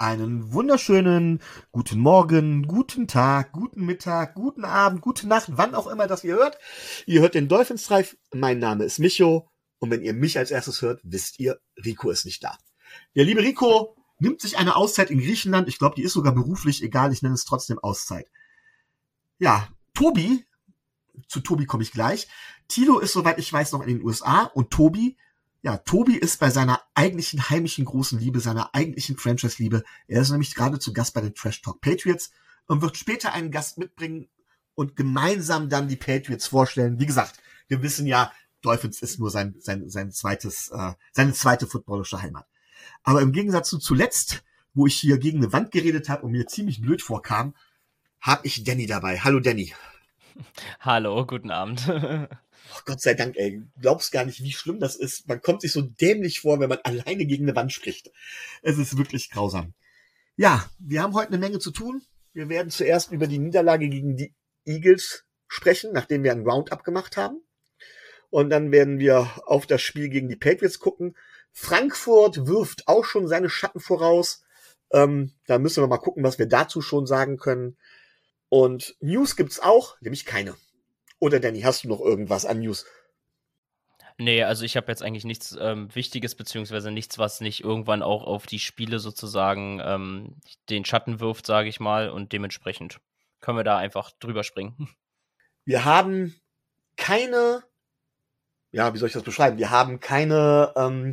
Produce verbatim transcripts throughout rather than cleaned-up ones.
einen wunderschönen guten Morgen, guten Tag, guten Mittag, guten Abend, gute Nacht, wann auch immer das ihr hört. Ihr hört den Dolphins Drive. Mein Name ist Micho. Und wenn ihr mich als erstes hört, wisst ihr, Rico ist nicht da. Der liebe Rico nimmt sich eine Auszeit in Griechenland. Ich glaube, die ist sogar beruflich, egal, ich nenne es trotzdem Auszeit. Ja, Tobi, zu Tobi komme ich gleich. Tilo ist, soweit ich weiß, noch in den U S A und Tobi, ja, Tobi ist bei seiner eigentlichen heimischen großen Liebe, seiner eigentlichen Franchise-Liebe. Er ist nämlich gerade zu Gast bei den Trash Talk Patriots und wird später einen Gast mitbringen und gemeinsam dann die Patriots vorstellen. Wie gesagt, wir wissen ja, Dolphins ist nur sein, sein, sein zweites, äh, seine zweite footballische Heimat. Aber im Gegensatz zu zuletzt, wo ich hier gegen eine Wand geredet habe und mir ziemlich blöd vorkam, habe ich Danny dabei. Hallo Danny. Hallo, guten Abend. Oh, Gott sei Dank, ey. Du glaubst gar nicht, wie schlimm das ist. Man kommt sich so dämlich vor, wenn man alleine gegen eine Wand spricht. Es ist wirklich grausam. Ja, wir haben heute eine Menge zu tun. Wir werden zuerst über die Niederlage gegen die Eagles sprechen, nachdem wir ein Roundup gemacht haben. Und dann werden wir auf das Spiel gegen die Patriots gucken. Frankfurt wirft auch schon seine Schatten voraus. Ähm, da müssen wir mal gucken, was wir dazu schon sagen können. Und News gibt's auch, nämlich keine. Oder Danny, hast du noch irgendwas an News? Nee, also ich habe jetzt eigentlich nichts ähm, Wichtiges, beziehungsweise nichts, was nicht irgendwann auch auf die Spiele sozusagen ähm, den Schatten wirft, sage ich mal. Und dementsprechend können wir da einfach drüber springen. Wir haben keine... Ja, wie soll ich das beschreiben? Wir haben keine, ähm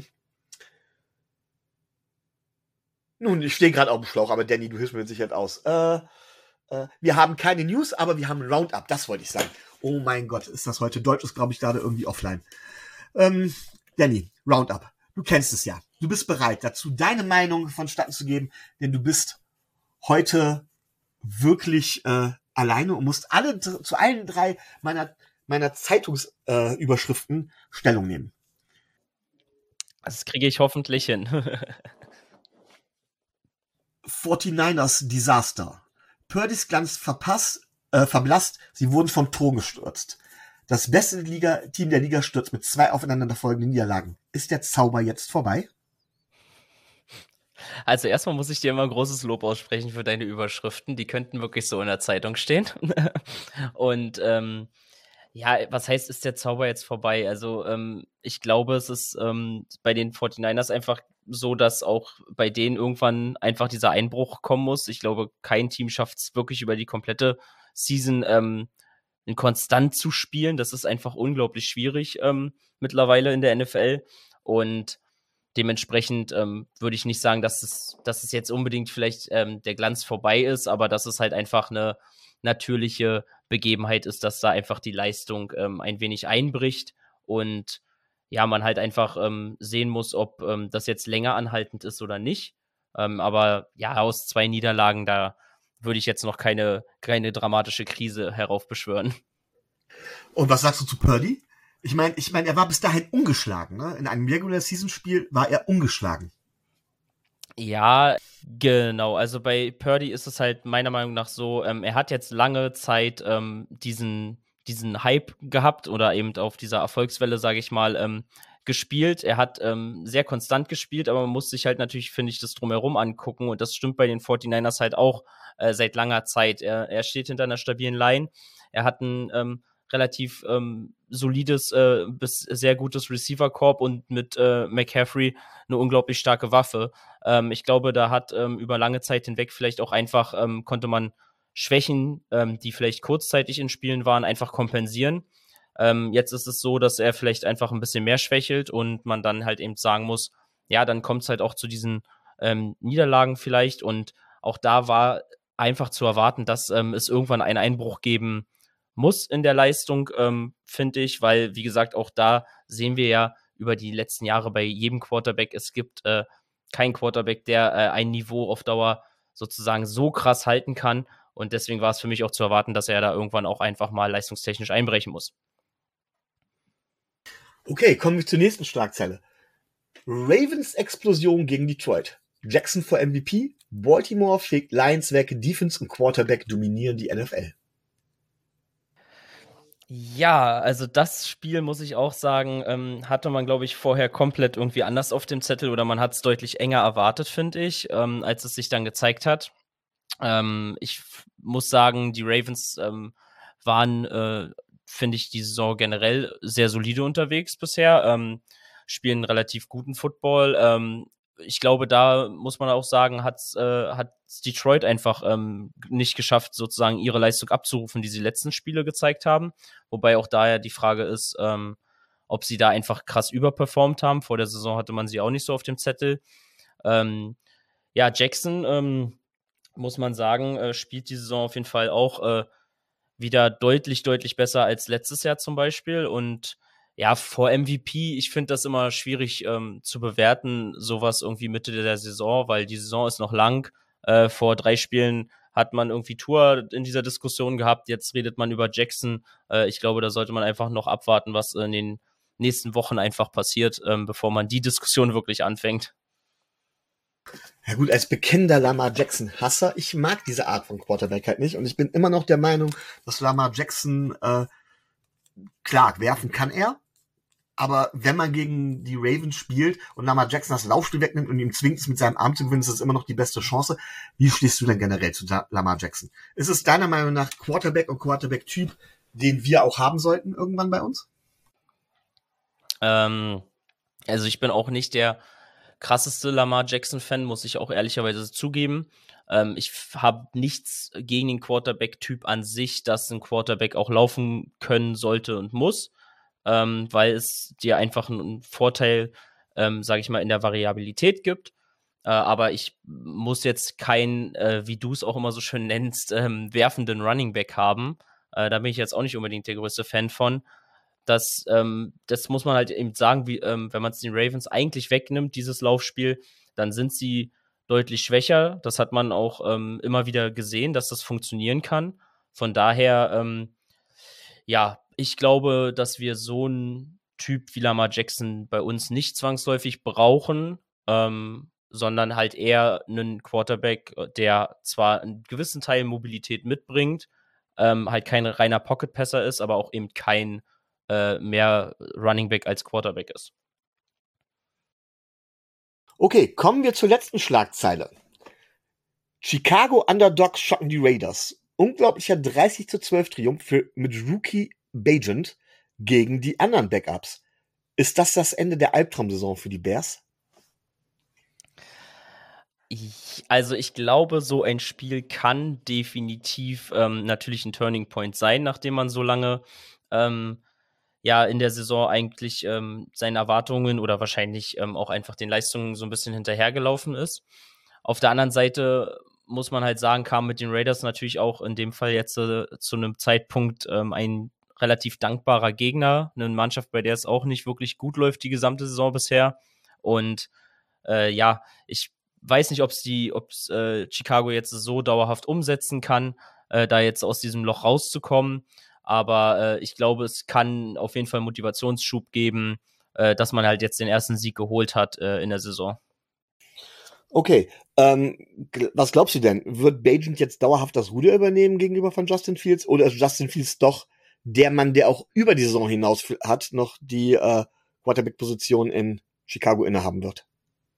nun, ich stehe gerade auf dem Schlauch, aber Danny, du hilfst mir mit Sicherheit aus. Äh, äh, wir haben keine News, aber wir haben ein Roundup, das wollte ich sagen. Oh mein Gott, ist das heute Deutsch, ist glaube ich gerade irgendwie offline. Ähm, Danny, Roundup, du kennst es ja. Du bist bereit dazu, deine Meinung vonstatten zu geben, denn du bist heute wirklich äh, alleine und musst alle zu allen drei meiner meiner Zeitungsüberschriften äh, Stellung nehmen. Das kriege ich hoffentlich hin. forty-niners Desaster. Purdys Glanz verpasst, äh, verblasst, sie wurden vom Thron gestürzt. Das beste Liga, Team der Liga stürzt mit zwei aufeinanderfolgenden Niederlagen. Ist der Zauber jetzt vorbei? Also erstmal muss ich dir immer ein großes Lob aussprechen für deine Überschriften. Die könnten wirklich so in der Zeitung stehen. Und ähm, ja, was heißt, ist der Zauber jetzt vorbei? Also ähm, ich glaube, es ist ähm, bei den forty-niners einfach so, dass auch bei denen irgendwann einfach dieser Einbruch kommen muss. Ich glaube, kein Team schafft es wirklich über die komplette Season ähm, konstant zu spielen. Das ist einfach unglaublich schwierig ähm, mittlerweile in der N F L. Und dementsprechend ähm, würde ich nicht sagen, dass es, dass es jetzt unbedingt vielleicht ähm, der Glanz vorbei ist, aber dass es halt einfach eine natürliche Begebenheit ist, dass da einfach die Leistung ähm, ein wenig einbricht und ja, man halt einfach ähm, sehen muss, ob ähm, das jetzt länger anhaltend ist oder nicht. Ähm, aber ja, aus zwei Niederlagen, da würde ich jetzt noch keine, keine dramatische Krise heraufbeschwören. Und was sagst du zu Purdy? Ich meine, ich meine, er war bis dahin ungeschlagen. Ne? In einem Regular-Season-Spiel war er ungeschlagen. Ja, genau. Also bei Purdy ist es halt meiner Meinung nach so, ähm, er hat jetzt lange Zeit ähm, diesen, diesen Hype gehabt oder eben auf dieser Erfolgswelle, sage ich mal, ähm, gespielt. Er hat ähm, sehr konstant gespielt, aber man muss sich halt natürlich, finde ich, das Drumherum angucken und das stimmt bei den forty-niners halt auch äh, seit langer Zeit. Er, er steht hinter einer stabilen Line. Er hat ein ähm, relativ ähm, solides äh, bis sehr gutes Receiver-Corps und mit äh, McCaffrey eine unglaublich starke Waffe. Ähm, ich glaube, da hat ähm, über lange Zeit hinweg vielleicht auch einfach, ähm, konnte man Schwächen, ähm, die vielleicht kurzzeitig in Spielen waren, einfach kompensieren. Ähm, jetzt ist es so, dass er vielleicht einfach ein bisschen mehr schwächelt und man dann halt eben sagen muss, ja, dann kommt es halt auch zu diesen ähm, Niederlagen vielleicht und auch da war einfach zu erwarten, dass ähm, es irgendwann einen Einbruch geben muss in der Leistung, ähm, finde ich, weil, wie gesagt, auch da sehen wir ja über die letzten Jahre bei jedem Quarterback, es gibt äh, keinen Quarterback, der äh, ein Niveau auf Dauer sozusagen so krass halten kann. Und deswegen war es für mich auch zu erwarten, dass er da irgendwann auch einfach mal leistungstechnisch einbrechen muss. Okay, kommen wir zur nächsten Schlagzeile. Ravens Explosion gegen Detroit. Jackson vor M V P. Baltimore fegt Lions weg. Defense und Quarterback dominieren die N F L. Ja, also das Spiel, muss ich auch sagen, ähm, hatte man, glaube ich, vorher komplett irgendwie anders auf dem Zettel oder man hat es deutlich enger erwartet, finde ich, ähm, als es sich dann gezeigt hat. Ähm, ich f- muss sagen, die Ravens ähm, waren, äh, finde ich, die Saison generell sehr solide unterwegs bisher, ähm, spielen relativ guten Football. Ähm, ich glaube, da muss man auch sagen, hat's, äh, hat Detroit einfach ähm, nicht geschafft, sozusagen ihre Leistung abzurufen, die sie letzten Spiele gezeigt haben. Wobei auch da ja die Frage ist, ähm, ob sie da einfach krass überperformt haben. Vor der Saison hatte man sie auch nicht so auf dem Zettel. Ähm, ja, Jackson, ähm, muss man sagen, äh, spielt die Saison auf jeden Fall auch äh, wieder deutlich, deutlich besser als letztes Jahr zum Beispiel. Und ja, vor M V P, ich finde das immer schwierig ähm, zu bewerten, sowas irgendwie Mitte der Saison, weil die Saison ist noch lang. Äh, vor drei Spielen hat man irgendwie Tour in dieser Diskussion gehabt. Jetzt redet man über Jackson. Äh, ich glaube, da sollte man einfach noch abwarten, was in den nächsten Wochen einfach passiert, ähm, bevor man die Diskussion wirklich anfängt. Ja gut, als bekennender Lamar Jackson-Hasser, ich mag diese Art von Quarterback halt nicht und ich bin immer noch der Meinung, dass Lamar Jackson, äh, klar, werfen kann er, aber wenn man gegen die Ravens spielt und Lamar Jackson das Laufspiel wegnimmt und ihm zwingt, es mit seinem Arm zu gewinnen, ist das immer noch die beste Chance. Wie stehst du denn generell zu Lamar Jackson? Ist es deiner Meinung nach Quarterback und Quarterback-Typ, den wir auch haben sollten irgendwann bei uns? Ähm, also ich bin auch nicht der krasseste Lamar Jackson-Fan, muss ich auch ehrlicherweise zugeben. Ähm, ich habe nichts gegen den Quarterback-Typ an sich, dass ein Quarterback auch laufen können sollte und muss, ähm, weil es dir einfach einen Vorteil, ähm, sage ich mal, in der Variabilität gibt. Äh, aber ich muss jetzt kein, äh, wie du es auch immer so schön nennst, ähm, werfenden Running Back haben. Äh, da bin ich jetzt auch nicht unbedingt der größte Fan von. Das, ähm, das muss man halt eben sagen, wie, ähm, wenn man es den Ravens eigentlich wegnimmt, dieses Laufspiel, dann sind sie deutlich schwächer. Das hat man auch ähm, immer wieder gesehen, dass das funktionieren kann. Von daher, ähm, ja, ich glaube, dass wir so einen Typ wie Lamar Jackson bei uns nicht zwangsläufig brauchen, ähm, sondern halt eher einen Quarterback, äh, der zwar einen gewissen Teil Mobilität mitbringt, ähm, halt kein reiner Pocket-Passer ist, aber auch eben kein äh, mehr Running Back als Quarterback ist. Okay, kommen wir zur letzten Schlagzeile. Chicago Underdogs schocken die Raiders. Unglaublicher dreißig zu zwölf Triumph für, mit Rookie Bagent gegen die anderen Backups. Ist das das Ende der Albtraumsaison für die Bears? Ich, also ich glaube, so ein Spiel kann definitiv ähm, natürlich ein Turning Point sein, nachdem man so lange ähm, ja in der Saison eigentlich ähm, seinen Erwartungen oder wahrscheinlich ähm, auch einfach den Leistungen so ein bisschen hinterhergelaufen ist. Auf der anderen Seite muss man halt sagen, kam mit den Raiders natürlich auch in dem Fall jetzt äh, zu einem Zeitpunkt ähm, ein relativ dankbarer Gegner, eine Mannschaft, bei der es auch nicht wirklich gut läuft die gesamte Saison bisher. Und äh, ja, ich weiß nicht, ob es die, ob's äh, Chicago jetzt so dauerhaft umsetzen kann, äh, da jetzt aus diesem Loch rauszukommen. Aber äh, ich glaube, es kann auf jeden Fall Motivationsschub geben, äh, dass man halt jetzt den ersten Sieg geholt hat äh, in der Saison. Okay, ähm, gl- was glaubst du denn? Wird Bagent jetzt dauerhaft das Ruder übernehmen gegenüber von Justin Fields oder ist Justin Fields doch der Mann, der auch über die Saison hinaus f- hat, noch die äh, Quarterback-Position in Chicago innehaben wird?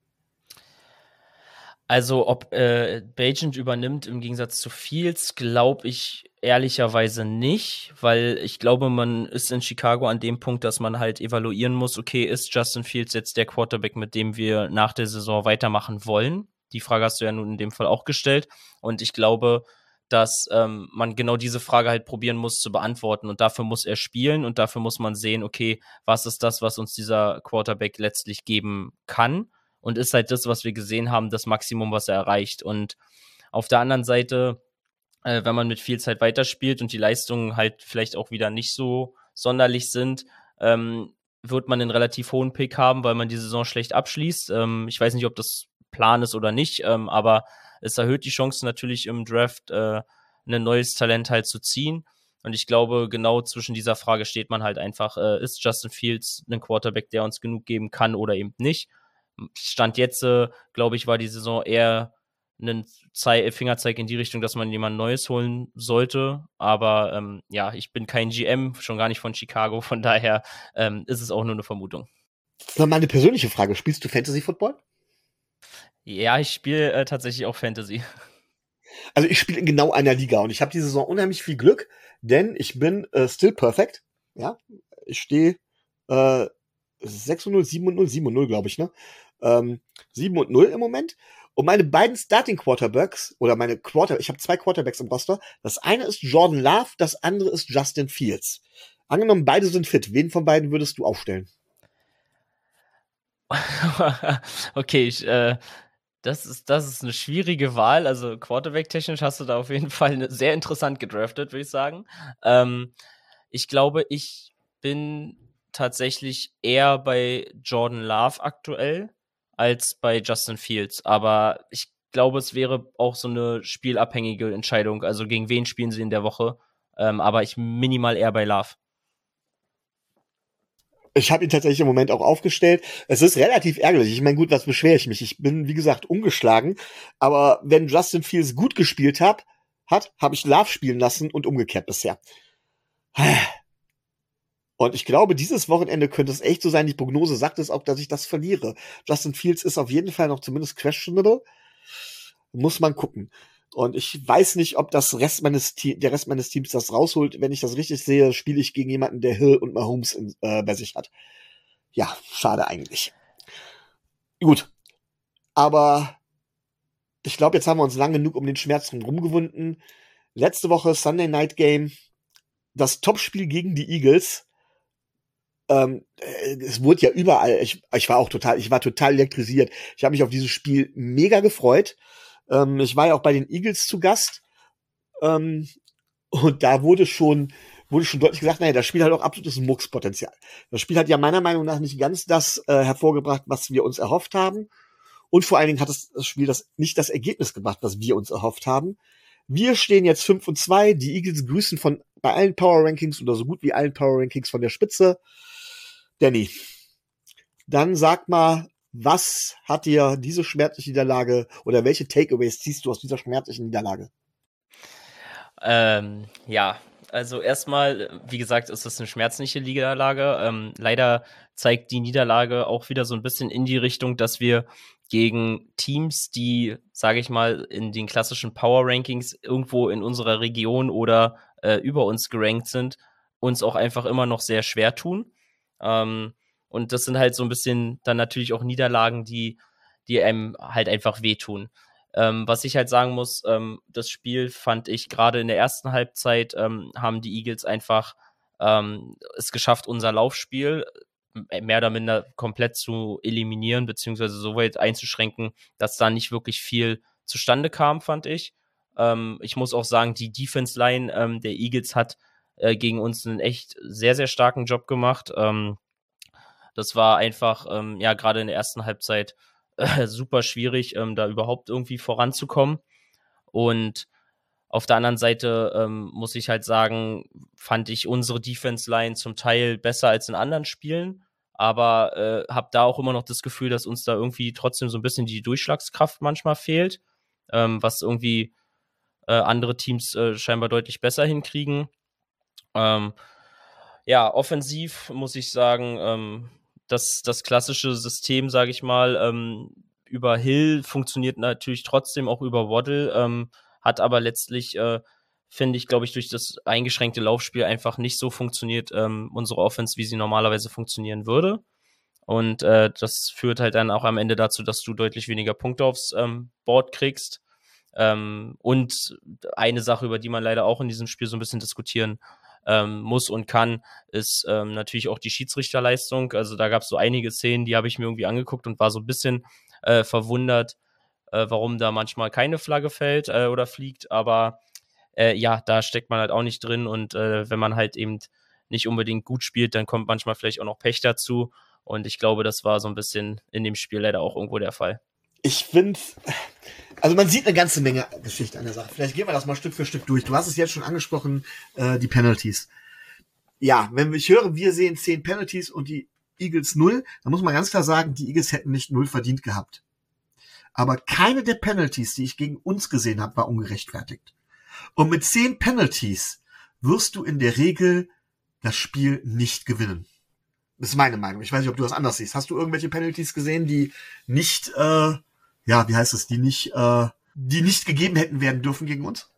Also, ob äh, Bagent übernimmt im Gegensatz zu Fields, glaube ich ehrlicherweise nicht, weil ich glaube, man ist in Chicago an dem Punkt, dass man halt evaluieren muss, okay, ist Justin Fields jetzt der Quarterback, mit dem wir nach der Saison weitermachen wollen? Die Frage hast du ja nun in dem Fall auch gestellt. Und ich glaube, dass ähm, man genau diese Frage halt probieren muss zu beantworten. Und dafür muss er spielen und dafür muss man sehen, okay, was ist das, was uns dieser Quarterback letztlich geben kann? Und ist halt das, was wir gesehen haben, das Maximum, was er erreicht. Und auf der anderen Seite, äh, wenn man mit viel Zeit weiterspielt und die Leistungen halt vielleicht auch wieder nicht so sonderlich sind, ähm, wird man einen relativ hohen Pick haben, weil man die Saison schlecht abschließt. Ähm, ich weiß nicht, ob das Plan ist oder nicht, ähm, aber es erhöht die Chance natürlich im Draft, äh, ein neues Talent halt zu ziehen. Und ich glaube, genau zwischen dieser Frage steht man halt einfach, äh, ist Justin Fields ein Quarterback, der uns genug geben kann oder eben nicht? Stand jetzt, äh, glaube ich, war die Saison eher einen Zei- Fingerzeig in die Richtung, dass man jemand Neues holen sollte. Aber ähm, ja, ich bin kein G M, schon gar nicht von Chicago. Von daher ähm, ist es auch nur eine Vermutung. Das ist mal eine persönliche Frage. Spielst du Fantasy Football? Ja, ich spiele äh, tatsächlich auch Fantasy. Also ich spiele in genau einer Liga und ich habe diese Saison unheimlich viel Glück, denn ich bin äh, still perfect. Ja, ich stehe äh, sechs und null, sieben und null, sieben und null, glaube ich, ne? Ähm, sieben und null im Moment. Und meine beiden Starting Quarterbacks, oder meine Quarter, ich habe zwei Quarterbacks im Roster. Das eine ist Jordan Love, das andere ist Justin Fields. Angenommen, beide sind fit. Wen von beiden würdest du aufstellen? Okay, ich, äh, das ist, das ist eine schwierige Wahl. Also Quarterback-technisch hast du da auf jeden Fall ne- sehr interessant gedraftet, würde ich sagen. Ähm, ich glaube, ich bin tatsächlich eher bei Jordan Love aktuell als bei Justin Fields. Aber ich glaube, es wäre auch so eine spielabhängige Entscheidung. Also gegen wen spielen sie in der Woche? Ähm, aber ich minimal eher bei Love. Ich habe ihn tatsächlich im Moment auch aufgestellt. Es ist relativ ärgerlich. Ich meine, gut, was beschwere ich mich? Ich bin, wie gesagt, ungeschlagen. Aber wenn Justin Fields gut gespielt hat, hat, habe ich Love spielen lassen und umgekehrt bisher. Und ich glaube, dieses Wochenende könnte es echt so sein. Die Prognose sagt es auch, dass ich das verliere. Justin Fields ist auf jeden Fall noch zumindest questionable. Muss man gucken. Und ich weiß nicht, ob das Rest meines Te- der Rest meines Teams das rausholt. Wenn ich das richtig sehe, spiele ich gegen jemanden, der Hill und Mahomes in, äh, bei sich hat. Ja, schade eigentlich. Gut, aber ich glaube, jetzt haben wir uns lang genug um den Schmerz rumgewunden. Letzte Woche Sunday Night Game, das Topspiel gegen die Eagles. Ähm, äh, es wurde ja überall, ich, ich war auch total, ich war total elektrisiert. Ich habe mich auf dieses Spiel mega gefreut. Ähm, ich war ja auch bei den Eagles zu Gast. Ähm, und da wurde schon, wurde schon deutlich gesagt, naja, das Spiel hat auch absolutes Muckspotenzial. Das Spiel hat ja meiner Meinung nach nicht ganz das äh, hervorgebracht, was wir uns erhofft haben. Und vor allen Dingen hat das, das Spiel das nicht das Ergebnis gebracht, was wir uns erhofft haben. Wir stehen jetzt fünf und zwei. Die Eagles grüßen von bei allen Power Rankings oder so gut wie allen Power Rankings von der Spitze. Danny, dann sag mal, was hat dir diese schmerzliche Niederlage oder welche Takeaways ziehst du aus dieser schmerzlichen Niederlage? Ähm, ja, also erstmal, wie gesagt, ist das eine schmerzliche Niederlage. Ähm, leider zeigt die Niederlage auch wieder so ein bisschen in die Richtung, dass wir gegen Teams, die, sage ich mal, in den klassischen Power Rankings irgendwo in unserer Region oder äh, über uns gerankt sind, uns auch einfach immer noch sehr schwer tun. Ähm, und das sind halt so ein bisschen dann natürlich auch Niederlagen, die, die einem halt einfach wehtun. Ähm, was ich halt sagen muss, ähm, das Spiel fand ich gerade in der ersten Halbzeit, ähm, haben die Eagles einfach ähm, es geschafft, unser Laufspiel äh, mehr oder minder komplett zu eliminieren, beziehungsweise so weit einzuschränken, dass da nicht wirklich viel zustande kam, fand ich. Ähm, ich muss auch sagen, die Defense-Line ähm, der Eagles hat äh, gegen uns einen echt sehr, sehr starken Job gemacht. Ähm, das war einfach, ähm, ja, gerade in der ersten Halbzeit äh, super schwierig, ähm, da überhaupt irgendwie voranzukommen. Und auf der anderen Seite ähm, muss ich halt sagen, fand ich unsere Defense-Line zum Teil besser als in anderen Spielen, aber äh, habe da auch immer noch das Gefühl, dass uns da irgendwie trotzdem so ein bisschen die Durchschlagskraft manchmal fehlt, ähm, was irgendwie äh, andere Teams äh, scheinbar deutlich besser hinkriegen. Ähm, ja, offensiv muss ich sagen, ähm, das, das klassische System, sage ich mal, ähm, über Hill funktioniert natürlich trotzdem auch über Waddle, ähm, hat aber letztlich, äh, finde ich, glaube ich, durch das eingeschränkte Laufspiel einfach nicht so funktioniert, ähm, unsere Offense, wie sie normalerweise funktionieren würde. Und äh, das führt halt dann auch am Ende dazu, dass du deutlich weniger Punkte aufs ähm, Board kriegst. Ähm, und eine Sache, über die man leider auch in diesem Spiel so ein bisschen diskutieren ähm, muss und kann, ist ähm, natürlich auch die Schiedsrichterleistung. Also da gab es so einige Szenen, die habe ich mir irgendwie angeguckt und war so ein bisschen äh, verwundert, äh, warum da manchmal keine Flagge fällt äh, oder fliegt. Aber äh, ja, da steckt man halt auch nicht drin. Und äh, wenn man halt eben nicht unbedingt gut spielt, dann kommt manchmal vielleicht auch noch Pech dazu. Und ich glaube, das war so ein bisschen in dem Spiel leider auch irgendwo der Fall. Ich finde, also man sieht eine ganze Menge Geschichte an der Sache. Vielleicht gehen wir das mal Stück für Stück durch. Du hast es jetzt schon angesprochen, äh, die Penalties. Ja, wenn ich höre, wir sehen zehn Penalties und die Eagles null, dann muss man ganz klar sagen, die Eagles hätten nicht null verdient gehabt. aber keine der Penalties, die ich gegen uns gesehen habe, war ungerechtfertigt. Und mit zehn Penalties wirst du in der Regel das Spiel nicht gewinnen. Das ist meine Meinung. Ich weiß nicht, ob du das anders siehst. Hast du irgendwelche Penalties gesehen, die nicht, äh, ja, wie heißt es, die nicht, äh, die nicht gegeben hätten werden dürfen gegen uns?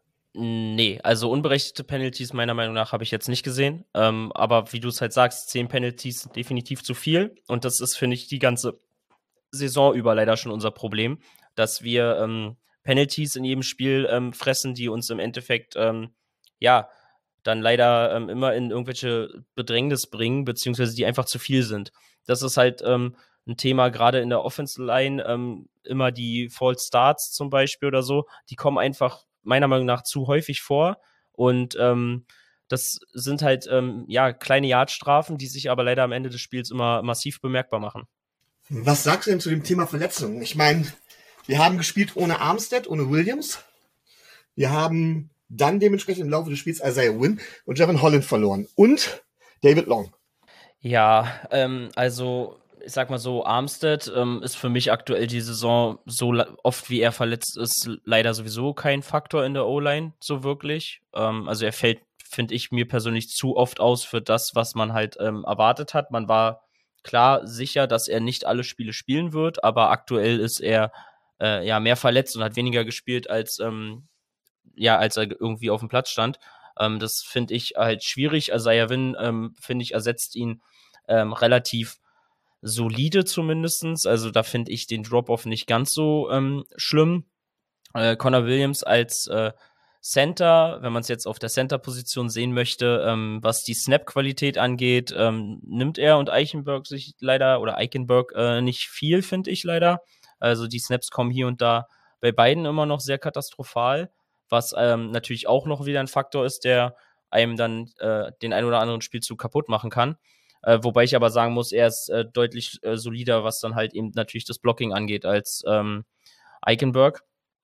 Nee, also unberechtigte Penalties meiner Meinung nach habe ich jetzt nicht gesehen. Ähm, aber wie du es halt sagst, zehn Penalties sind definitiv zu viel. Und das ist, finde ich, die ganze Saison über leider schon unser Problem, dass wir ähm, Penalties in jedem Spiel ähm, fressen, die uns im Endeffekt, ähm, ja, dann leider ähm, immer in irgendwelche Bedrängnis bringen, beziehungsweise die einfach zu viel sind. Das ist halt ähm, ein Thema, gerade in der Offensive Line, ähm, immer die False Starts zum Beispiel oder so, die kommen einfach meiner Meinung nach zu häufig vor und ähm, das sind halt ähm, ja kleine Yardstrafen, die sich aber leider am Ende des Spiels immer massiv bemerkbar machen. Was sagst du denn zu dem Thema Verletzungen? Ich meine, wir haben gespielt ohne Armstead, ohne Williams. Wir haben dann dementsprechend im Laufe des Spiels Isaiah Wynn und Jevon Holland verloren. Und David Long. Ja, ähm, also ich sag mal so, Armstead ähm, ist für mich aktuell die Saison, so oft wie er verletzt ist, leider sowieso kein Faktor in der O-Line, so wirklich. Ähm, also er fällt, finde ich, mir persönlich zu oft aus für das, was man halt ähm, erwartet hat. Man war klar sicher, dass er nicht alle Spiele spielen wird, aber aktuell ist er äh, ja mehr verletzt und hat weniger gespielt, als ähm, ja, als er irgendwie auf dem Platz stand. Ähm, das finde ich halt schwierig. Isaiah Wynn, ähm, finde ich, ersetzt ihn ähm, relativ solide zumindestens. Also da finde ich den Drop-Off nicht ganz so ähm, schlimm. Äh, Connor Williams als äh, Center, wenn man es jetzt auf der Center-Position sehen möchte, ähm, was die Snap-Qualität angeht, ähm, nimmt er und Eichenberg sich leider, oder Eichenberg äh, nicht viel, finde ich leider. Also die Snaps kommen hier und da bei beiden immer noch sehr katastrophal, was ähm, natürlich auch noch wieder ein Faktor ist, der einem dann äh, den ein oder anderen Spielzug kaputt machen kann. Äh, wobei ich aber sagen muss, er ist äh, deutlich äh, solider, was dann halt eben natürlich das Blocking angeht, als ähm, Eichenberg.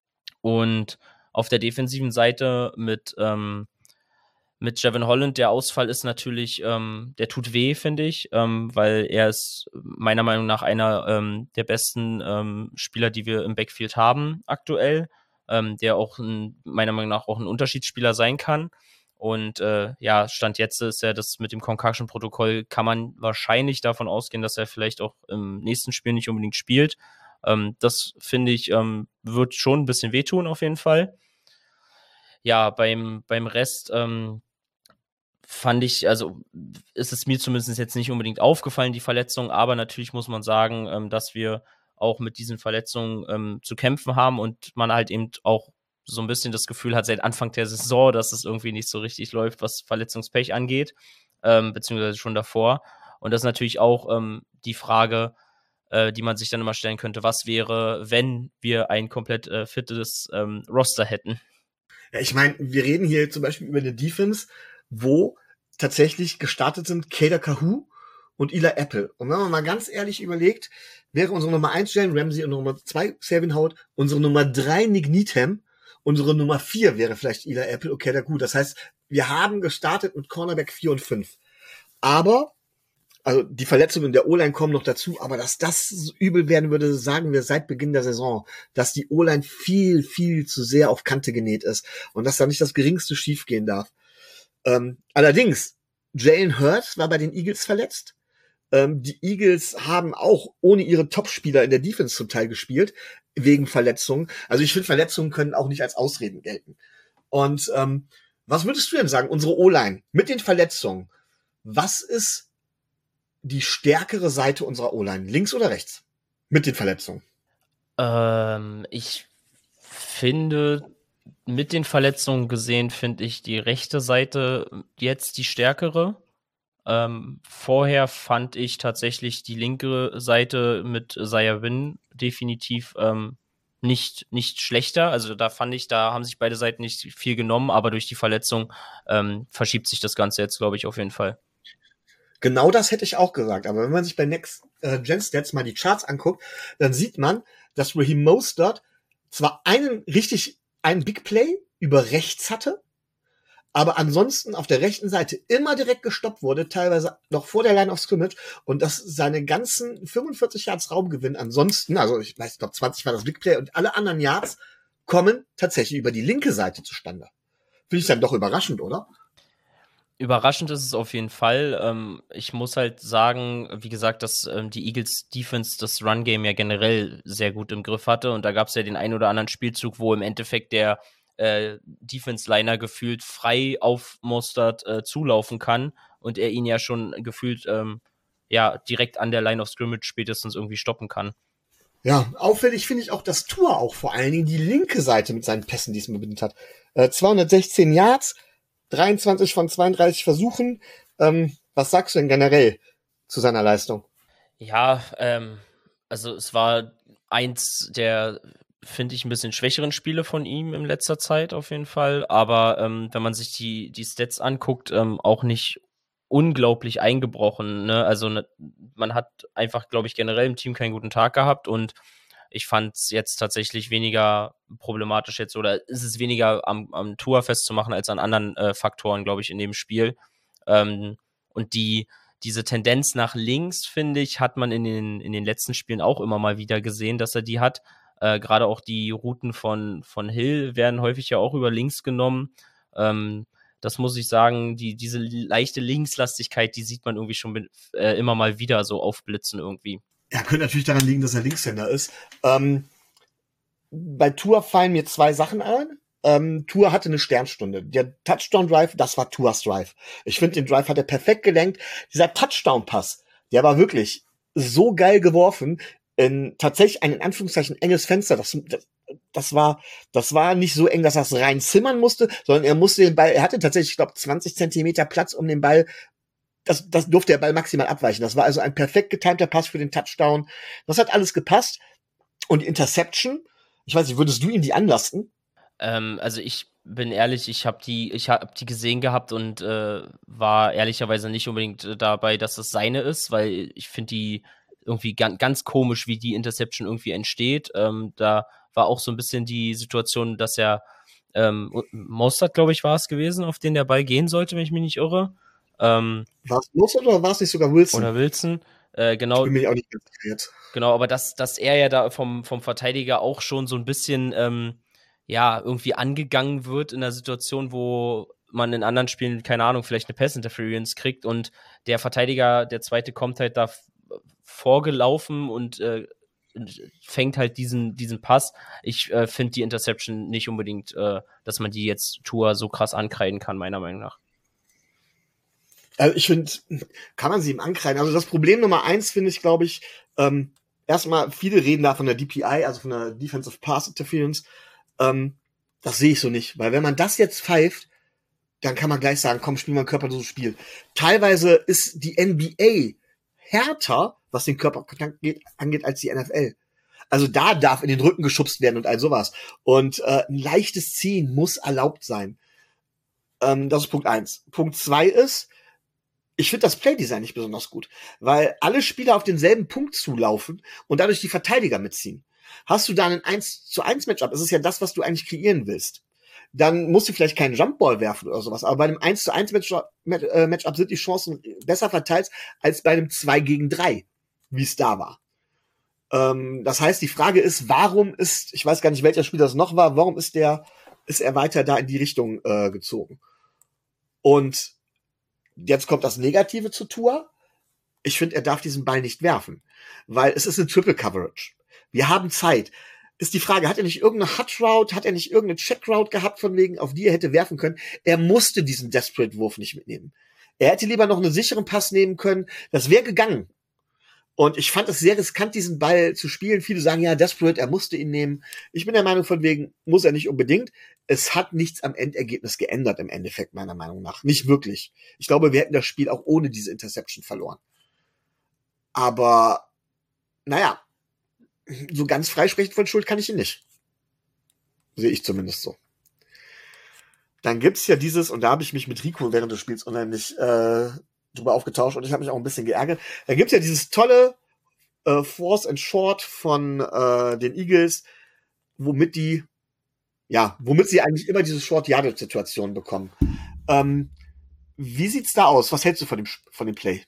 Und auf der defensiven Seite mit, ähm, mit Jevon Holland, der Ausfall ist natürlich, ähm, der tut weh, finde ich, ähm, weil er ist meiner Meinung nach einer ähm, der besten ähm, Spieler, die wir im Backfield haben aktuell, ähm, der auch ein, meiner Meinung nach auch ein Unterschiedsspieler sein kann. Und äh, ja, Stand jetzt ist ja das mit dem Concussion-Protokoll, kann man wahrscheinlich davon ausgehen, dass er vielleicht auch im nächsten Spiel nicht unbedingt spielt. Ähm, das finde ich, ähm, wird schon ein bisschen wehtun auf jeden Fall. Ja, beim, beim Rest ähm, fand ich, also ist es mir zumindest jetzt nicht unbedingt aufgefallen, die Verletzung, aber natürlich muss man sagen, ähm, dass wir auch mit diesen Verletzungen ähm, zu kämpfen haben und man halt eben auch so ein bisschen das Gefühl hat seit Anfang der Saison, dass es irgendwie nicht so richtig läuft, was Verletzungspech angeht, ähm, beziehungsweise schon davor. Und das ist natürlich auch ähm, die Frage, äh, die man sich dann immer stellen könnte, was wäre, wenn wir ein komplett äh, fittes ähm, Roster hätten? Ja, ich meine, wir reden hier zum Beispiel über eine Defense, wo tatsächlich gestartet sind Kader Kahu und Eli Apple. Und wenn man mal ganz ehrlich überlegt, wäre unsere Nummer eins Jalen Ramsey und Nummer zwei Xavier Howard, unsere Nummer drei Nick Needham, unsere Nummer vier wäre vielleicht Eli Apple und Kader Kahu. Das heißt, wir haben gestartet mit Cornerback vier und fünf. Aber, also die Verletzungen der O-Line kommen noch dazu, aber dass das übel werden würde, sagen wir seit Beginn der Saison, dass die O-Line viel, viel zu sehr auf Kante genäht ist und dass da nicht das Geringste schiefgehen darf. Ähm, allerdings, Jalen Hurts war bei den Eagles verletzt. Ähm, die Eagles haben auch ohne ihre Topspieler in der Defense zum Teil gespielt, wegen Verletzungen. Also ich finde, Verletzungen können auch nicht als Ausreden gelten. Und ähm, was würdest du denn sagen, unsere O-Line mit den Verletzungen, was ist die stärkere Seite unserer O-Line, links oder rechts, mit den Verletzungen? Ähm, ich finde, mit den Verletzungen gesehen, finde ich die rechte Seite jetzt die stärkere. Ähm, vorher fand ich tatsächlich die linke Seite mit Isaiah Wynn definitiv ähm, nicht, nicht schlechter. Also da fand ich, da haben sich beide Seiten nicht viel genommen, aber durch die Verletzung ähm, verschiebt sich das Ganze jetzt, glaube ich, auf jeden Fall. Genau das hätte ich auch gesagt. Aber wenn man sich bei Next äh, Gen Stats mal die Charts anguckt, dann sieht man, dass Raheem Mostert zwar einen richtig, einen Big Play über rechts hatte, aber ansonsten auf der rechten Seite immer direkt gestoppt wurde, teilweise noch vor der Line of Scrimmage, und dass seine ganzen fünfundvierzig Yards Raumgewinn ansonsten, also ich weiß, ich glaube zwanzig war das Big Play, und alle anderen Yards kommen tatsächlich über die linke Seite zustande. Finde ich dann doch überraschend, oder? Überraschend ist es auf jeden Fall. Ähm, ich muss halt sagen, wie gesagt, dass ähm, die Eagles Defense das Run-Game ja generell sehr gut im Griff hatte, und da gab es ja den einen oder anderen Spielzug, wo im Endeffekt der äh, Defense-Liner gefühlt frei auf Mostert äh, zulaufen kann und er ihn ja schon gefühlt ähm, ja direkt an der Line of Scrimmage spätestens irgendwie stoppen kann. Ja, auffällig finde ich auch, dass Tua auch vor allen Dingen die linke Seite mit seinen Pässen diesmal bedient hat. Äh, zweihundertsechzehn Yards, dreiundzwanzig von zweiunddreißig Versuchen. Ähm, was sagst du denn generell zu seiner Leistung? Ja, ähm, also es war eins der, finde ich, ein bisschen schwächeren Spiele von ihm in letzter Zeit auf jeden Fall. Aber ähm, wenn man sich die, die Stats anguckt, ähm, auch nicht unglaublich eingebrochen. Ne? Also ne, man hat einfach, glaube ich, generell im Team keinen guten Tag gehabt, und ich fand es jetzt tatsächlich weniger problematisch jetzt, oder ist es weniger am, am Tua festzumachen als an anderen äh, Faktoren, glaube ich, in dem Spiel. Ähm, und die diese Tendenz nach links, finde ich, hat man in den, in den letzten Spielen auch immer mal wieder gesehen, dass er die hat. Äh, Gerade auch die Routen von, von Hill werden häufig ja auch über links genommen. Ähm, das muss ich sagen, die, diese leichte Linkslastigkeit, die sieht man irgendwie schon mit, äh, immer mal wieder so aufblitzen irgendwie. Ja, könnte natürlich daran liegen, dass er Linkshänder ist. Ähm, bei Tua fallen mir zwei Sachen ein. Ähm, Tua hatte eine Sternstunde. Der Touchdown-Drive, das war Tuas Drive. Ich finde, den Drive hat er perfekt gelenkt. Dieser Touchdown-Pass, der war wirklich so geil geworfen. In tatsächlich ein in Anführungszeichen enges Fenster. Das, das, das war, das war nicht so eng, dass er es reinzimmern musste, sondern er musste den Ball, er hatte tatsächlich, ich glaube, zwanzig Zentimeter Platz, um den Ball, das, das durfte der Ball maximal abweichen. Das war also ein perfekt getimter Pass für den Touchdown. Das hat alles gepasst. Und die Interception, ich weiß nicht, würdest du ihm die anlasten? Ähm, also ich bin ehrlich, ich habe die, ich habe die gesehen gehabt und äh, war ehrlicherweise nicht unbedingt äh, dabei, dass das seine ist, weil ich finde die irgendwie ganz, ganz komisch, wie die Interception irgendwie entsteht. Ähm, da war auch so ein bisschen die Situation, dass er ähm, Mostert, glaube ich, war es gewesen, auf den der Ball gehen sollte, wenn ich mich nicht irre. Ähm, War es Mostert oder war es nicht sogar Wilson? oder Wilson. Äh, Ich genau, bin mir auch nicht ganz sicher jetzt. Genau, aber dass, dass er ja da vom, vom Verteidiger auch schon so ein bisschen, ähm, ja, irgendwie angegangen wird in einer Situation, wo man in anderen Spielen, keine Ahnung, vielleicht eine Pass-Interference kriegt, und der Verteidiger, der zweite, kommt halt da vorgelaufen und äh, fängt halt diesen, diesen Pass. Ich äh, finde die Interception nicht unbedingt, äh, dass man die jetzt Tua so krass ankreiden kann, meiner Meinung nach. Also ich finde, kann man sie ihm ankreiden. Also das Problem Nummer eins finde ich, glaube ich, ähm, erstmal, viele reden da von der D P I, also von der Defensive Pass Interference. Ähm, das sehe ich so nicht, weil wenn man das jetzt pfeift, dann kann man gleich sagen, komm, spiel mal ein körperloses Spiel. Teilweise ist die N B A härter, was den Körperkontakt angeht, als die N F L. Also da darf in den Rücken geschubst werden und all sowas. Und äh, ein leichtes Ziehen muss erlaubt sein. Ähm, das ist Punkt eins. Punkt zwei ist, ich finde das Playdesign nicht besonders gut, weil alle Spieler auf denselben Punkt zulaufen und dadurch die Verteidiger mitziehen. Hast du da ein eins zu eins Matchup, das ist ja das, was du eigentlich kreieren willst, dann musst du vielleicht keinen Jumpball werfen oder sowas, aber bei einem eins zu eins Matchup, Matchup sind die Chancen besser verteilt als bei einem zwei gegen drei, wie es da war. Ähm, das heißt, die Frage ist, warum ist, ich weiß gar nicht, welcher Spieler das noch war, warum ist der, ist er weiter da in die Richtung äh, gezogen? Und jetzt kommt das Negative zu Tua. Ich finde, er darf diesen Ball nicht werfen, weil es ist eine Triple Coverage. Wir haben Zeit. Ist die Frage, hat er nicht irgendeine Hot Route, hat er nicht irgendeine Check Route gehabt, von wegen, auf die er hätte werfen können? Er musste diesen Desperate Wurf nicht mitnehmen. Er hätte lieber noch einen sicheren Pass nehmen können. Das wäre gegangen. Und ich fand es sehr riskant, diesen Ball zu spielen. Viele sagen, ja, Desperate, er musste ihn nehmen. Ich bin der Meinung, von wegen, muss er nicht unbedingt. Es hat nichts am Endergebnis geändert, im Endeffekt, meiner Meinung nach. Nicht wirklich. Ich glaube, wir hätten das Spiel auch ohne diese Interception verloren. Aber, naja, so ganz freisprechen von Schuld kann ich ihn nicht. Sehe ich zumindest so. Dann gibt's ja dieses, und da habe ich mich mit Rico während des Spiels unheimlich äh, drüber aufgetauscht, und ich habe mich auch ein bisschen geärgert. Da gibt's ja dieses tolle äh, Force and Short von äh, den Eagles, womit die, ja, womit sie eigentlich immer diese Short-Yardage-Situation bekommen. Ähm, wie sieht's da aus? Was hältst du von dem, von dem Play?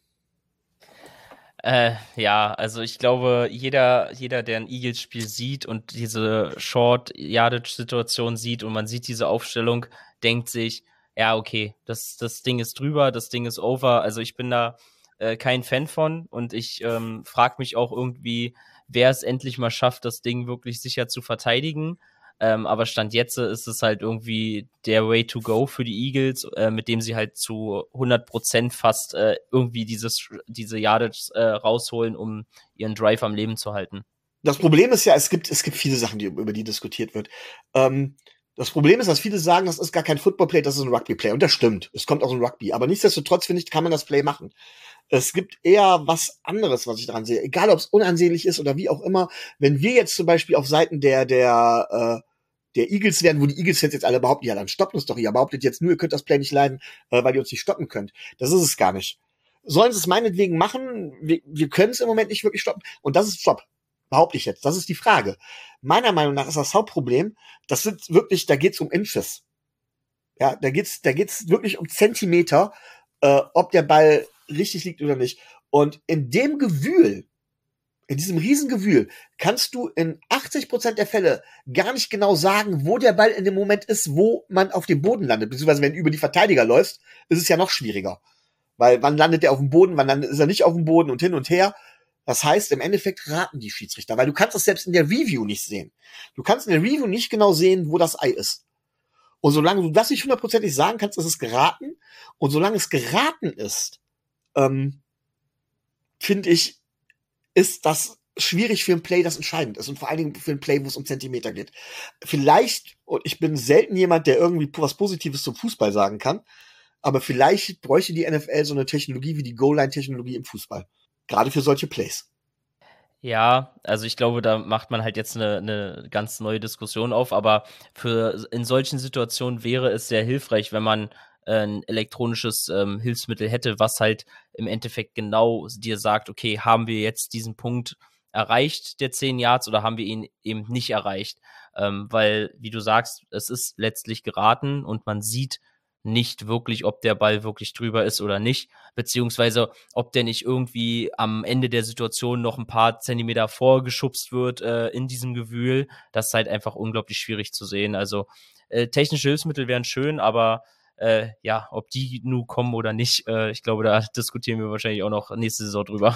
Äh, ja, also ich glaube, jeder, jeder, der ein Eagles-Spiel sieht und diese Short-Yardage-Situation sieht und man sieht diese Aufstellung, denkt sich, ja, okay, das, das Ding ist drüber, das Ding ist over. Also ich bin da äh, kein Fan von und ich ähm, frage mich auch irgendwie, wer es endlich mal schafft, das Ding wirklich sicher zu verteidigen. Ähm, aber Stand jetzt ist es halt irgendwie der Way to go für die Eagles, äh, mit dem sie halt zu hundert Prozent fast äh, irgendwie dieses, diese Yardage äh, rausholen, um ihren Drive am Leben zu halten. Das Problem ist ja, es gibt, es gibt viele Sachen, die, über die diskutiert wird. Ähm, das Problem ist, dass viele sagen, das ist gar kein Football-Play, das ist ein Rugby-Play. Und das stimmt. Es kommt aus dem Rugby. Aber nichtsdestotrotz, finde ich, kann man das Play machen. Es gibt eher was anderes, was ich daran sehe. Egal, ob es unansehnlich ist oder wie auch immer. Wenn wir jetzt zum Beispiel auf Seiten der, der, äh, der Eagles wären, wo die Eagles jetzt alle behaupten, ja, dann stoppt uns doch. Ihr behauptet jetzt nur, ihr könnt das Play nicht leiden, äh, weil ihr uns nicht stoppen könnt. Das ist es gar nicht. Sollen sie es meinetwegen machen? Wir, wir können es im Moment nicht wirklich stoppen. Und das ist Stopp. Behaupte ich jetzt. Das ist die Frage. Meiner Meinung nach ist das Hauptproblem, das sind wirklich, da geht's um Inches. Ja, da geht's, da geht's wirklich um Zentimeter, äh, ob der Ball richtig liegt oder nicht. Und in dem Gewühl, in diesem Riesengewühl, kannst du in achtzig Prozent der Fälle gar nicht genau sagen, wo der Ball in dem Moment ist, wo man auf dem Boden landet. Beziehungsweise, wenn du über die Verteidiger läufst, ist es ja noch schwieriger. Weil wann landet er auf dem Boden, wann landet, ist er nicht auf dem Boden und hin und her. Das heißt, im Endeffekt raten die Schiedsrichter, weil du kannst das selbst in der Review nicht sehen. Du kannst in der Review nicht genau sehen, wo das Ei ist. Und solange du das nicht hundertprozentig sagen kannst, ist es geraten. Und solange es geraten ist, ähm, finde ich, ist das schwierig für ein Play, das entscheidend ist. Und vor allen Dingen für ein Play, wo es um Zentimeter geht. Vielleicht, und ich bin selten jemand, der irgendwie was Positives zum Fußball sagen kann, aber vielleicht bräuchte die N F L so eine Technologie wie die Goal-Line-Technologie im Fußball. Gerade für solche Plays. Ja, also ich glaube, da macht man halt jetzt eine, eine ganz neue Diskussion auf, aber für in solchen Situationen wäre es sehr hilfreich, wenn man äh, ein elektronisches ähm, Hilfsmittel hätte, was halt im Endeffekt genau dir sagt, okay, haben wir jetzt diesen Punkt erreicht, der zehn Yards, oder haben wir ihn eben nicht erreicht? Ähm, weil, wie du sagst, es ist letztlich geraten und man sieht nicht wirklich, ob der Ball wirklich drüber ist oder nicht, beziehungsweise ob der nicht irgendwie am Ende der Situation noch ein paar Zentimeter vorgeschubst wird äh, in diesem Gewühl. Das ist halt einfach unglaublich schwierig zu sehen. Also äh, technische Hilfsmittel wären schön, aber äh, ja, ob die nun kommen oder nicht, äh, ich glaube, da diskutieren wir wahrscheinlich auch noch nächste Saison drüber.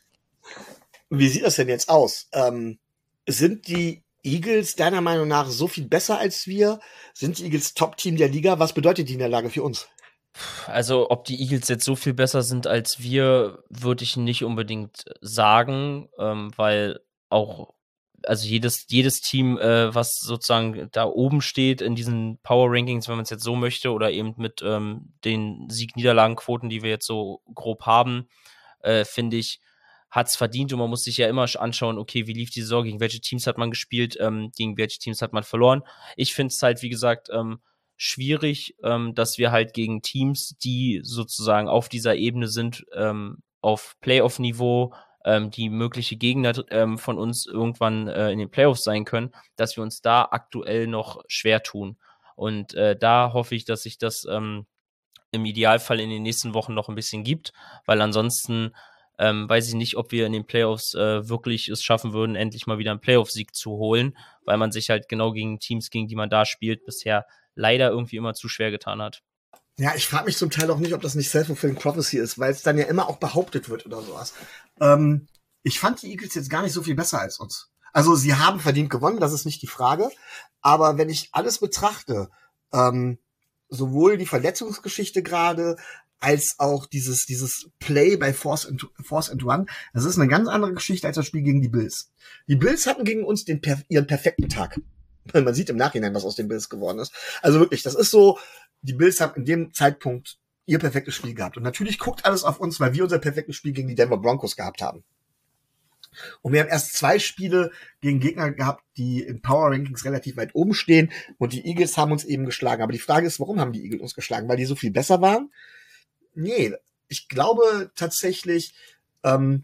Wie sieht das denn jetzt aus? Ähm, sind die Eagles deiner Meinung nach so viel besser als wir? Sind die Eagles Top-Team der Liga? Was bedeutet die Niederlage für uns? Also, ob die Eagles jetzt so viel besser sind als wir, würde ich nicht unbedingt sagen, ähm, weil auch, also jedes, jedes Team, äh, was sozusagen da oben steht in diesen Power Rankings, wenn man es jetzt so möchte, oder eben mit ähm, den Sieg-Niederlagen-Quoten, die wir jetzt so grob haben, äh, finde ich, hat es verdient, und man muss sich ja immer anschauen, okay, wie lief die Saison, gegen welche Teams hat man gespielt, ähm, gegen welche Teams hat man verloren. Ich finde es halt, wie gesagt, ähm, schwierig, ähm, dass wir halt gegen Teams, die sozusagen auf dieser Ebene sind, ähm, auf Playoff-Niveau, ähm, die mögliche Gegner ähm, von uns irgendwann äh, in den Playoffs sein können, dass wir uns da aktuell noch schwer tun. Und äh, da hoffe ich, dass sich das ähm, im Idealfall in den nächsten Wochen noch ein bisschen gibt, weil ansonsten ähm, weiß ich nicht, ob wir in den Playoffs äh, wirklich es schaffen würden, endlich mal wieder einen Playoff-Sieg zu holen, weil man sich halt genau gegen Teams, gegen die man da spielt, bisher leider irgendwie immer zu schwer getan hat. Ja, ich frage mich zum Teil auch nicht, ob das nicht Self-Fulfilling Prophecy ist, weil es dann ja immer auch behauptet wird oder sowas. Ähm, ich fand die Eagles jetzt gar nicht so viel besser als uns. Also sie haben verdient gewonnen, das ist nicht die Frage. Aber wenn ich alles betrachte, ähm, sowohl die Verletzungsgeschichte gerade, als auch dieses, dieses Play bei Force and, Force and Run, das ist eine ganz andere Geschichte als das Spiel gegen die Bills. Die Bills hatten gegen uns den, ihren perfekten Tag. Man sieht im Nachhinein, was aus den Bills geworden ist. Also wirklich, das ist so, die Bills haben in dem Zeitpunkt ihr perfektes Spiel gehabt. Und natürlich guckt alles auf uns, weil wir unser perfektes Spiel gegen die Denver Broncos gehabt haben. Und wir haben erst zwei Spiele gegen Gegner gehabt, die in Power Rankings relativ weit oben stehen. Und die Eagles haben uns eben geschlagen. Aber die Frage ist, warum haben die Eagles uns geschlagen? Weil die so viel besser waren? Nee, ich glaube tatsächlich, ähm,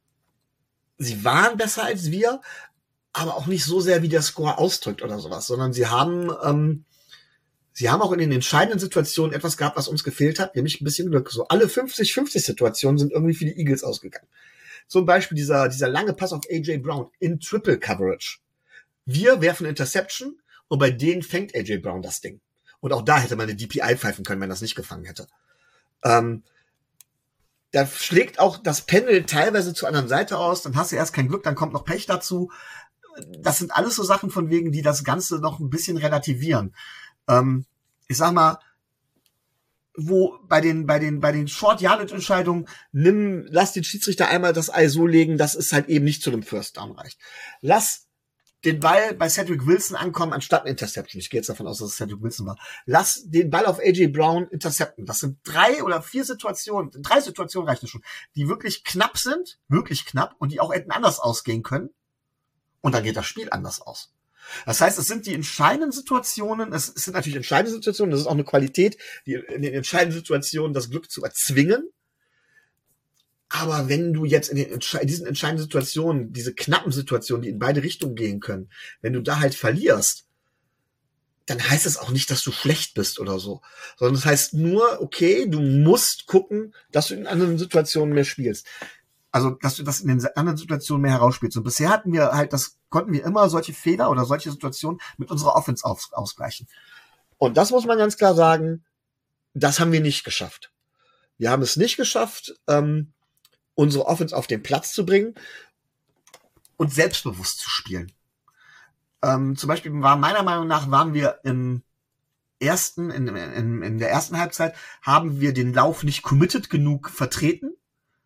sie waren besser als wir, aber auch nicht so sehr, wie der Score ausdrückt oder sowas, sondern sie haben, ähm, sie haben auch in den entscheidenden Situationen etwas gehabt, was uns gefehlt hat, nämlich ein bisschen Glück. So alle fünfzig fünfzig Situationen sind irgendwie für die Eagles ausgegangen. Zum Beispiel dieser, dieser lange Pass auf A J Brown in Triple Coverage. Wir werfen Interception und bei denen fängt A J Brown das Ding. Und auch da hätte man eine D P I pfeifen können, wenn das nicht gefangen hätte. Ähm, da schlägt auch das Pendel teilweise zur anderen Seite aus, dann hast du erst kein Glück, dann kommt noch Pech dazu. Das sind alles so Sachen von wegen, die das Ganze noch ein bisschen relativieren. Ähm, ich sag mal, wo bei den bei den bei den Short-Yardage-Entscheidungen nimm, lass den Schiedsrichter einmal das Ei so legen, dass es halt eben nicht zu einem First Down reicht. Lass den Ball bei Cedric Wilson ankommen, anstatt eine Interception. Ich gehe jetzt davon aus, dass es Cedric Wilson war. Lass den Ball auf A J Brown intercepten. Das sind drei oder vier Situationen, drei Situationen reichen schon, die wirklich knapp sind, wirklich knapp und die auch hätten anders ausgehen können. Und dann geht das Spiel anders aus. Das heißt, es sind die entscheidenden Situationen, es sind natürlich entscheidende Situationen, das ist auch eine Qualität, die in den entscheidenden Situationen das Glück zu erzwingen. Aber wenn du jetzt in, den, in diesen entscheidenden Situationen, diese knappen Situationen, die in beide Richtungen gehen können, wenn du da halt verlierst, dann heißt es auch nicht, dass du schlecht bist oder so. Sondern das heißt nur, okay, du musst gucken, dass du in anderen Situationen mehr spielst. Also, dass du das in den anderen Situationen mehr herausspielst. Und bisher hatten wir halt, das konnten wir immer solche Fehler oder solche Situationen mit unserer Offense aus, ausgleichen. Und das muss man ganz klar sagen, das haben wir nicht geschafft. Wir haben es nicht geschafft, ähm, unsere Offense auf den Platz zu bringen und selbstbewusst zu spielen. Ähm, zum Beispiel war meiner Meinung nach, waren wir im ersten, in, in, in der ersten Halbzeit, haben wir den Lauf nicht committed genug vertreten.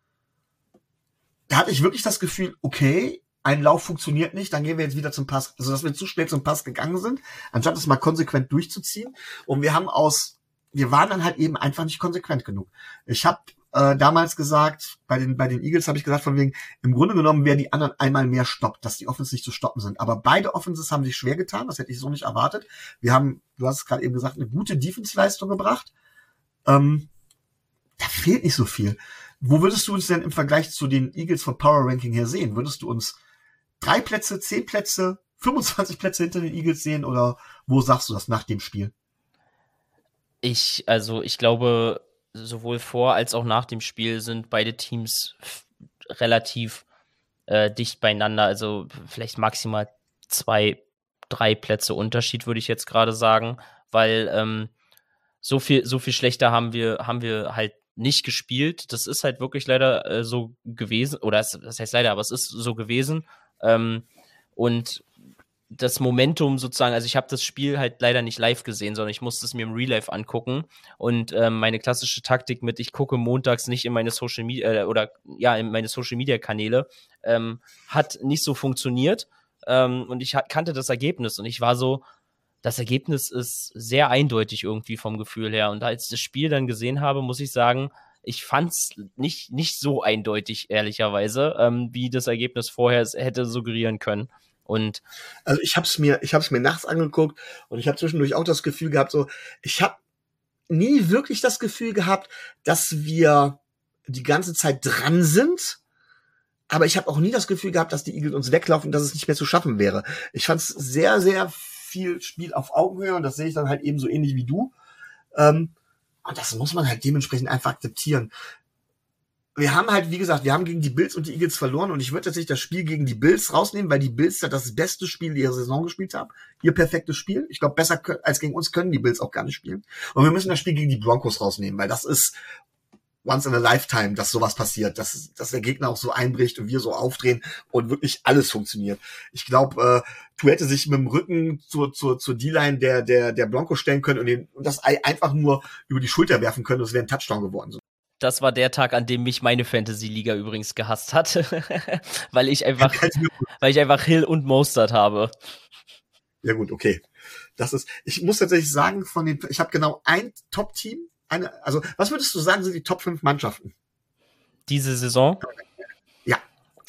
Da hatte ich wirklich das Gefühl, okay, ein Lauf funktioniert nicht, dann gehen wir jetzt wieder zum Pass, also dass wir zu schnell zum Pass gegangen sind, anstatt es mal konsequent durchzuziehen. Und wir haben aus, wir waren dann halt eben einfach nicht konsequent genug. Ich habe äh, damals gesagt, bei den bei den Eagles habe ich gesagt, von wegen, im Grunde genommen wären die anderen einmal mehr stoppt, dass die Offenses nicht zu stoppen sind. Aber beide Offenses haben sich schwer getan, das hätte ich so nicht erwartet. Wir haben, du hast es gerade eben gesagt, eine gute Defense-Leistung gebracht. Ähm, da fehlt nicht so viel. Wo würdest du uns denn im Vergleich zu den Eagles vom Power Ranking her sehen? Würdest du uns drei Plätze, zehn Plätze, fünfundzwanzig Plätze hinter den Eagles sehen oder wo sagst du das nach dem Spiel? Ich, also ich glaube, sowohl vor als auch nach dem Spiel sind beide Teams f- relativ äh, dicht beieinander. Also vielleicht maximal zwei, drei Plätze Unterschied, würde ich jetzt gerade sagen, weil ähm, so viel, so viel schlechter haben wir, haben wir halt nicht gespielt. Das ist halt wirklich leider äh, so gewesen, oder es, das heißt leider, aber es ist so gewesen. Ähm, und das Momentum sozusagen, also ich habe das Spiel halt leider nicht live gesehen, sondern ich musste es mir im Real Life angucken. Und ähm, meine klassische Taktik mit, ich gucke montags nicht in meine Social Media äh, oder ja, in meine Social Media Kanäle, ähm, hat nicht so funktioniert. Ähm, und ich ha- kannte das Ergebnis und ich war so, das Ergebnis ist sehr eindeutig irgendwie vom Gefühl her. Und als ich das Spiel dann gesehen habe, muss ich sagen, ich fand's nicht, nicht so eindeutig, ehrlicherweise, ähm, wie das Ergebnis vorher es hätte suggerieren können. Und Also ich habe es mir, ich habe es mir nachts angeguckt und ich habe zwischendurch auch das Gefühl gehabt, so, ich habe nie wirklich das Gefühl gehabt, dass wir die ganze Zeit dran sind. Aber ich habe auch nie das Gefühl gehabt, dass die Eagles uns weglaufen, dass es nicht mehr zu schaffen wäre. Ich fand es sehr, sehr viel Spiel auf Augenhöhe und das sehe ich dann halt eben so ähnlich wie du. Ähm, und das muss man halt dementsprechend einfach akzeptieren. Wir haben halt, wie gesagt, wir haben gegen die Bills und die Eagles verloren und ich würde tatsächlich das Spiel gegen die Bills rausnehmen, weil die Bills ja das beste Spiel ihrer Saison gespielt haben. Ihr perfektes Spiel. Ich glaube, besser als gegen uns können die Bills auch gar nicht spielen. Und wir müssen das Spiel gegen die Broncos rausnehmen, weil das ist once in a lifetime, dass sowas passiert, dass, dass der Gegner auch so einbricht und wir so aufdrehen und wirklich alles funktioniert. Ich glaube, äh, Du hätte sich mit dem Rücken zur, zur, zur D-Line der, der, der Broncos stellen können und, den, und das Ei einfach nur über die Schulter werfen können und es wäre ein Touchdown geworden. das war der Tag, an dem mich meine Fantasy-Liga übrigens gehasst hat, weil ich einfach, weil ich einfach Hill und Mostert habe. Ja gut, okay. Das ist, ich muss tatsächlich sagen, von den, ich habe genau ein Top-Team, eine, also was würdest du sagen, sind die Top fünf Mannschaften? Diese Saison? Ja.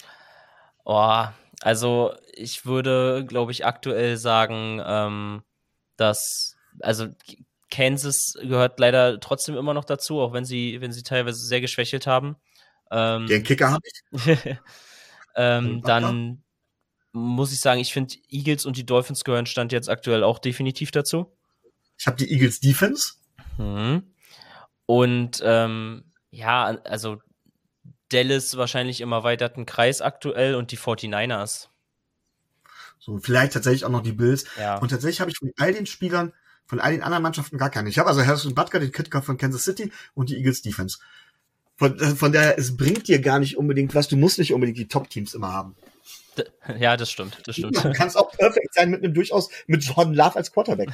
Oh, also ich würde, glaube ich, aktuell sagen, ähm, dass, also Kansas gehört leider trotzdem immer noch dazu, auch wenn sie, wenn sie teilweise sehr geschwächelt haben. Ähm, Den Kicker habe ich. ähm, dann muss ich sagen, ich finde, Eagles und die Dolphins gehören Stand jetzt aktuell auch definitiv dazu. Ich habe die Eagles Defense. Mhm. Und ähm, ja, also Dallas wahrscheinlich im erweiterten Kreis aktuell und die forty-niners. So, vielleicht tatsächlich auch noch die Bills. Ja. Und tatsächlich habe ich von all den Spielern, von all den anderen Mannschaften gar keine. Ich habe also Harrison Butker, den Kicker von Kansas City und die Eagles Defense. Von, von daher, es bringt dir gar nicht unbedingt was. Du musst nicht unbedingt die Top-Teams immer haben. Ja, das stimmt, das stimmt. Du kannst auch perfekt sein mit einem durchaus, mit Jordan Love als Quarterback.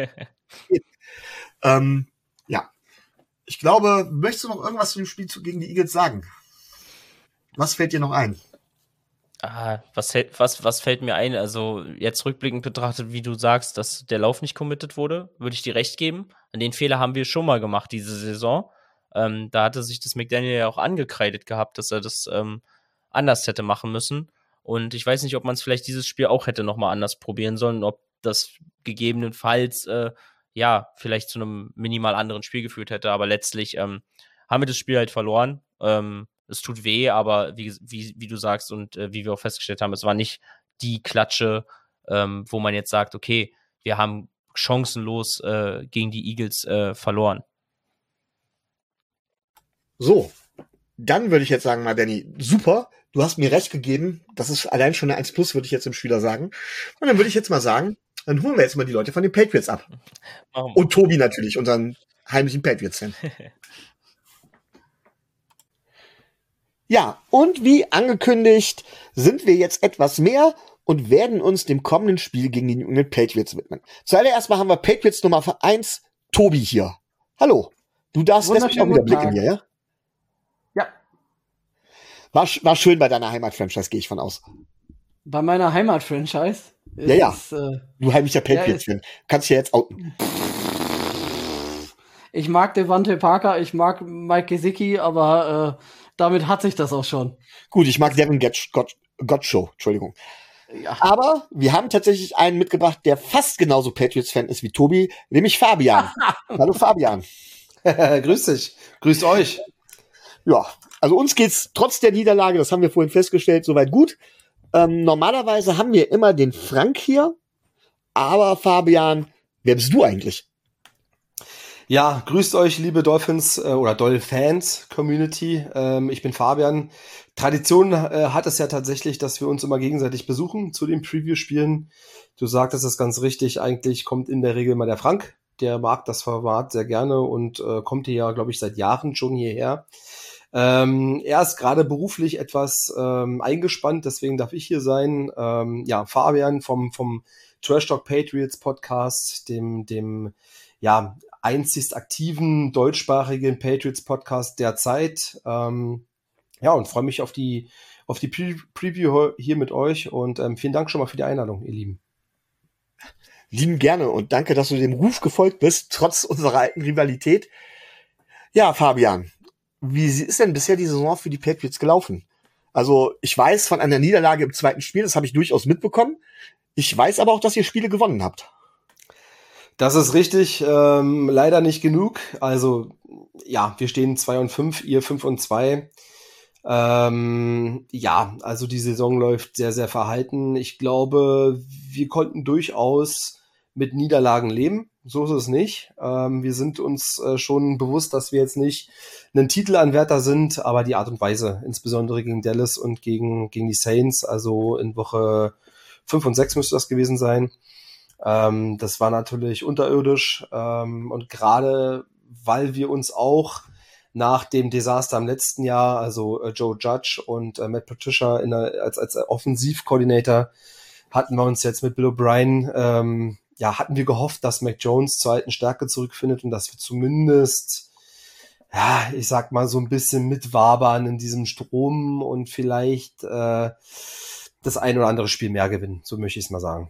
ähm, ja. Ich glaube, möchtest du noch irgendwas zu dem Spiel gegen die Eagles sagen? Was fällt dir noch ein? Ah, was, was, was fällt mir ein? Also jetzt rückblickend betrachtet, wie du sagst, dass der Lauf nicht committed wurde, würde ich dir recht geben. An den Fehler haben wir schon mal gemacht diese Saison. Ähm, da hatte sich das McDaniel ja auch angekreidet gehabt, dass er das ähm, anders hätte machen müssen. Und ich weiß nicht, ob man es vielleicht dieses Spiel auch hätte nochmal anders probieren sollen, ob das gegebenenfalls äh, ja vielleicht zu einem minimal anderen Spiel geführt hätte. Aber letztlich ähm, haben wir das Spiel halt verloren. Ähm, es tut weh, aber wie, wie, wie du sagst und äh, wie wir auch festgestellt haben, es war nicht die Klatsche, ähm, wo man jetzt sagt, okay, wir haben chancenlos äh, gegen die Eagles äh, verloren. So, dann würde ich jetzt sagen, mal Danny, super, du hast mir recht gegeben, das ist allein schon eine eins plus, würde ich jetzt dem Spieler sagen. Und dann würde ich jetzt mal sagen, dann holen wir jetzt mal die Leute von den Patriots ab. Und Tobi natürlich, unseren heimlichen Patriots-Fan. Ja, und wie angekündigt sind wir jetzt etwas mehr und werden uns dem kommenden Spiel gegen die New England Patriots widmen. Zuallererst mal haben wir Patriots Nummer eins, Tobi hier. Hallo, du darfst lässt mich auch wieder blicken hier, ja? Ja. War, war schön bei deiner Heimat-Franchise, gehe ich von aus. Bei meiner Heimat-Franchise? Ja, ja. Ist, äh, du heimlicher Patriots-Fan. Kannst dich ja jetzt outen. Ich mag Devante Parker, ich mag Mike Gesicki, aber äh, damit hat sich das auch schon. Gut, ich mag Devin Gottshow, Entschuldigung. Ja. Aber wir haben tatsächlich einen mitgebracht, der fast genauso Patriots-Fan ist wie Tobi, nämlich Fabian. Hallo Fabian. Grüß dich. Grüßt euch. Ja, also uns geht's trotz der Niederlage, das haben wir vorhin festgestellt, soweit gut. Ähm, normalerweise haben wir immer den Frank hier, aber Fabian, wer bist du eigentlich? Ja, grüßt euch, liebe Dolphins äh, oder Dolphins-Community. Ähm, ich bin Fabian. Tradition äh, hat es ja tatsächlich, dass wir uns immer gegenseitig besuchen zu den Preview-Spielen. Du sagtest es ganz richtig, eigentlich kommt in der Regel mal der Frank. Der mag das Format sehr gerne und äh, kommt hier ja, glaube ich, seit Jahren schon hierher. Ähm, er ist gerade beruflich etwas ähm, eingespannt, deswegen darf ich hier sein. Ähm, ja, Fabian vom, vom Trash Talk Patriots Podcast, dem, dem, ja, einzigst aktiven deutschsprachigen Patriots-Podcast derzeit. Ähm, ja, und freue mich auf die, auf die Pre- Preview hier mit euch und ähm, vielen Dank schon mal für die Einladung, ihr Lieben. Lieben gerne und danke, dass du dem Ruf gefolgt bist, trotz unserer alten Rivalität. Ja, Fabian, wie ist denn bisher die Saison für die Patriots gelaufen? Also, ich weiß von einer Niederlage im zweiten Spiel, das habe ich durchaus mitbekommen. Ich weiß aber auch, dass ihr Spiele gewonnen habt. Das ist richtig, ähm, leider nicht genug. Also, ja, wir stehen zwei und fünf, ihr fünf und zwei. Ähm, ja, also die Saison läuft sehr, sehr verhalten. Ich glaube, wir konnten durchaus mit Niederlagen leben. So ist es nicht. Ähm, wir sind uns äh, schon bewusst, dass wir jetzt nicht ein Titelanwärter sind, aber die Art und Weise, insbesondere gegen Dallas und gegen, gegen die Saints, also in Woche fünf und sechs müsste das gewesen sein. Ähm, das war natürlich unterirdisch ähm, und gerade weil wir uns auch nach dem Desaster im letzten Jahr, also äh, Joe Judge und äh, Matt Patricia in der, als, als Offensivkoordinator, hatten wir uns jetzt mit Bill O'Brien, ähm, ja, hatten wir gehofft, dass Mac Jones zur alten Stärke zurückfindet und dass wir zumindest, ja, ich sag mal, so ein bisschen mitwabern in diesem Strom und vielleicht äh, das ein oder andere Spiel mehr gewinnen, so möchte ich es mal sagen.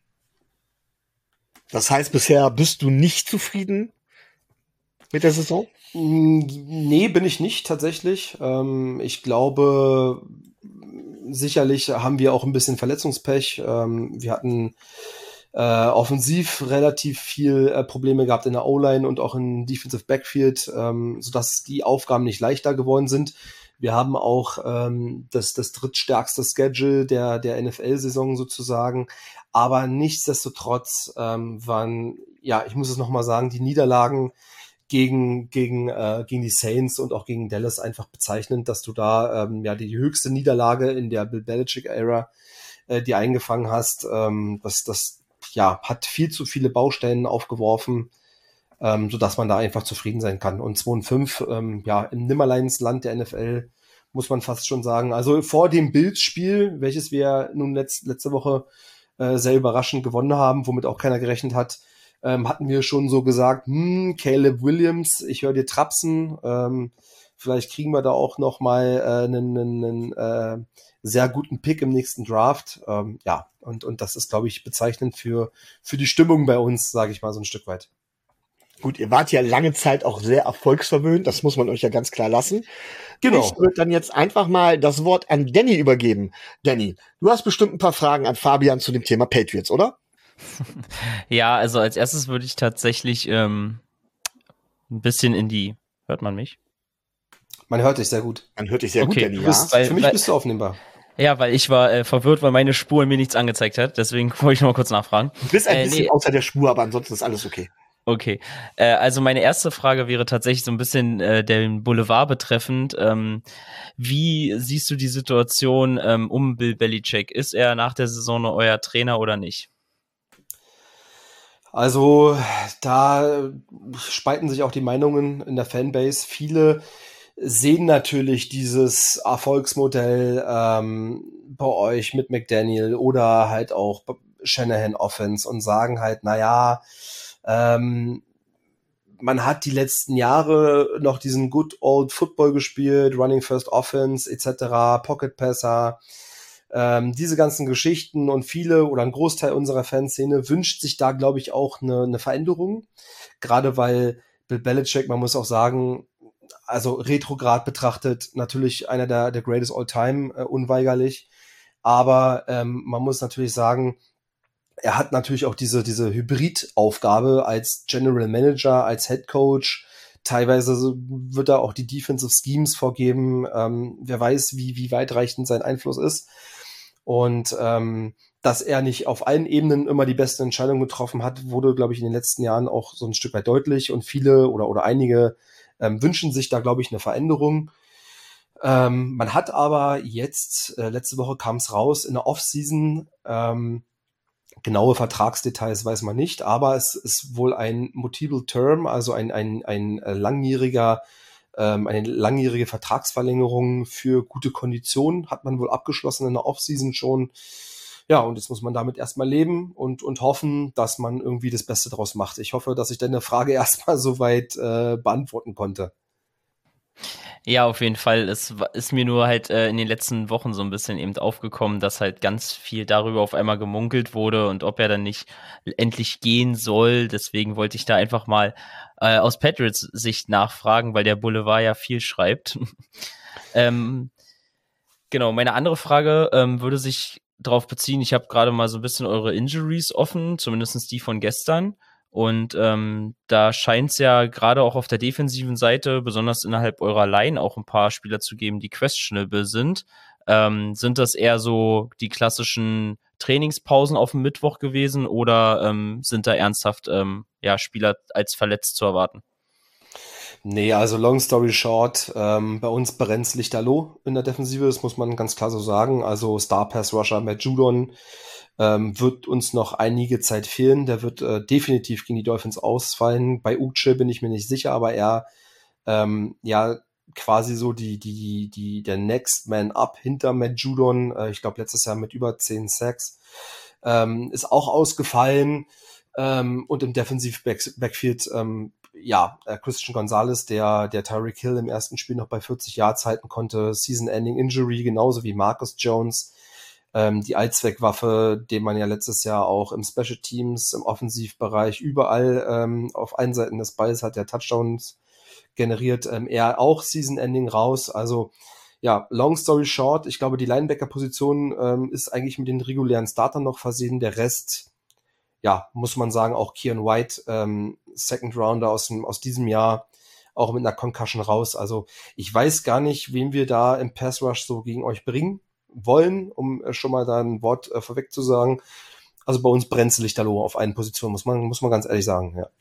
Das heißt, bisher bist du nicht zufrieden mit der Saison? Nee, bin ich nicht tatsächlich. Ähm, ich glaube, sicherlich haben wir auch ein bisschen Verletzungspech. Ähm, wir hatten äh, offensiv relativ viel äh, Probleme gehabt in der O-Line und auch im Defensive Backfield, ähm, sodass die Aufgaben nicht leichter geworden sind. Wir haben auch ähm, das, das drittstärkste Schedule der, der N F L-Saison sozusagen. Aber nichtsdestotrotz ähm, waren ja, ich muss es nochmal sagen, die Niederlagen gegen, gegen, äh, gegen die Saints und auch gegen Dallas einfach bezeichnend, dass du da ähm, ja die höchste Niederlage in der Bill Belichick-Ära äh, die eingefangen hast. Ähm, das, das ja, hat viel zu viele Baustellen aufgeworfen, ähm, sodass man da einfach zufrieden sein kann. Und zwei und fünf, ähm, ja, im Nimmerleinsland der N F L, muss man fast schon sagen. Also vor dem Bills-Spiel, welches wir nun letzt, letzte Woche äh, sehr überraschend gewonnen haben, womit auch keiner gerechnet hat, ähm, hatten wir schon so gesagt, hm, Caleb Williams, ich höre dir trapsen, ähm, vielleicht kriegen wir da auch noch mal äh, einen, einen äh, sehr guten Pick im nächsten Draft. Ähm, ja, und, und das ist, glaube ich, bezeichnend für, für die Stimmung bei uns, sage ich mal, so ein Stück weit. Gut, ihr wart ja lange Zeit auch sehr erfolgsverwöhnt, das muss man euch ja ganz klar lassen. Genau. Ich würde dann jetzt einfach mal das Wort an Danny übergeben. Danny, du hast bestimmt ein paar Fragen an Fabian zu dem Thema Patriots, oder? Ja, also als erstes würde ich tatsächlich ähm, ein bisschen in die... Hört man mich? Man hört dich sehr gut. Man hört dich sehr Okay, gut, Danny, Du ja. bist, Weil- für mich weil- bist du aufnehmbar. Ja, weil ich war äh, verwirrt, weil meine Spur mir nichts angezeigt hat. Deswegen wollte ich noch mal kurz nachfragen. Du bist ein Äh, bisschen nee. außer der Spur, aber ansonsten ist alles okay. Okay, äh, also meine erste Frage wäre tatsächlich so ein bisschen äh, den Boulevard betreffend. Ähm, wie siehst du die Situation ähm, um Bill Belichick? Ist er nach der Saison noch euer Trainer oder nicht? Also da spalten sich auch die Meinungen in der Fanbase. Viele sehen natürlich dieses Erfolgsmodell ähm, bei euch mit McDaniel oder halt auch Shanahan Offense und sagen halt, naja, ähm, man hat die letzten Jahre noch diesen Good Old Football gespielt, Running First Offense et cetera, Pocket Passer, ähm, diese ganzen Geschichten, und viele oder ein Großteil unserer Fanszene wünscht sich da, glaube ich, auch eine, eine Veränderung. Gerade weil Bill Belichick, man muss auch sagen, also retrograd betrachtet, natürlich einer der, der Greatest All-Time, äh, unweigerlich. Aber ähm, man muss natürlich sagen, er hat natürlich auch diese, diese Hybrid-Aufgabe als General Manager, als Head Coach. Teilweise so wird er auch die Defensive Schemes vorgeben. Ähm, wer weiß, wie, wie weitreichend sein Einfluss ist. Und ähm, dass er nicht auf allen Ebenen immer die besten Entscheidungen getroffen hat, wurde, glaube ich, in den letzten Jahren auch so ein Stück weit deutlich. Und viele oder, oder einige ähm, wünschen sich da, glaube ich, eine Veränderung. Ähm, man hat aber jetzt, äh, letzte Woche kam es raus, in der Offseason, ähm, genaue Vertragsdetails weiß man nicht, aber es ist wohl ein Multiple Term, also ein, ein, ein langjähriger, ähm, eine langjährige Vertragsverlängerung für gute Konditionen hat man wohl abgeschlossen in der Offseason schon. Ja, und jetzt muss man damit erstmal leben und, und hoffen, dass man irgendwie das Beste draus macht. Ich hoffe, dass ich deine Frage erstmal soweit äh, beantworten konnte. Ja, auf jeden Fall. Es wa- ist mir nur halt äh, in den letzten Wochen so ein bisschen eben aufgekommen, dass halt ganz viel darüber auf einmal gemunkelt wurde und ob er dann nicht endlich gehen soll. Deswegen wollte ich da einfach mal äh, aus Patriots Sicht nachfragen, weil der Boulevard ja viel schreibt. ähm, genau, meine andere Frage ähm, würde sich darauf beziehen, ich habe gerade mal so ein bisschen eure Injuries offen, zumindest die von gestern. Und ähm, da scheint es ja gerade auch auf der defensiven Seite, besonders innerhalb eurer Line, auch ein paar Spieler zu geben, die questionable sind. Ähm, sind das eher so die klassischen Trainingspausen auf dem Mittwoch gewesen oder ähm, sind da ernsthaft ähm, ja, Spieler als verletzt zu erwarten? Nee, also long story short, ähm, bei uns brennt's lichterloh in der Defensive, das muss man ganz klar so sagen. Also Star Pass Rusher Matt Judon ähm, wird uns noch einige Zeit fehlen. Der wird äh, definitiv gegen die Dolphins ausfallen. Bei Uche bin ich mir nicht sicher, aber er ähm, ja quasi so die die die der Next Man Up hinter Matt Judon. Äh, ich glaube letztes Jahr mit über zehn Sacks ähm, ist auch ausgefallen. Ähm, und im Defensive Back Backfield ähm, ja, äh, Christian Gonzalez, der, der Tyreek Hill im ersten Spiel noch bei vierzig Yards halten konnte, Season-Ending-Injury, genauso wie Marcus Jones, ähm, die Allzweckwaffe, den man ja letztes Jahr auch im Special Teams, im Offensivbereich, überall ähm, auf allen Seiten des Balls hat der Touchdowns generiert, ähm, er auch Season-Ending raus, also ja, long story short, ich glaube, die Linebacker-Position ähm, ist eigentlich mit den regulären Startern noch versehen, der Rest, ja, muss man sagen, auch Keion White, ähm, Second Rounder aus, dem, aus diesem Jahr, auch mit einer Concussion raus. Also ich weiß gar nicht, wen wir da im Pass Rush so gegen euch bringen wollen, um äh, schon mal da ein Wort äh, vorweg zu sagen. Also bei uns brennt Lichterloh auf einen Position, muss man, muss man ganz ehrlich sagen, ja.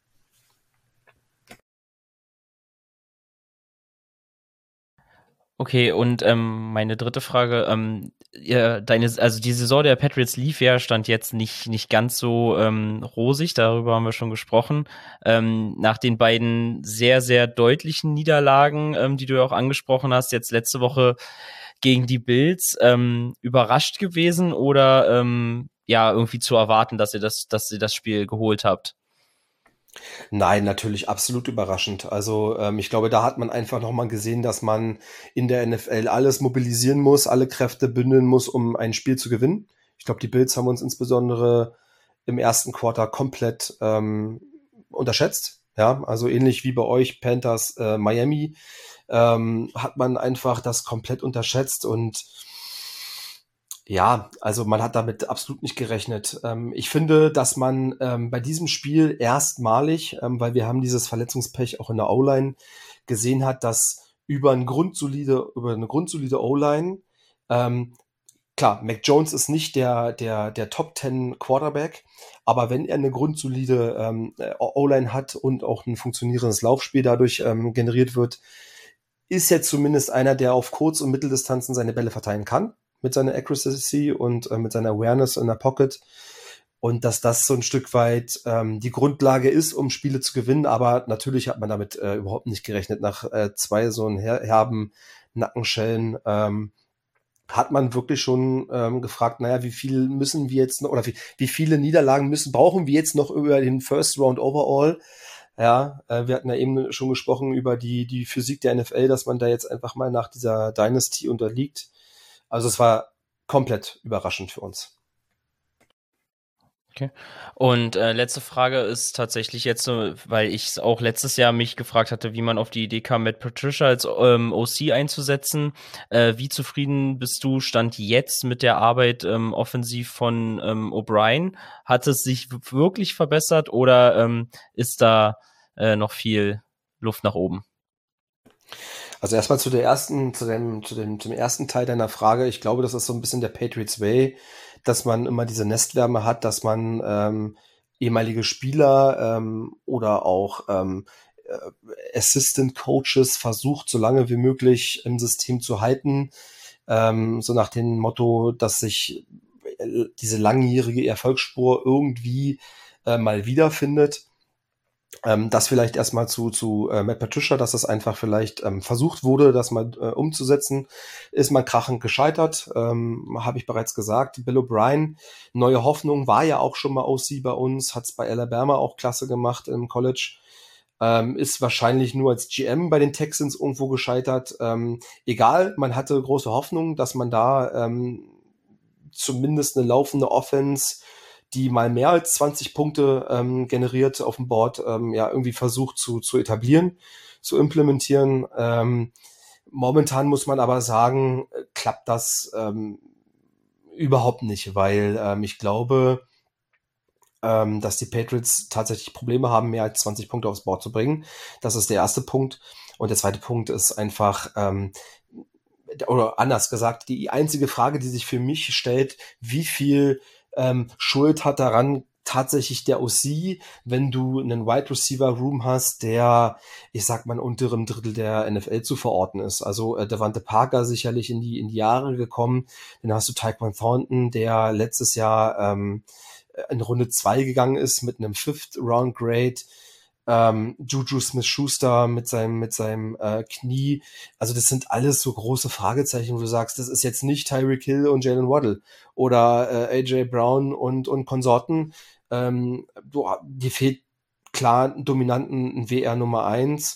Okay, und ähm, meine dritte Frage, ähm, ja, deine, also die Saison der Patriots lief ja, stand jetzt nicht, nicht ganz so ähm, rosig, darüber haben wir schon gesprochen. Ähm, nach den beiden sehr, sehr deutlichen Niederlagen, ähm, die du ja auch angesprochen hast, jetzt letzte Woche gegen die Bills, ähm, überrascht gewesen oder ähm, ja, irgendwie zu erwarten, dass ihr das, dass ihr das Spiel geholt habt? Nein, natürlich absolut überraschend. Also ähm, ich glaube, da hat man einfach nochmal gesehen, dass man in der N F L alles mobilisieren muss, alle Kräfte bündeln muss, um ein Spiel zu gewinnen. Ich glaube, die Bills haben uns insbesondere im ersten Quarter komplett ähm, unterschätzt. Ja, also ähnlich wie bei euch Panthers äh, Miami ähm, hat man einfach das komplett unterschätzt und ja, also man hat damit absolut nicht gerechnet. Ähm, ich finde, dass man ähm, bei diesem Spiel erstmalig, ähm, weil wir haben dieses Verletzungspech auch in der O-Line gesehen hat, dass über ein grundsolide, über eine grundsolide O-Line, ähm, klar, Mac Jones ist nicht der, der, der Top Ten Quarterback, aber wenn er eine grundsolide ähm, O-Line hat und auch ein funktionierendes Laufspiel dadurch ähm, generiert wird, ist er zumindest einer, der auf Kurz- und Mitteldistanzen seine Bälle verteilen kann, mit seiner Accuracy und äh, mit seiner Awareness in der Pocket. Und dass das so ein Stück weit ähm, die Grundlage ist, um Spiele zu gewinnen. Aber natürlich hat man damit äh, überhaupt nicht gerechnet. Nach äh, zwei so einen her herben Nackenschellen ähm, hat man wirklich schon ähm, gefragt, naja, wie viel müssen wir jetzt noch, oder wie, wie viele Niederlagen müssen, brauchen wir jetzt noch über den First Round Overall? Ja, äh, wir hatten ja eben schon gesprochen über die, die Physik der N F L, dass man da jetzt einfach mal nach dieser Dynasty unterliegt. Also es war komplett überraschend für uns. Okay. Und äh, letzte Frage ist tatsächlich jetzt so, weil ich auch letztes Jahr mich gefragt hatte, wie man auf die Idee kam, Matt Patricia als ähm, O C einzusetzen. Äh, wie zufrieden bist du Stand jetzt mit der Arbeit ähm, offensiv von ähm, O'Brien? Hat es sich w- wirklich verbessert oder ähm, ist da äh, noch viel Luft nach oben? Also erstmal zu der ersten, zu dem, zu dem, zum ersten Teil deiner Frage. Ich glaube, das ist so ein bisschen der Patriots Way, dass man immer diese Nestwärme hat, dass man ähm, ehemalige Spieler ähm, oder auch ähm, äh, Assistant Coaches versucht, so lange wie möglich im System zu halten. Ähm, so nach dem Motto, dass sich äh, diese langjährige Erfolgsspur irgendwie äh, mal wiederfindet. Ähm, das vielleicht erstmal zu, zu äh, Matt Patricia, dass das einfach vielleicht ähm, versucht wurde, das mal äh, umzusetzen, ist man krachend gescheitert, ähm, habe ich bereits gesagt. Bill O'Brien, neue Hoffnung, war ja auch schon mal O C bei uns, hat es bei Alabama auch klasse gemacht im College, ähm, ist wahrscheinlich nur als G M bei den Texans irgendwo gescheitert. Ähm, egal, man hatte große Hoffnung, dass man da ähm, zumindest eine laufende Offense, die mal mehr als zwanzig Punkte ähm, generiert auf dem Board, ähm, ja, irgendwie versucht zu, zu etablieren, zu implementieren. Ähm, momentan muss man aber sagen, äh, klappt das ähm, überhaupt nicht, weil ähm, ich glaube, ähm, dass die Patriots tatsächlich Probleme haben, mehr als zwanzig Punkte aufs Board zu bringen. Das ist der erste Punkt. Und der zweite Punkt ist einfach, ähm, oder anders gesagt, die einzige Frage, die sich für mich stellt, wie viel ähm, Schuld hat daran tatsächlich der O C, wenn du einen Wide Receiver Room hast, der, ich sag mal, unterem Drittel der N F L zu verorten ist. Also äh, Devante Parker sicherlich in die in die Jahre gekommen. Dann hast du Tyquan Thornton, der letztes Jahr ähm, in Runde zwei gegangen ist mit einem Fifth Round Grade. Ähm, Juju Smith-Schuster mit seinem mit seinem äh, Knie. Also das sind alles so große Fragezeichen, wo du sagst, das ist jetzt nicht Tyreek Hill und Jalen Waddle oder äh, A J Brown und und Konsorten. Ähm, du, dir fehlt klar einen dominanten W R Nummer eins.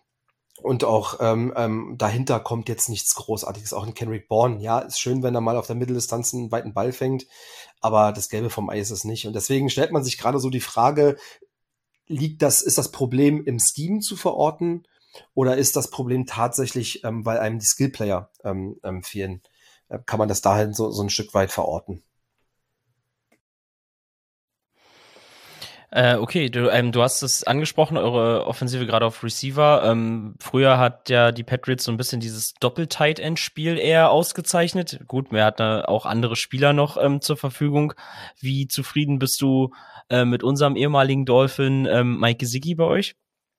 Und auch ähm, ähm, dahinter kommt jetzt nichts Großartiges. Auch ein Kendrick Bourne, ja, ist schön, wenn er mal auf der Mitteldistanz einen weiten Ball fängt, aber das Gelbe vom Ei ist es nicht. Und deswegen stellt man sich gerade so die Frage, liegt das, ist das Problem im Scheme zu verorten oder ist das Problem tatsächlich, ähm, weil einem die Skillplayer ähm, ähm, fehlen? Äh, kann man das dahin so, so ein Stück weit verorten? Äh, okay, du, ähm, du hast es angesprochen, eure Offensive gerade auf Receiver. Ähm, früher hat ja die Patriots so ein bisschen dieses Doppel-Tight-End-Spiel eher ausgezeichnet. Gut, wir hatten äh, auch andere Spieler noch ähm, zur Verfügung. Wie zufrieden bist du äh, mit unserem ehemaligen Dolphin ähm, Mike Gesicki bei euch?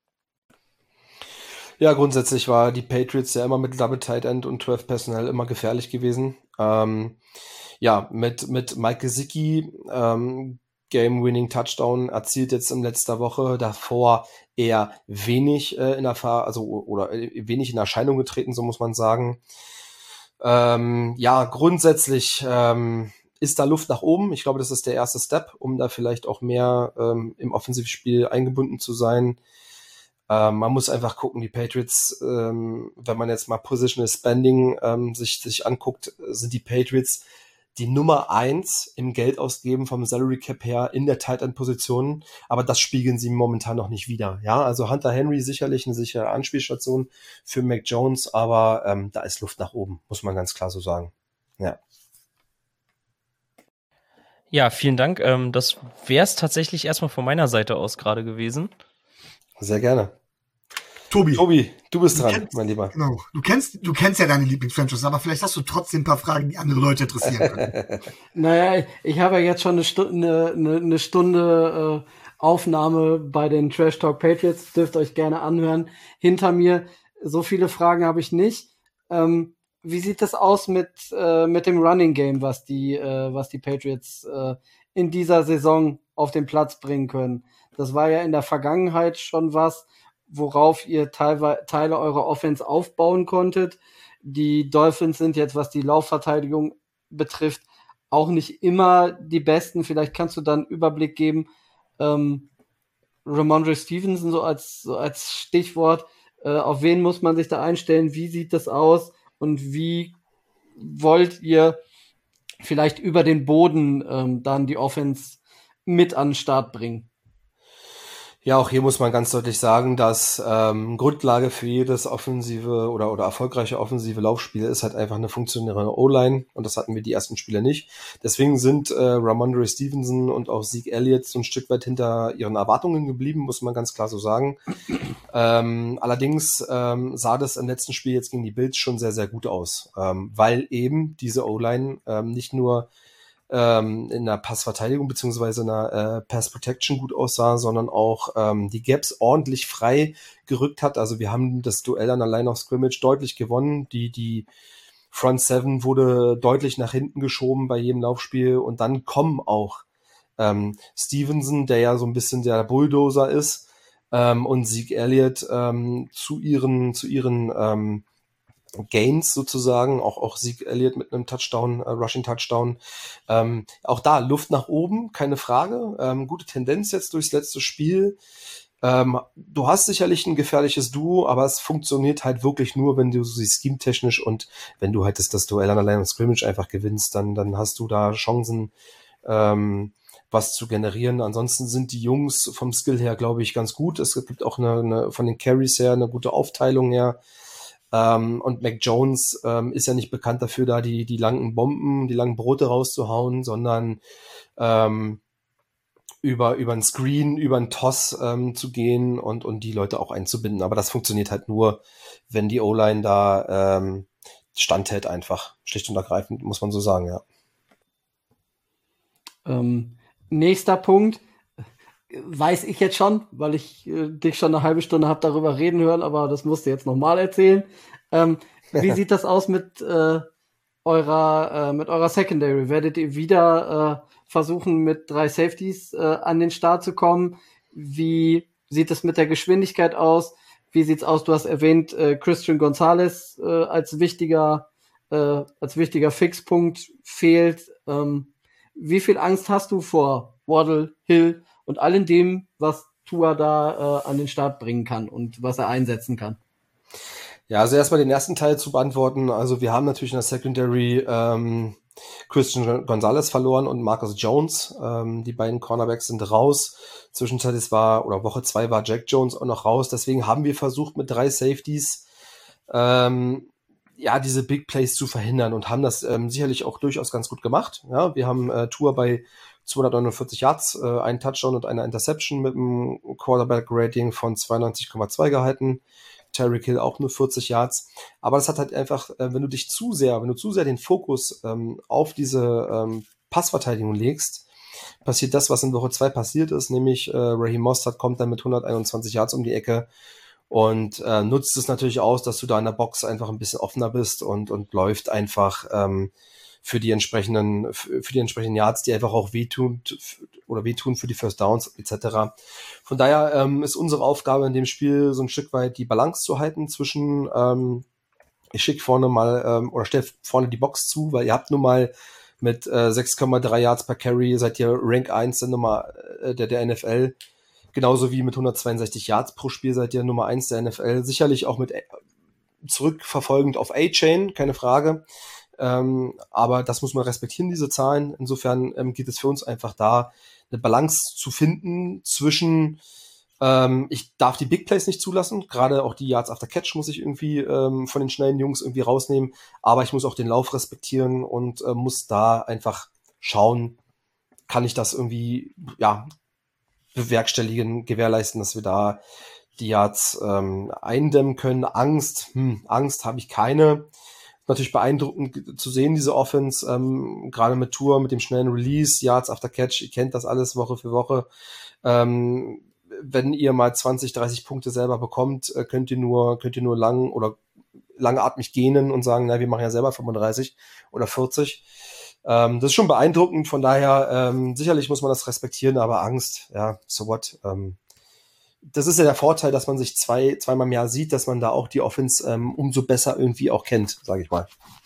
Ja, grundsätzlich war die Patriots ja immer mit Double Tight End und zwölf Personnel immer gefährlich gewesen. Ähm, ja, mit, mit Mike Gesicki, ähm, Game-Winning-Touchdown erzielt jetzt in letzter Woche, davor eher wenig äh, in Erfahrung, also oder äh, wenig in Erscheinung getreten, so muss man sagen. Ähm, ja, grundsätzlich ähm, ist da Luft nach oben. Ich glaube, das ist der erste Step, um da vielleicht auch mehr ähm, im Offensivspiel eingebunden zu sein. Ähm, man muss einfach gucken, die Patriots, ähm, wenn man jetzt mal Positional Spending ähm, sich, sich anguckt, sind die Patriots die Nummer eins im Geldausgeben vom Salary Cap her in der Tight End Position, aber das spiegeln sie momentan noch nicht wider. Ja, also Hunter Henry sicherlich eine sichere Anspielstation für Mac Jones, aber ähm, da ist Luft nach oben, muss man ganz klar so sagen. Ja. Ja, vielen Dank. Ähm, das wäre es tatsächlich erstmal von meiner Seite aus gerade gewesen. Sehr gerne. Tobi. Tobi, du bist Du dran, kennst- mein Lieber. Genau. Du kennst, du kennst ja deine Lieblingsfranchise, aber vielleicht hast du trotzdem ein paar Fragen, die andere Leute interessieren können. Naja, ich habe ja jetzt schon eine Stunde, eine, eine Stunde äh, Aufnahme bei den Trash Talk Patriots. Dürft euch gerne anhören. Hinter mir, so viele Fragen habe ich nicht. Ähm, wie sieht das aus mit, äh, mit dem Running Game, was die, äh, was die Patriots äh, in dieser Saison auf den Platz bringen können? Das war ja in der Vergangenheit schon was, worauf ihr teilweise Teile eurer Offense aufbauen konntet. Die Dolphins sind jetzt, was die Laufverteidigung betrifft, auch nicht immer die besten. Vielleicht kannst du dann einen Überblick geben. Ähm, Ramondre Stevenson so als, so als Stichwort. Äh, auf wen muss man sich da einstellen? Wie sieht das aus? Und wie wollt ihr vielleicht über den Boden ähm, dann die Offense mit an den Start bringen? Ja, auch hier muss man ganz deutlich sagen, dass ähm, Grundlage für jedes offensive oder oder erfolgreiche offensive Laufspiel ist halt einfach eine funktionierende O-Line und das hatten wir die ersten Spiele nicht. Deswegen sind äh, Ramondre Stevenson und auch Zeke Elliott so ein Stück weit hinter ihren Erwartungen geblieben, muss man ganz klar so sagen. ähm, allerdings ähm, sah das im letzten Spiel jetzt gegen die Bills schon sehr, sehr gut aus, ähm, weil eben diese O-Line ähm, nicht nur ähm, in der Passverteidigung beziehungsweise in der äh, Pass Protection gut aussah, sondern auch ähm, die Gaps ordentlich frei gerückt hat. Also wir haben das Duell an der Line of Scrimmage deutlich gewonnen. Die, die Front Seven wurde deutlich nach hinten geschoben bei jedem Laufspiel und dann kommen auch ähm, Stevenson, der ja so ein bisschen der Bulldozer ist, ähm, und Zeke Elliott ähm, zu ihren, zu ihren ähm, Gains sozusagen, auch, auch Zeke Elliott mit einem Touchdown, äh, Rushing Touchdown. Ähm, auch da Luft nach oben, keine Frage. Ähm, gute Tendenz jetzt durchs letzte Spiel. Ähm, du hast sicherlich ein gefährliches Duo, aber es funktioniert halt wirklich nur, wenn du sie scheme-technisch und wenn du halt das, das Duell an der Line of Scrimmage einfach gewinnst, dann, dann hast du da Chancen, ähm, was zu generieren. Ansonsten sind die Jungs vom Skill her, glaube ich, ganz gut. Es gibt auch eine, eine von den Carries her eine gute Aufteilung her. Ähm, und Mac Jones ähm, ist ja nicht bekannt dafür, da die, die langen Bomben, die langen Brote rauszuhauen, sondern ähm, über, über ein Screen, über einen Toss ähm, zu gehen und, und die Leute auch einzubinden. Aber das funktioniert halt nur, wenn die O-Line da ähm, standhält einfach. Schlicht und ergreifend, muss man so sagen, ja. Ähm, nächster Punkt. Weiß ich jetzt schon, weil ich äh, dich schon eine halbe Stunde habe darüber reden hören, aber das musst du jetzt nochmal erzählen. Ähm, wie sieht das aus mit äh, eurer äh, mit eurer Secondary? Werdet ihr wieder äh, versuchen, mit drei Safeties äh, an den Start zu kommen? Wie sieht es mit der Geschwindigkeit aus? Wie sieht's aus? Du hast erwähnt, äh, Christian Gonzalez äh, als wichtiger äh, als wichtiger Fixpunkt fehlt. Ähm, wie viel Angst hast du vor Waddle, Hill und allem dem, was Tua da äh, an den Start bringen kann und was er einsetzen kann? Ja, also erstmal den ersten Teil zu beantworten. Also wir haben natürlich in der Secondary ähm, Christian Gonzalez verloren und Marcus Jones. Ähm, die beiden Cornerbacks sind raus. Zwischenzeitlich war, oder Woche zwei war Jack Jones auch noch raus. Deswegen haben wir versucht, mit drei Safeties ähm, ja, diese Big Plays zu verhindern und haben das ähm, sicherlich auch durchaus ganz gut gemacht. Ja, wir haben äh, Tua bei zweihundertneunundvierzig Yards, äh, ein Touchdown und eine Interception mit einem Quarterback-Rating von zweiundneunzig Komma zwei gehalten. Tyreek Hill auch nur vierzig Yards. Aber das hat halt einfach, äh, wenn du dich zu sehr, wenn du zu sehr den Fokus ähm, auf diese ähm, Passverteidigung legst, passiert das, was in Woche zwei passiert ist, nämlich äh, Raheem Mostert kommt dann mit hunderteinundzwanzig Yards um die Ecke und äh, nutzt es natürlich aus, dass du da in der Box einfach ein bisschen offener bist und und läuft einfach ähm, für die entsprechenden für die entsprechenden Yards, die einfach auch wehtun oder wehtun für die First Downs et cetera. Von daher ähm, ist unsere Aufgabe in dem Spiel so ein Stück weit die Balance zu halten zwischen ähm, ich schicke vorne mal ähm, oder stelle vorne die Box zu, weil ihr habt nun mal mit äh, sechs Komma drei Yards per Carry seid ihr Rank eins der Nummer äh, der der N F L. Genauso wie mit hundertzweiundsechzig Yards pro Spiel seid ihr Nummer eins der N F L. Sicherlich auch mit äh, zurückverfolgend auf A-Chain, keine Frage. Ähm, aber das muss man respektieren, diese Zahlen. Insofern ähm, geht es für uns einfach da, eine Balance zu finden zwischen ähm, ich darf die Big Plays nicht zulassen, gerade auch die Yards after Catch muss ich irgendwie ähm, von den schnellen Jungs irgendwie rausnehmen, aber ich muss auch den Lauf respektieren und äh, muss da einfach schauen, kann ich das irgendwie, ja, bewerkstelligen, gewährleisten, dass wir da die Yards ähm, eindämmen können. Angst, hm, Angst habe ich keine. Natürlich beeindruckend zu sehen, diese Offense, ähm, gerade mit Tour, mit dem schnellen Release, Yards after Catch, ihr kennt das alles Woche für Woche. Ähm, wenn ihr mal zwanzig, dreißig Punkte selber bekommt, äh, könnt ihr nur, könnt ihr nur lang oder langatmig gähnen und sagen, na, wir machen ja selber fünfunddreißig oder vierzig. Ähm, das ist schon beeindruckend, von daher ähm, sicherlich muss man das respektieren, aber Angst, ja, so what. Ähm, das ist ja der Vorteil, dass man sich zwei zweimal im Jahr sieht, dass man da auch die Offense ähm, umso besser irgendwie auch kennt, sage ich mal.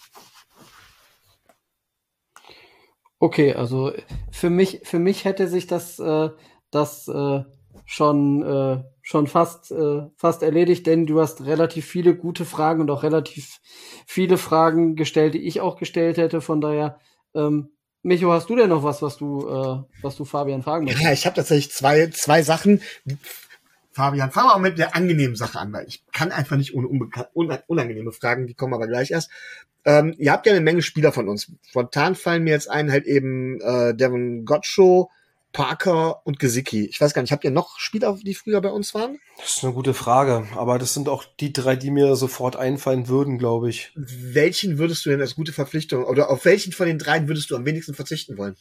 Okay, also für mich für mich hätte sich das äh, das äh, schon äh, schon fast äh, fast erledigt, denn du hast relativ viele gute Fragen und auch relativ viele Fragen gestellt, die ich auch gestellt hätte. Von daher, ähm, Micho, hast du denn noch was, was du äh, was du Fabian fragen möchtest? Ja, ich habe tatsächlich zwei zwei Sachen. Fabian, fangen wir auch mit der angenehmen Sache an, weil ich kann einfach nicht ohne unbekan- un- unangenehme Fragen, die kommen aber gleich erst. Ähm, ihr habt ja eine Menge Spieler von uns. Spontan fallen mir jetzt ein, halt eben äh, Devin Gottschow, Parker und Gesicki. Ich weiß gar nicht, habt ihr noch Spieler, die früher bei uns waren? Das ist eine gute Frage, aber das sind auch die drei, die mir sofort einfallen würden, glaube ich. Welchen würdest du denn als gute Verpflichtung, oder auf welchen von den dreien würdest du am wenigsten verzichten wollen?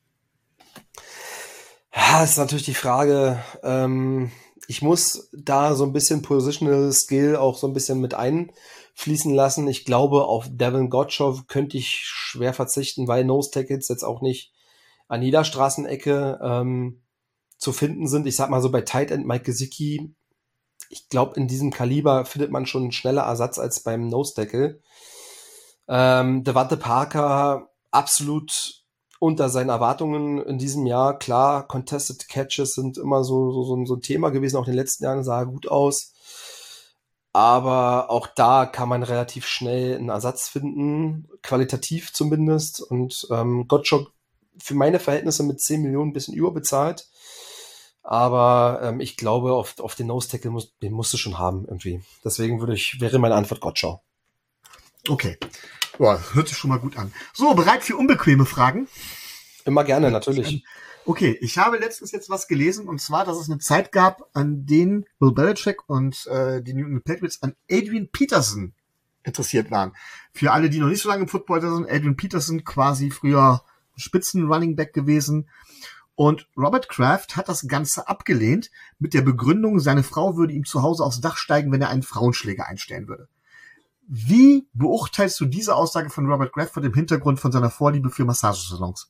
Ja, ist natürlich die Frage, ähm, ich muss da so ein bisschen Positional Skill auch so ein bisschen mit einfließen lassen. Ich glaube, auf Devin Gottschow könnte ich schwer verzichten, weil Nose Tackles jetzt auch nicht an jeder Straßenecke ähm, zu finden sind. Ich sag mal so bei Tight End Mike Gesicki, ich glaube, in diesem Kaliber findet man schon einen schneller Ersatz als beim Nose Tackle. Ähm, Devante Parker absolut unter seinen Erwartungen in diesem Jahr. Klar, Contested Catches sind immer so, so, so, so ein Thema gewesen, auch in den letzten Jahren sah er gut aus. Aber auch da kann man relativ schnell einen Ersatz finden, qualitativ zumindest. Und ähm, Gottschalk für meine Verhältnisse mit zehn Millionen ein bisschen überbezahlt. Aber ähm, ich glaube, auf, auf den Nose-Tackle muss, den musst du schon haben irgendwie. Deswegen würde ich, wäre meine Antwort Gottschalk. Okay. Boah, hört sich schon mal gut an. So, bereit für unbequeme Fragen? Immer gerne, natürlich. Okay, ich habe letztens jetzt was gelesen, und zwar, dass es eine Zeit gab, an denen Bill Belichick und äh, die New England Patriots an Adrian Peterson interessiert waren. Für alle, die noch nicht so lange im Football sind, Adrian Peterson quasi früher Spitzen-Running-Back gewesen. Und Robert Kraft hat das Ganze abgelehnt mit der Begründung, seine Frau würde ihm zu Hause aufs Dach steigen, wenn er einen Frauenschläger einstellen würde. Wie beurteilst du diese Aussage von Robert Kraft vor dem Hintergrund von seiner Vorliebe für Massagesalons?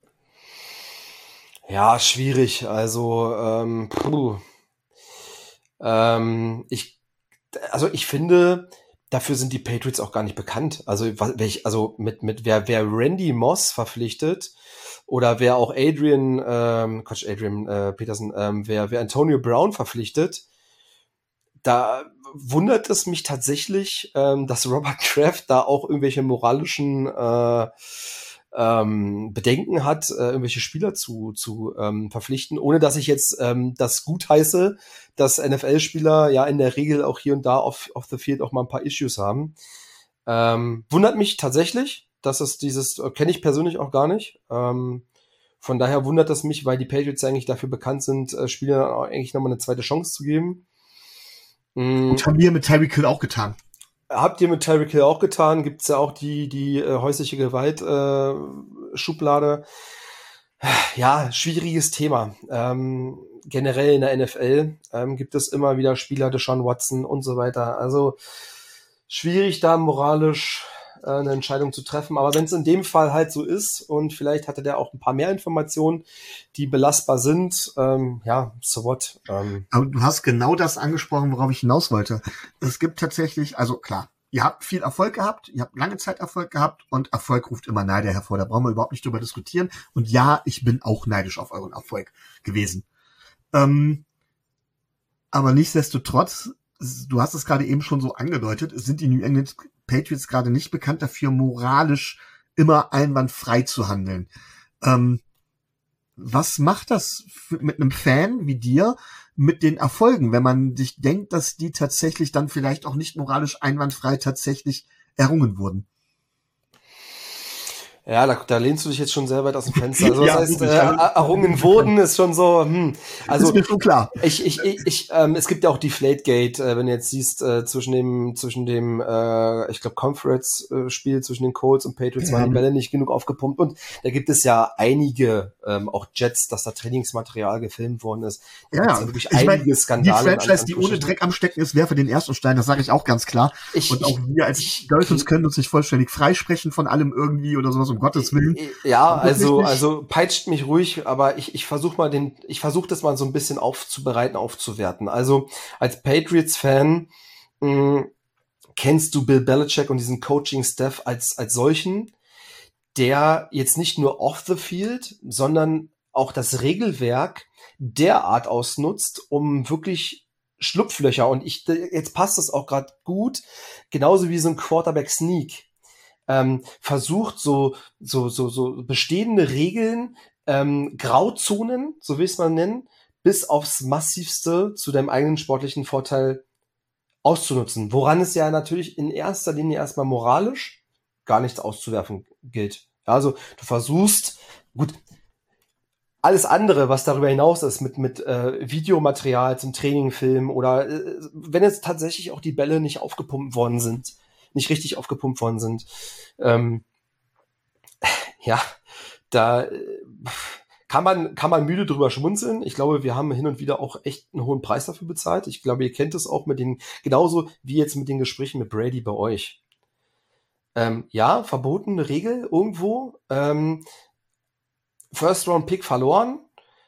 Ja, schwierig. Also, ähm, puh. Ähm, ich, also ich finde, dafür sind die Patriots auch gar nicht bekannt. Also, welch, also mit mit wer wer Randy Moss verpflichtet oder wer auch Adrian, ähm, Quatsch, Adrian äh, Peterson, ähm, wer wer Antonio Brown verpflichtet, da wundert es mich tatsächlich, ähm, dass Robert Kraft da auch irgendwelche moralischen äh, ähm, Bedenken hat, äh, irgendwelche Spieler zu zu ähm, verpflichten, ohne dass ich jetzt ähm, das gutheiße, dass N F L-Spieler ja in der Regel auch hier und da auf auf the field auch mal ein paar Issues haben. Ähm, wundert mich tatsächlich, dass es dieses, äh, kenne ich persönlich auch gar nicht. Ähm, Von daher wundert das mich, weil die Patriots eigentlich dafür bekannt sind, äh, Spielern auch eigentlich nochmal eine zweite Chance zu geben. Mm. Und haben wir mit Tyreek Hill auch getan. Habt ihr mit Tyreek Hill auch getan? Gibt's ja auch die, die äh, häusliche Gewalt äh, Schublade. Ja, schwieriges Thema. Ähm, generell in der N F L ähm, gibt es immer wieder Spieler, Deshaun Watson und so weiter. Also schwierig da moralisch äh, eine Entscheidung zu treffen. Aber wenn es in dem Fall halt so ist und vielleicht hatte der auch ein paar mehr Informationen, die belastbar sind, ähm, ja, so what. Ähm. Aber du hast genau das angesprochen, worauf ich hinaus wollte. Es gibt tatsächlich, also klar, ihr habt viel Erfolg gehabt, ihr habt lange Zeit Erfolg gehabt und Erfolg ruft immer Neider hervor. Da brauchen wir überhaupt nicht drüber diskutieren. Und ja, ich bin auch neidisch auf euren Erfolg gewesen. Ähm, aber nichtsdestotrotz, du hast es gerade eben schon so angedeutet, sind die New England Patriots gerade nicht bekannt dafür, moralisch immer einwandfrei zu handeln. Ähm, was macht das für, mit einem Fan wie dir mit den Erfolgen, wenn man sich denkt, dass die tatsächlich dann vielleicht auch nicht moralisch einwandfrei tatsächlich errungen wurden? Ja, da, da lehnst du dich jetzt schon sehr weit aus dem Fenster. Also, ja, das heißt, äh, errungen wurden ist schon so, hm. Also, ist mir schon klar. Ich, ich, ich, ich ähm, es gibt ja auch Deflategate, äh, wenn du jetzt siehst, äh, zwischen dem, zwischen dem, äh, ich glaube, Conference-Spiel zwischen den Colts und Patriots Ja. waren die Bälle nicht genug aufgepumpt und da gibt es ja einige, ähm, auch Jets, dass da Trainingsmaterial gefilmt worden ist. Da Ja, gibt's ja. ja wirklich Ich einige mein, Skandale. Die Franchise, an, an die ohne Dreck am Stecken ist, werfe den ersten Stein, das sage ich auch ganz klar. Ich, und auch ich, wir als ich, Dolphins können uns nicht vollständig freisprechen von allem irgendwie oder sowas, um Gottes Willen. Ja, also, nicht. also peitscht mich ruhig, aber ich, ich versuche mal den, ich versuche das mal so ein bisschen aufzubereiten, aufzuwerten. Also als Patriots-Fan mh, kennst du Bill Belichick und diesen Coaching-Staff als als solchen, der jetzt nicht nur off the field, sondern auch das Regelwerk derart ausnutzt, um wirklich Schlupflöcher, und ich jetzt passt das auch gerade gut, genauso wie so ein Quarterback-Sneak. Ähm, versucht so so so so bestehende Regeln, ähm, Grauzonen, so will ich es mal nennen, bis aufs Massivste zu deinem eigenen sportlichen Vorteil auszunutzen. Woran es ja natürlich in erster Linie erstmal moralisch gar nichts auszuwerfen gilt. Also du versuchst, gut, alles andere, was darüber hinaus ist, mit mit äh, Videomaterial zum Trainingfilm oder äh, wenn jetzt tatsächlich auch die Bälle nicht aufgepumpt worden sind, nicht richtig aufgepumpt worden sind, ähm, ja, da äh, kann man kann man müde drüber schmunzeln. Ich glaube, wir haben hin und wieder auch echt einen hohen Preis dafür bezahlt. Ich glaube, ihr kennt es auch mit den, genauso wie jetzt mit den Gesprächen mit Brady bei euch. Ähm, ja, verbotene Regel irgendwo. Ähm, First-Round-Pick verloren.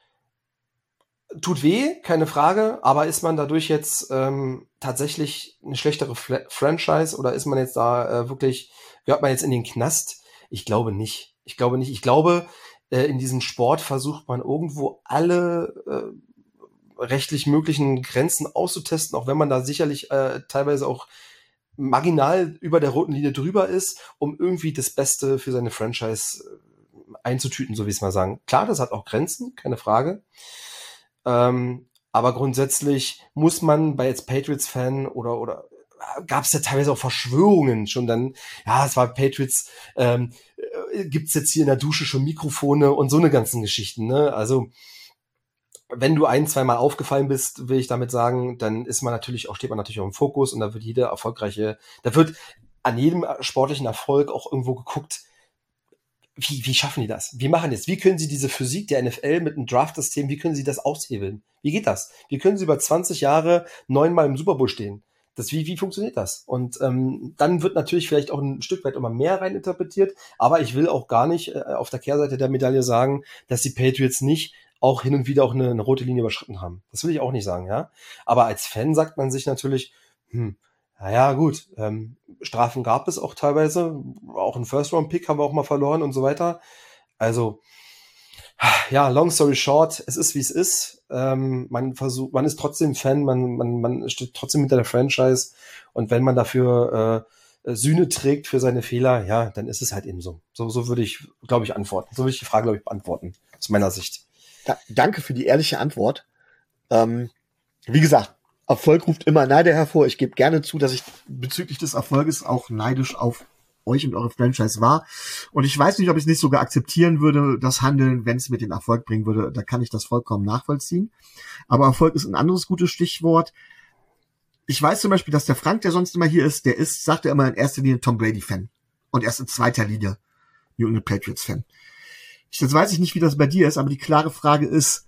Tut weh, keine Frage, aber ist man dadurch jetzt ähm, tatsächlich eine schlechtere Fla- Franchise oder ist man jetzt da äh, wirklich, gehört man jetzt in den Knast? Ich glaube nicht. Ich glaube nicht. Ich glaube, äh, in diesem Sport versucht man irgendwo alle äh, rechtlich möglichen Grenzen auszutesten, auch wenn man da sicherlich äh, teilweise auch marginal über der roten Linie drüber ist, um irgendwie das Beste für seine Franchise äh, einzutüten, so wie ich es mal sagen. Klar, das hat auch Grenzen, keine Frage. Ähm, aber grundsätzlich muss man bei jetzt Patriots-Fan oder oder gab es ja teilweise auch Verschwörungen schon dann, ja, es war Patriots, ähm, äh, gibt's jetzt hier in der Dusche schon Mikrofone und so eine ganzen Geschichten, ne? Also wenn du ein, zwei Mal aufgefallen bist, will ich damit sagen, dann ist man natürlich auch, steht man natürlich auch im Fokus und da wird jeder erfolgreiche, da wird an jedem sportlichen Erfolg auch irgendwo geguckt, Wie, wie schaffen die das? Wie machen die das? Wie können sie diese Physik der N F L mit einem Draft-System, wie können sie das aushebeln? Wie geht das? Wie können sie über zwanzig Jahre neunmal im Super Bowl stehen? Das, wie, wie funktioniert das? Und ähm, dann wird natürlich vielleicht auch ein Stück weit immer mehr reininterpretiert, aber ich will auch gar nicht äh, auf der Kehrseite der Medaille sagen, dass die Patriots nicht auch hin und wieder auch eine, eine rote Linie überschritten haben. Das will ich auch nicht sagen, ja. Aber als Fan sagt man sich natürlich, hm, naja, gut, ähm, Strafen gab es auch teilweise, auch ein First-Round-Pick haben wir auch mal verloren und so weiter. Also, ja, long story short, es ist, wie es ist. Ähm, man versucht, man ist trotzdem Fan, man, man, man steht trotzdem hinter der Franchise und wenn man dafür äh, Sühne trägt für seine Fehler, ja, dann ist es halt eben so. So, so würde ich, glaube ich, antworten. So würde ich die Frage, glaube ich, beantworten, aus meiner Sicht. Da, danke für die ehrliche Antwort. Ähm, wie gesagt, Erfolg ruft immer Neider hervor. Ich gebe gerne zu, dass ich bezüglich des Erfolges auch neidisch auf euch und eure Franchise war. Und ich weiß nicht, ob ich es nicht sogar akzeptieren würde, das Handeln, wenn es mir den Erfolg bringen würde. Da kann ich das vollkommen nachvollziehen. Aber Erfolg ist ein anderes gutes Stichwort. Ich weiß zum Beispiel, dass der Frank, der sonst immer hier ist, der ist, sagt er immer in erster Linie Tom Brady-Fan. Und erst in zweiter Linie New England Patriots-Fan. Jetzt weiß ich nicht, wie das bei dir ist, aber die klare Frage ist,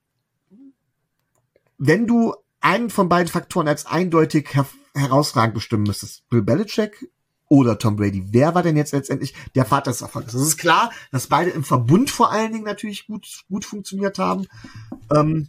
wenn du einen von beiden Faktoren als eindeutig her- herausragend bestimmen müsstest, Bill Belichick oder Tom Brady, wer war denn jetzt letztendlich der Vater des Erfolgs? Es ist klar, dass beide im Verbund vor allen Dingen natürlich gut, gut funktioniert haben. Ähm,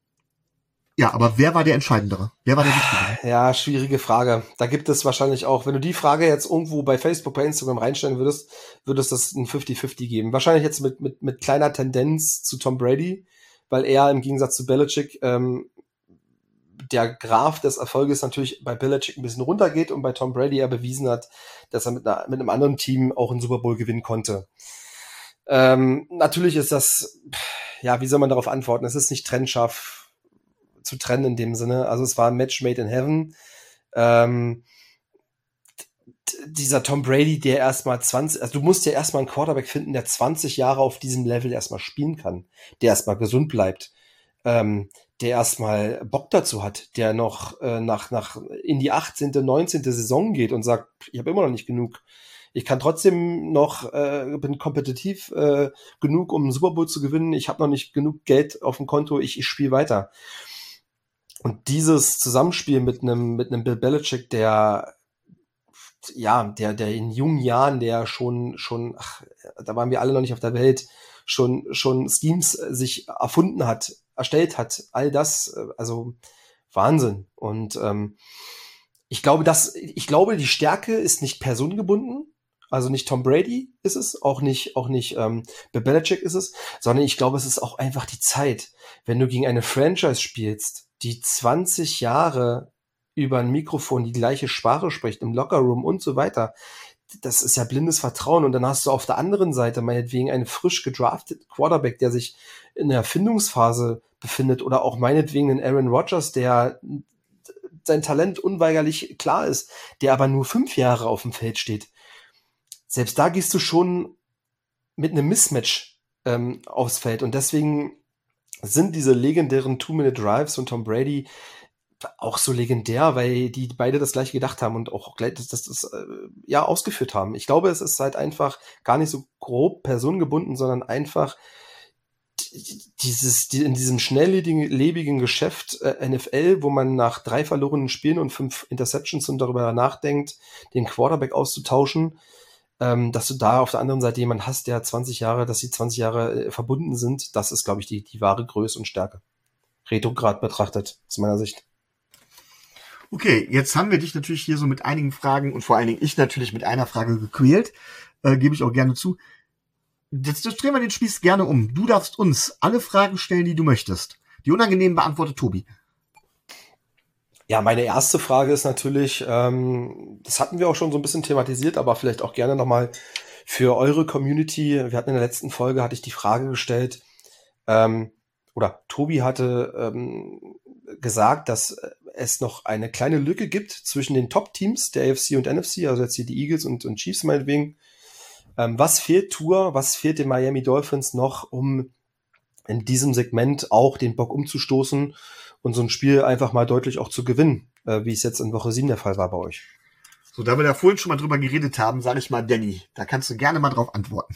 ja, aber wer war der Entscheidendere? Wer war der Wichtigere? Ja, schwierige Frage. Da gibt es wahrscheinlich auch, wenn du die Frage jetzt irgendwo bei Facebook, bei Instagram reinstellen würdest, würdest das ein fünfzig fünfzig geben. Wahrscheinlich jetzt mit, mit, mit kleiner Tendenz zu Tom Brady, weil er im Gegensatz zu Belichick ähm, der Graph des Erfolges natürlich bei Belichick ein bisschen runtergeht und bei Tom Brady er bewiesen hat, dass er mit, einer, mit einem anderen Team auch einen Super Bowl gewinnen konnte. Ähm, natürlich ist das, ja, wie soll man darauf antworten? Es ist nicht trennscharf zu trennen in dem Sinne. Also es war ein Match made in heaven. Ähm, dieser Tom Brady, der erstmal zwanzig, also du musst ja erstmal einen Quarterback finden, der zwanzig Jahre auf diesem Level erstmal spielen kann, der erstmal gesund bleibt, ähm, der erstmal Bock dazu hat, der noch äh, nach, nach in die achtzehnte, neunzehnte Saison geht und sagt, ich habe immer noch nicht genug. Ich kann trotzdem noch, äh, bin kompetitiv äh, genug, um einen Super Bowl zu gewinnen. Ich habe noch nicht genug Geld auf dem Konto, ich, ich spiele weiter. Und dieses Zusammenspiel mit einem mit einem Bill Belichick, der ja, der der in jungen Jahren, der schon schon, ach, da waren wir alle noch nicht auf der Welt, schon schon Schemes sich erfunden hat, erstellt hat, all das, also Wahnsinn. Und ähm, ich glaube, dass ich glaube, die Stärke ist nicht personengebunden, also nicht Tom Brady ist es, auch nicht auch nicht ähm, Bill Belichick ist es, sondern ich glaube, es ist auch einfach die Zeit, wenn du gegen eine Franchise spielst, die zwanzig Jahre über ein Mikrofon die gleiche Sprache spricht, im Lockerroom und so weiter. Das ist ja blindes Vertrauen. Und dann hast du auf der anderen Seite meinetwegen einen frisch gedrafteten Quarterback, der sich in der Erfindungsphase befindet, oder auch meinetwegen einen Aaron Rodgers, der sein Talent unweigerlich klar ist, der aber nur fünf Jahre auf dem Feld steht. Selbst da gehst du schon mit einem Mismatch ähm, aufs Feld. Und deswegen sind diese legendären Two-Minute-Drives von Tom Brady auch so legendär, weil die beide das gleiche gedacht haben und auch gleich das, das, das äh, ja ausgeführt haben. Ich glaube, es ist halt einfach gar nicht so grob personengebunden, sondern einfach dieses die, in diesem schnelllebigen Geschäft äh, N F L, wo man nach drei verlorenen Spielen und fünf Interceptions und darüber nachdenkt, den Quarterback auszutauschen, ähm, dass du da auf der anderen Seite jemanden hast, der zwanzig Jahre, dass sie zwanzig Jahre äh, verbunden sind. Das ist, glaube ich, die, die wahre Größe und Stärke. Retrograd betrachtet, aus meiner Sicht. Okay, jetzt haben wir dich natürlich hier so mit einigen Fragen und vor allen Dingen ich natürlich mit einer Frage gequält. Äh, gebe ich auch gerne zu. Jetzt, jetzt drehen wir den Spieß gerne um. Du darfst uns alle Fragen stellen, die du möchtest. Die unangenehmen beantwortet Tobi. Ja, meine erste Frage ist natürlich, ähm, das hatten wir auch schon so ein bisschen thematisiert, aber vielleicht auch gerne nochmal für eure Community. Wir hatten in der letzten Folge, hatte ich die Frage gestellt, ähm, oder Tobi hatte ähm, gesagt, dass es noch eine kleine Lücke gibt zwischen den Top-Teams der A F C und N F C, also jetzt hier die Eagles und, und Chiefs meinetwegen. Ähm, was fehlt Tour, was fehlt den Miami Dolphins noch, um in diesem Segment auch den Bock umzustoßen und so ein Spiel einfach mal deutlich auch zu gewinnen, äh, wie es jetzt in Woche sieben der Fall war bei euch? So, da wir da vorhin schon mal drüber geredet haben, sage ich mal, Danny, da kannst du gerne mal drauf antworten.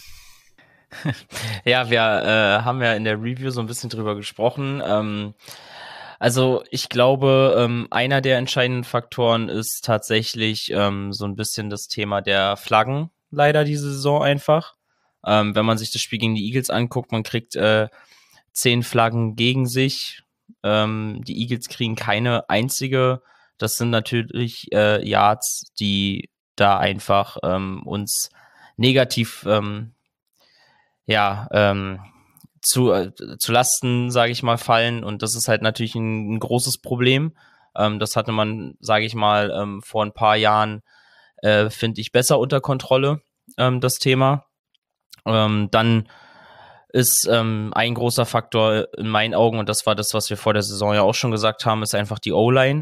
Ja, wir äh, haben ja in der Review so ein bisschen drüber gesprochen. Ähm, also ich glaube, ähm, einer der entscheidenden Faktoren ist tatsächlich ähm, so ein bisschen das Thema der Flaggen, leider diese Saison einfach. Ähm, wenn man sich das Spiel gegen die Eagles anguckt, man kriegt äh, zehn Flaggen gegen sich. Ähm, die Eagles kriegen keine einzige. Das sind natürlich äh, Yards, die da einfach ähm, uns negativ ähm, ja, ähm, zu, äh, zu Lasten, sage ich mal, fallen. Und das ist halt natürlich ein, ein großes Problem. Ähm, das hatte man, sage ich mal, ähm, vor ein paar Jahren, äh, finde ich, besser unter Kontrolle, ähm, das Thema. Ähm, dann ist ähm, ein großer Faktor in meinen Augen, und das war das, was wir vor der Saison ja auch schon gesagt haben, ist einfach die O-Line.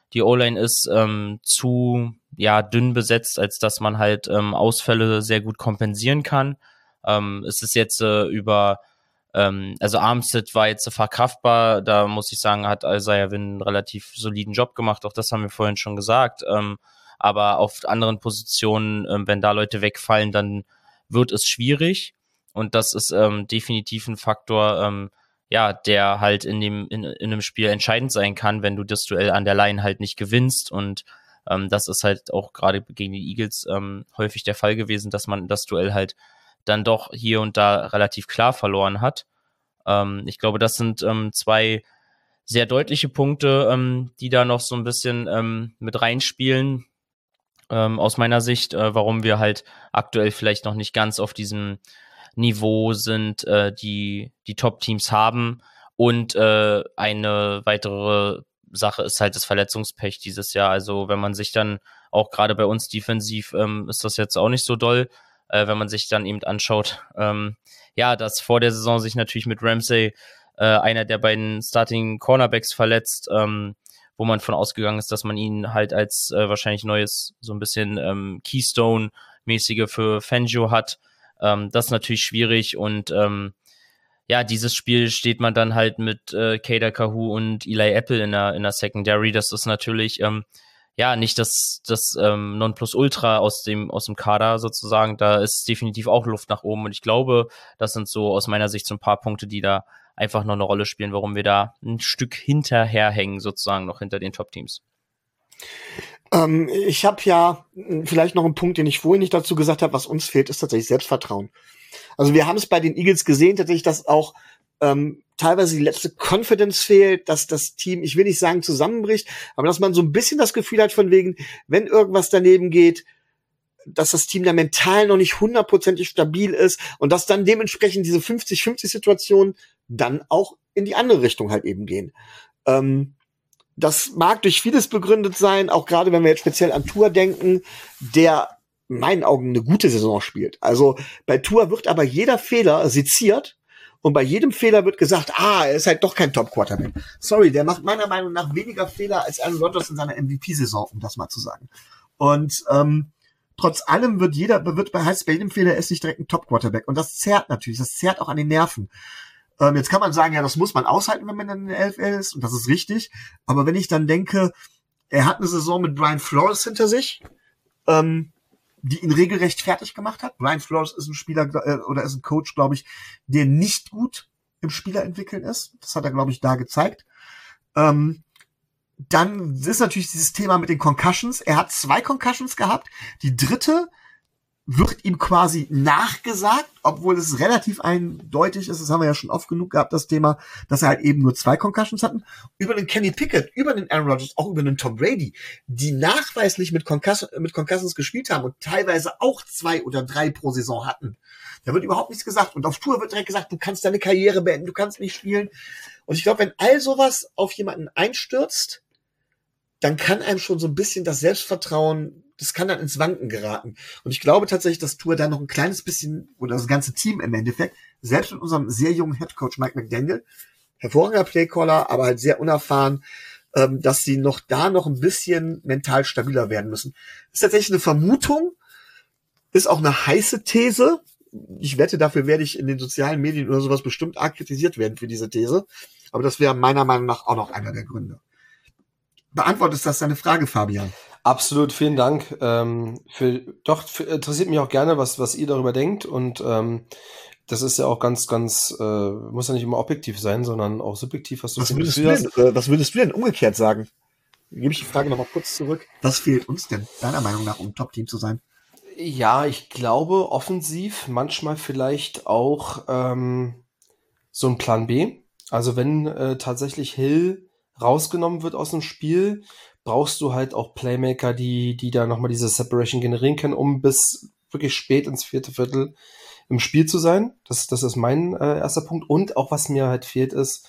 Die O-Line ist ähm, zu ja dünn besetzt, als dass man halt ähm, Ausfälle sehr gut kompensieren kann. Ähm, es ist jetzt äh, über, ähm, also Armstead war jetzt verkraftbar, da muss ich sagen, hat Isaiah Wynn einen relativ soliden Job gemacht, auch das haben wir vorhin schon gesagt. Ähm, aber auf anderen Positionen, ähm, wenn da Leute wegfallen, dann wird es schwierig. Und das ist ähm, definitiv ein Faktor, ähm, ja, der halt in dem in, in einem Spiel entscheidend sein kann, wenn du das Duell an der Line halt nicht gewinnst. Und ähm, das ist halt auch gerade gegen die Eagles ähm, häufig der Fall gewesen, dass man das Duell halt dann doch hier und da relativ klar verloren hat. Ähm, ich glaube, das sind ähm, zwei sehr deutliche Punkte, ähm, die da noch so ein bisschen ähm, mit reinspielen. Ähm, aus meiner Sicht, äh, warum wir halt aktuell vielleicht noch nicht ganz auf diesem Niveau sind, äh, die die Top-Teams haben. Und äh, eine weitere Sache ist halt das Verletzungspech dieses Jahr. Also wenn man sich dann auch gerade bei uns defensiv, ähm, ist das jetzt auch nicht so doll, äh, wenn man sich dann eben anschaut, ähm, ja, dass vor der Saison sich natürlich mit Ramsey äh, einer der beiden Starting Cornerbacks verletzt, ähm, wo man von ausgegangen ist, dass man ihn halt als äh, wahrscheinlich neues, so ein bisschen ähm, Keystone-mäßige für Fangio hat. Ähm, das ist natürlich schwierig und ähm, ja, dieses Spiel steht man dann halt mit äh, Kader Kahu und Eli Apple in der, in der Secondary. Das ist natürlich ähm, ja nicht das, das ähm, Nonplusultra aus dem, aus dem Kader sozusagen. Da ist definitiv auch Luft nach oben und ich glaube, das sind so aus meiner Sicht so ein paar Punkte, die da einfach noch eine Rolle spielen, warum wir da ein Stück hinterherhängen, sozusagen noch hinter den Top-Teams. Ähm, ich habe ja vielleicht noch einen Punkt, den ich vorhin nicht dazu gesagt habe, was uns fehlt, ist tatsächlich Selbstvertrauen. Also wir haben es bei den Eagles gesehen, tatsächlich, dass auch ähm, teilweise die letzte Confidence fehlt, dass das Team, ich will nicht sagen zusammenbricht, aber dass man so ein bisschen das Gefühl hat von wegen, wenn irgendwas daneben geht, dass das Team da mental noch nicht hundertprozentig stabil ist und dass dann dementsprechend diese fünfzig fünfzig Situationen dann auch in die andere Richtung halt eben gehen. Ähm, das mag durch vieles begründet sein, auch gerade wenn wir jetzt speziell an Tua denken, der in meinen Augen eine gute Saison spielt. Also bei Tua wird aber jeder Fehler seziert und bei jedem Fehler wird gesagt, ah, er ist halt doch kein Top-Quarterback. Sorry, der macht meiner Meinung nach weniger Fehler als Aaron Rodgers in seiner M V P-Saison, um das mal zu sagen. Und ähm, trotz allem wird jeder, wird bei, heißt bei jedem Fehler, er ist nicht direkt ein Top-Quarterback. Und das zerrt natürlich, das zerrt auch an den Nerven. Ähm, jetzt kann man sagen, ja, das muss man aushalten, wenn man dann in der N F L ist. Und das ist richtig. Aber wenn ich dann denke, er hat eine Saison mit Brian Flores hinter sich, ähm, die ihn regelrecht fertig gemacht hat. Brian Flores ist ein Spieler äh, oder ist ein Coach, glaube ich, der nicht gut im Spielerentwickeln ist. Das hat er, glaube ich, da gezeigt. Ähm, dann ist natürlich dieses Thema mit den Concussions. Er hat zwei Concussions gehabt. Die dritte wird ihm quasi nachgesagt, obwohl es relativ eindeutig ist, das haben wir ja schon oft genug gehabt, das Thema, dass er halt eben nur zwei Concussions hatten. Über den Kenny Pickett, über den Aaron Rodgers, auch über den Tom Brady, die nachweislich mit, Concuss- mit Concussions gespielt haben und teilweise auch zwei oder drei pro Saison hatten. Da wird überhaupt nichts gesagt. Und auf Tour wird direkt gesagt, du kannst deine Karriere beenden, du kannst nicht spielen. Und ich glaube, wenn all sowas auf jemanden einstürzt, dann kann einem schon so ein bisschen das Selbstvertrauen, das kann dann ins Wanken geraten. Und ich glaube tatsächlich, dass Tour da noch ein kleines bisschen, oder das ganze Team im Endeffekt, selbst mit unserem sehr jungen Headcoach Mike McDaniel, hervorragender Playcaller, aber halt sehr unerfahren, ähm, dass sie noch da noch ein bisschen mental stabiler werden müssen. Ist tatsächlich eine Vermutung, ist auch eine heiße These. Ich wette, dafür werde ich in den sozialen Medien oder sowas bestimmt arg kritisiert werden für diese These. Aber das wäre meiner Meinung nach auch noch einer der Gründe. Beantwortest das deine Frage, Fabian? Absolut, vielen Dank. Ähm, für, doch, für, interessiert mich auch gerne, was, was ihr darüber denkt. Und ähm, das ist ja auch ganz, ganz, äh, muss ja nicht immer objektiv sein, sondern auch subjektiv, was du was würdest du denn, äh, was würdest du denn umgekehrt sagen? Gebe ich die Frage nochmal kurz zurück. Was fehlt uns denn, deiner Meinung nach, um ein Top-Team zu sein? Ja, ich glaube, offensiv manchmal vielleicht auch ähm, so ein Plan B. Also wenn äh, tatsächlich Hill rausgenommen wird aus dem Spiel, brauchst du halt auch Playmaker, die die da nochmal diese Separation generieren können, um bis wirklich spät ins vierte Viertel im Spiel zu sein. Das, das ist mein äh, erster Punkt. Und auch was mir halt fehlt, ist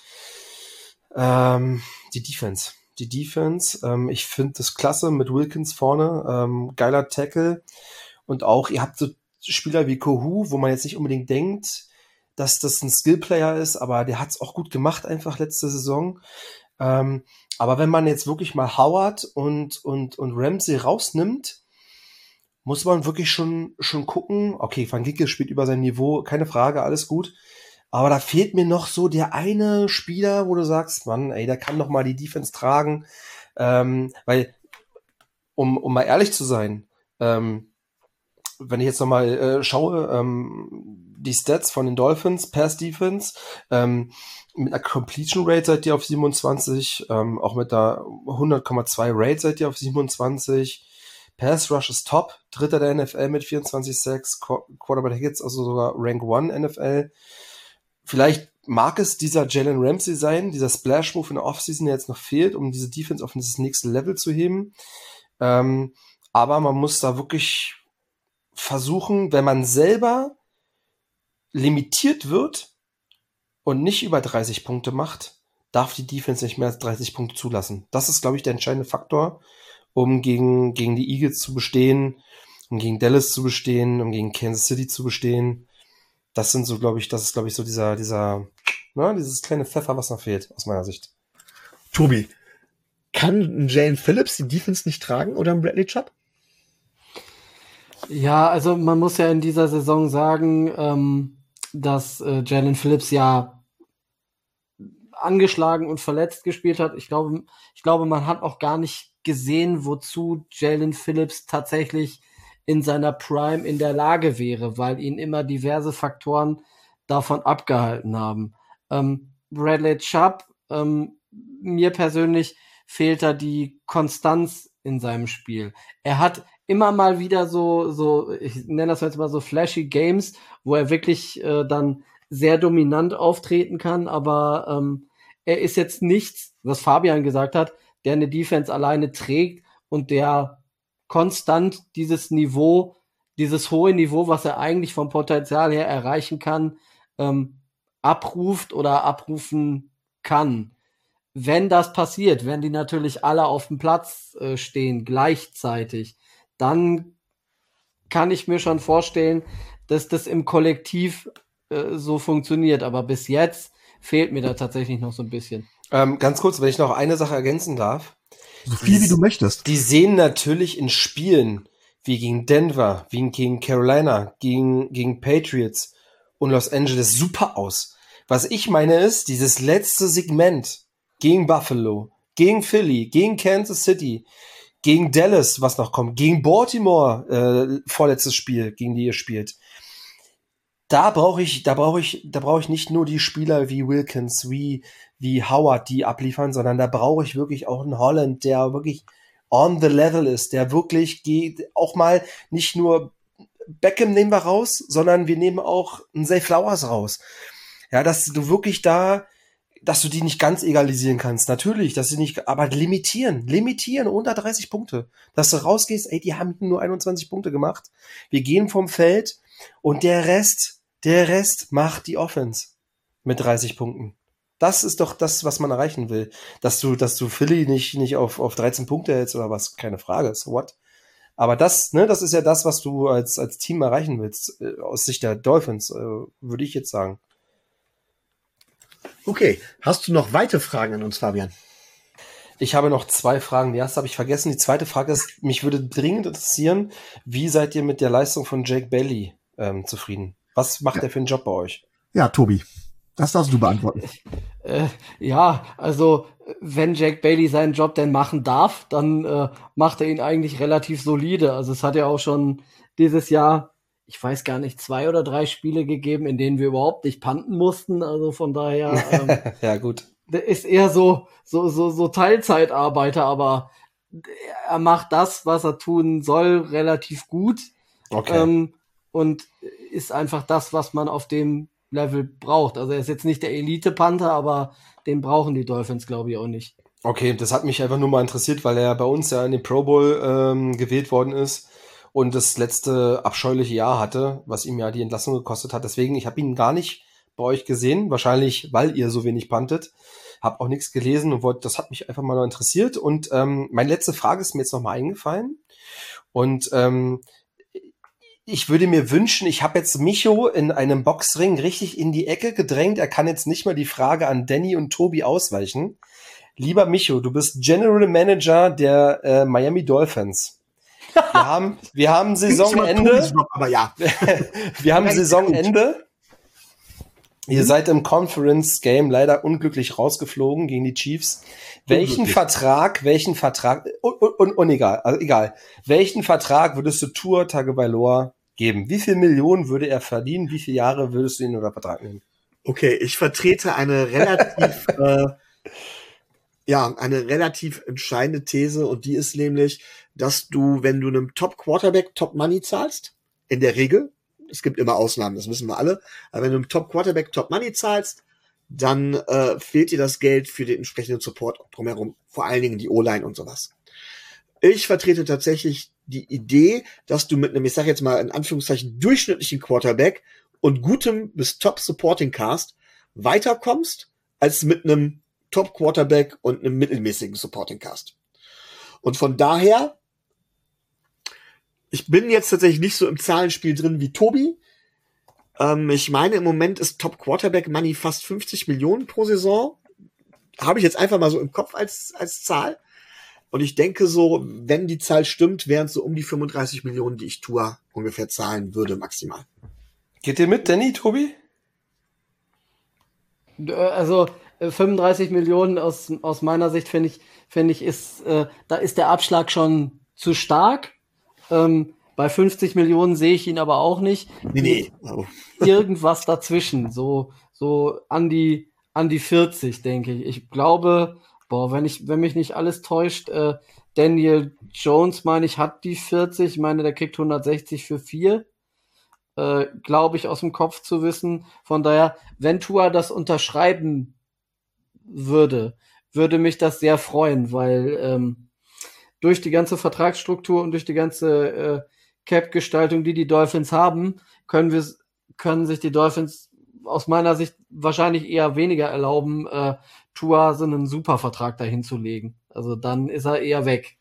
ähm, die Defense. Die Defense, ähm, ich finde das klasse mit Wilkins vorne, ähm, geiler Tackle. Und auch, ihr habt so Spieler wie Kohu, wo man jetzt nicht unbedingt denkt, dass das ein Skillplayer ist, aber der hat es auch gut gemacht einfach letzte Saison. Ähm, aber wenn man jetzt wirklich mal Howard und, und, und Ramsey rausnimmt, muss man wirklich schon, schon gucken. Okay, Van Ginkel spielt über sein Niveau, keine Frage, alles gut. Aber da fehlt mir noch so der eine Spieler, wo du sagst, Mann, ey, der kann noch mal die Defense tragen. Ähm, weil, um, um mal ehrlich zu sein, ähm, wenn ich jetzt noch mal äh, schaue, ähm, die Stats von den Dolphins, Pass Defense, ähm, mit einer Completion Rate seid ihr auf siebenundzwanzig, ähm, auch mit der hundert Komma zwei Rate seid ihr auf siebenundzwanzig. Pass Rush ist top, dritter der N F L mit vierundzwanzig Komma sechs, Qu- Quarterback Hits, also sogar Rank eins N F L. Vielleicht mag es dieser Jalen Ramsey sein, dieser Splash-Move in der Offseason, der jetzt noch fehlt, um diese Defense auf das nächste Level zu heben. Ähm, aber man muss da wirklich versuchen, wenn man selber limitiert wird und nicht über dreißig Punkte macht, darf die Defense nicht mehr als dreißig Punkte zulassen. Das ist, glaube ich, der entscheidende Faktor, um gegen, gegen die Eagles zu bestehen, um gegen Dallas zu bestehen, um gegen Kansas City zu bestehen. Das sind so, glaube ich, das ist, glaube ich, so dieser, dieser, ne, dieses kleine Pfeffer, was noch fehlt, aus meiner Sicht. Tobi, kann ein Jalen Phillips die Defense nicht tragen oder ein Bradley Chubb? Ja, also man muss ja in dieser Saison sagen, ähm, dass äh, Jalen Phillips ja angeschlagen und verletzt gespielt hat. Ich glaube, ich glaube, man hat auch gar nicht gesehen, wozu Jalen Phillips tatsächlich in seiner Prime in der Lage wäre, weil ihn immer diverse Faktoren davon abgehalten haben. Ähm, Bradley Chubb, ähm, mir persönlich fehlt da die Konstanz in seinem Spiel. Er hat immer mal wieder so, so, ich nenne das jetzt mal so flashy Games, wo er wirklich äh, dann sehr dominant auftreten kann, aber ähm, er ist jetzt nichts, was Fabian gesagt hat, der eine Defense alleine trägt und der konstant dieses Niveau, dieses hohe Niveau, was er eigentlich vom Potenzial her erreichen kann, ähm, abruft oder abrufen kann. Wenn das passiert, wenn die natürlich alle auf dem Platz äh, stehen gleichzeitig, dann kann ich mir schon vorstellen, dass das im Kollektiv äh, so funktioniert. Aber bis jetzt fehlt mir da tatsächlich noch so ein bisschen. Ähm, ganz kurz, wenn ich noch eine Sache ergänzen darf. So viel wie du möchtest. Die sehen natürlich in Spielen wie gegen Denver, wie gegen Carolina, gegen, gegen Patriots und Los Angeles super aus. Was ich meine ist, dieses letzte Segment gegen Buffalo, gegen Philly, gegen Kansas City, gegen Dallas, was noch kommt, gegen Baltimore, äh, vorletztes Spiel, gegen die ihr spielt. Da brauche ich, da brauche ich, da brauche ich nicht nur die Spieler wie Wilkins, wie, wie Howard, die abliefern, sondern da brauche ich wirklich auch einen Holland, der wirklich on the level ist, der wirklich geht, auch mal nicht nur Beckham nehmen wir raus, sondern wir nehmen auch einen Zay Flowers raus. Ja, dass du wirklich da, dass du die nicht ganz egalisieren kannst. Natürlich, dass sie nicht, aber limitieren, limitieren unter dreißig Punkte. Dass du rausgehst, ey, die haben nur einundzwanzig Punkte gemacht. Wir gehen vom Feld und der Rest, der Rest macht die Offense mit dreißig Punkten. Das ist doch das, was man erreichen will. Dass du, dass du Philly nicht, nicht auf, auf dreizehn Punkte hältst oder was, keine Frage, so what? Aber das, ne, das ist ja das, was du als, als Team erreichen willst, äh, aus Sicht der Dolphins, äh, würde ich jetzt sagen. Okay, hast du noch weitere Fragen an uns, Fabian? Ich habe noch zwei Fragen. Die erste habe ich vergessen. Die zweite Frage ist, mich würde dringend interessieren, wie seid ihr mit der Leistung von Jake Bailey ähm, zufrieden? Was macht Ja. er für einen Job bei euch? Ja, Tobi, das darfst du beantworten. Äh, ja, also wenn Jack Bailey seinen Job denn machen darf, dann äh, macht er ihn eigentlich relativ solide. Also es hat ja auch schon dieses Jahr, ich weiß gar nicht, zwei oder drei Spiele gegeben, in denen wir überhaupt nicht punten mussten. Also von daher ähm, Ja, gut. der ist eher so so so so Teilzeitarbeiter, aber er macht das, was er tun soll, relativ gut. Okay. Ähm, und ist einfach das, was man auf dem Level braucht. Also er ist jetzt nicht der Elite-Panther, aber den brauchen die Dolphins, glaube ich, auch nicht. Okay, das hat mich einfach nur mal interessiert, weil er bei uns ja in den Pro Bowl ähm, gewählt worden ist und das letzte abscheuliche Jahr hatte, was ihm ja die Entlassung gekostet hat. Deswegen, ich habe ihn gar nicht bei euch gesehen, wahrscheinlich, weil ihr so wenig puntet. Hab auch nichts gelesen und wollte, das hat mich einfach mal noch interessiert. Und ähm, meine letzte Frage ist mir jetzt noch mal eingefallen. Und ähm, ich würde mir wünschen, ich habe jetzt Micho in einem Boxring richtig in die Ecke gedrängt. Er kann jetzt nicht mal die Frage an Danny und Tobi ausweichen. Lieber Micho, du bist General Manager der äh, Miami Dolphins. Wir haben, wir haben Saisonende. Aber ja. Wir haben Saisonende. Ihr seid im Conference Game leider unglücklich rausgeflogen gegen die Chiefs. Welchen Vertrag, welchen Vertrag, und, und, und egal, also egal, welchen Vertrag würdest du Tua Tagovailoa geben? Wie viel Millionen würde er verdienen? Wie viele Jahre würdest du ihn unter Vertrag nehmen? Okay, ich vertrete eine relativ, äh, ja, eine relativ entscheidende These und die ist nämlich, dass du, wenn du einem Top-Quarterback Top-Money zahlst, in der Regel, es gibt immer Ausnahmen, das wissen wir alle, aber wenn du einem Top-Quarterback Top-Money zahlst, dann äh, fehlt dir das Geld für den entsprechenden Support drumherum, vor allen Dingen die O-Line und sowas. Ich vertrete tatsächlich die Idee, dass du mit einem, ich sag jetzt mal in Anführungszeichen, durchschnittlichen Quarterback und gutem bis Top-Supporting-Cast weiterkommst, als mit einem Top-Quarterback und einem mittelmäßigen Supporting-Cast. Und von daher, ich bin jetzt tatsächlich nicht so im Zahlenspiel drin wie Tobi. Ähm, ich meine, im Moment ist Top-Quarterback-Money fast fünfzig Millionen pro Saison. Habe ich jetzt einfach mal so im Kopf als, als Zahl. Und ich denke so, wenn die Zahl stimmt, wären es so um die fünfunddreißig Millionen, die ich Tua ungefähr zahlen würde, maximal. Geht ihr mit, Danny, Tobi? Also fünfunddreißig Millionen aus, aus meiner Sicht finde ich, finde ich, ist, äh, da ist der Abschlag schon zu stark. Ähm, bei fünfzig Millionen sehe ich ihn aber auch nicht. Nee, nee. Oh. Irgendwas dazwischen, so, so an die, an die vierzig, denke ich. Ich glaube, boah, wenn ich, wenn mich nicht alles täuscht, äh, Daniel Jones, meine ich, hat die vierzig. Ich meine, der kriegt hundertsechzig für vier. Äh, glaube ich, aus dem Kopf zu wissen. Von daher, wenn Tua das unterschreiben würde, würde mich das sehr freuen, weil ähm, durch die ganze Vertragsstruktur und durch die ganze äh, Cap-Gestaltung, die die Dolphins haben, können wir können sich die Dolphins aus meiner Sicht wahrscheinlich eher weniger erlauben, äh, Tua so einen Supervertrag dahin zu legen. Also dann ist er eher weg.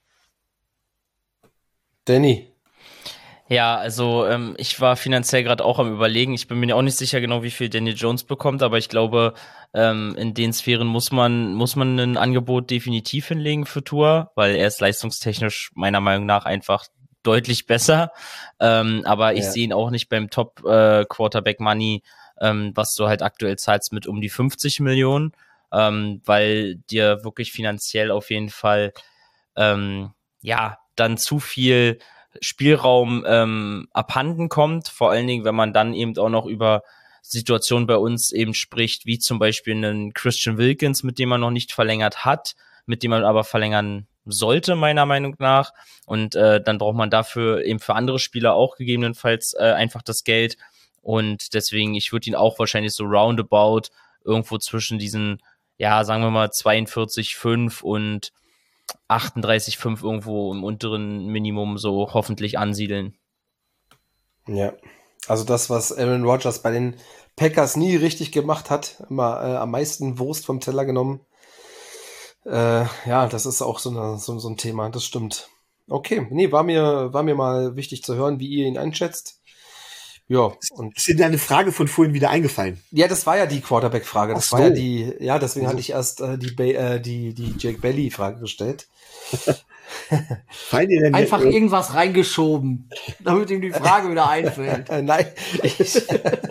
Danny. Ja, also ähm, ich war finanziell gerade auch am Überlegen. Ich bin mir auch nicht sicher genau, wie viel Daniel Jones bekommt, aber ich glaube, ähm, in den Sphären muss man muss man ein Angebot definitiv hinlegen für Tua, weil er ist leistungstechnisch meiner Meinung nach einfach deutlich besser. Ähm, aber ich Ja. sehe ihn auch nicht beim Top äh, Quarterback Money, ähm, was du halt aktuell zahlst mit um die fünfzig Millionen, ähm, weil dir wirklich finanziell auf jeden Fall ähm, ja dann zu viel Spielraum ähm, abhanden kommt, vor allen Dingen, wenn man dann eben auch noch über Situationen bei uns eben spricht, wie zum Beispiel einen Christian Wilkins, mit dem man noch nicht verlängert hat, mit dem man aber verlängern sollte, meiner Meinung nach. Und äh, dann braucht man dafür eben für andere Spieler auch gegebenenfalls äh, einfach das Geld. Und deswegen, ich würde ihn auch wahrscheinlich so roundabout irgendwo zwischen diesen, ja, sagen wir mal zweiundvierzig Komma fünf und achtunddreißig Komma fünf irgendwo im unteren Minimum so hoffentlich ansiedeln. Ja, also das, was Aaron Rodgers bei den Packers nie richtig gemacht hat, immer äh, am meisten Wurst vom Teller genommen. Äh, ja, das ist auch so, eine, so, so ein Thema, das stimmt. Okay, nee, war mir, war mir mal wichtig zu hören, wie ihr ihn einschätzt. Ja, und Ist dir deine Frage von vorhin wieder eingefallen? ja, das war ja die Quarterback-Frage. Das Ach war ja so. die, ja, deswegen Also- hatte ich erst äh, die, Ba- äh, die, die Jake Bailey-Frage gestellt. Fallen dir denn Einfach äh, irgendwas reingeschoben, damit ihm die Frage wieder einfällt. Äh, nein, ich,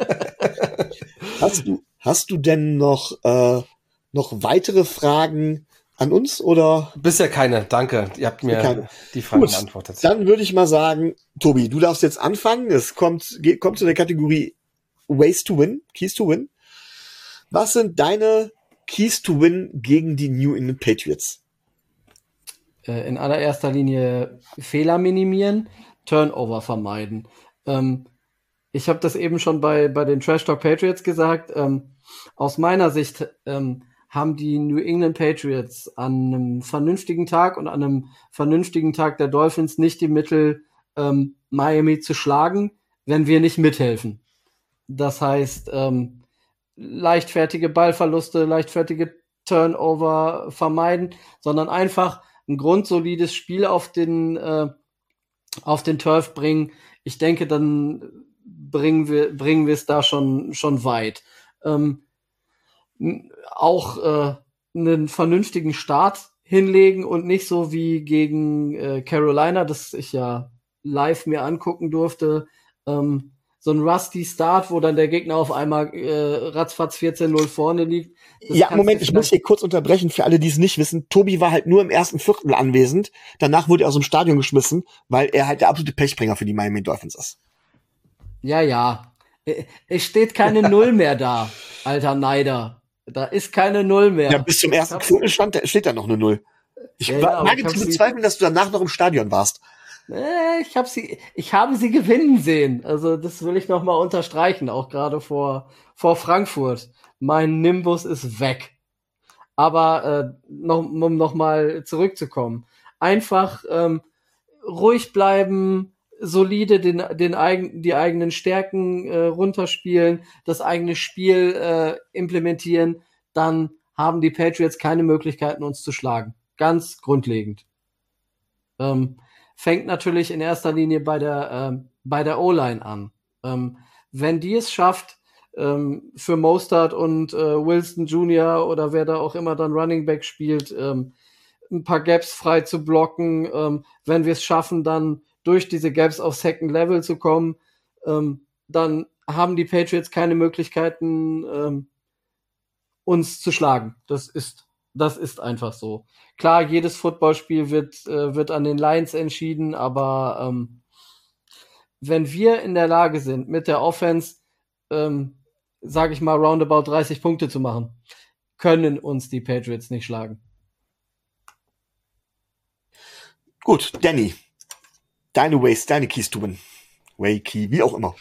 hast du hast du denn noch äh, noch weitere Fragen an uns oder? bisher keine, danke. Ihr habt mir Keine. die Frage Gut, beantwortet. Dann würde ich mal sagen, Tobi, du darfst jetzt anfangen. Es kommt geht, kommt zu der Kategorie Ways to Win, Keys to Win. Was sind deine Keys to Win gegen die New England Patriots? Äh, in allererster Linie Fehler minimieren, Turnover vermeiden. Ähm, ich habe das eben schon bei, bei den Trash Talk Patriots gesagt. Ähm, aus meiner Sicht ähm, haben die New England Patriots an einem vernünftigen Tag und an einem vernünftigen Tag der Dolphins nicht die Mittel, ähm, Miami zu schlagen, wenn wir nicht mithelfen. Das heißt, ähm, leichtfertige Ballverluste, leichtfertige Turnover vermeiden, sondern einfach ein grundsolides Spiel auf den äh, auf den Turf bringen. Ich denke, dann bringen wir bringen wir es da schon schon weit. Ähm, n- auch äh, einen vernünftigen Start hinlegen und nicht so wie gegen äh, Carolina, das ich ja live mir angucken durfte, ähm, so ein rusty Start, wo dann der Gegner auf einmal äh, ratzfatz vierzehn null vorne liegt. Das Ja, kannst Moment, du ich muss hier kurz unterbrechen für alle, die es nicht wissen. Tobi war halt nur im ersten Viertel anwesend. Danach wurde er aus dem Stadion geschmissen, weil er halt der absolute Pechbringer für die Miami Dolphins ist. Ja, ja. Äh, Es steht keine Null mehr da, alter Neider. Da ist keine Null mehr. Ja, bis zum ersten hab's- Viertel stand, da steht da noch eine Null. Ich Ja, wa- ja, aber wage ich hab zu sie- bezweifeln, dass du danach noch im Stadion warst. Äh, ich habe sie, ich habe sie gewinnen sehen. Also das will ich noch mal unterstreichen, auch gerade vor vor Frankfurt. Mein Nimbus ist weg. Aber äh, noch, um noch mal zurückzukommen, einfach ähm, ruhig bleiben, solide den den eigen, die eigenen Stärken äh, runterspielen, das eigene Spiel äh, implementieren, dann haben die Patriots keine Möglichkeiten, uns zu schlagen. Ganz grundlegend. Ähm, fängt natürlich in erster Linie bei der ähm, bei der O-Line an. Ähm, wenn die es schafft, ähm, für Mostert und äh, Wilson Junior oder wer da auch immer dann Running Back spielt, ähm, ein paar Gaps frei zu blocken, ähm, wenn wir es schaffen, dann durch diese Gaps auf Second Level zu kommen, ähm, dann haben die Patriots keine Möglichkeiten, ähm, uns zu schlagen. Das ist, das ist einfach so. Klar, jedes Footballspiel wird, äh, wird an den Lines entschieden, aber ähm, wenn wir in der Lage sind, mit der Offense, ähm, sage ich mal, roundabout dreißig Punkte zu machen, können uns die Patriots nicht schlagen. Gut, Danny. Deine Ways, deine Keys to win. Way Key, wie auch immer.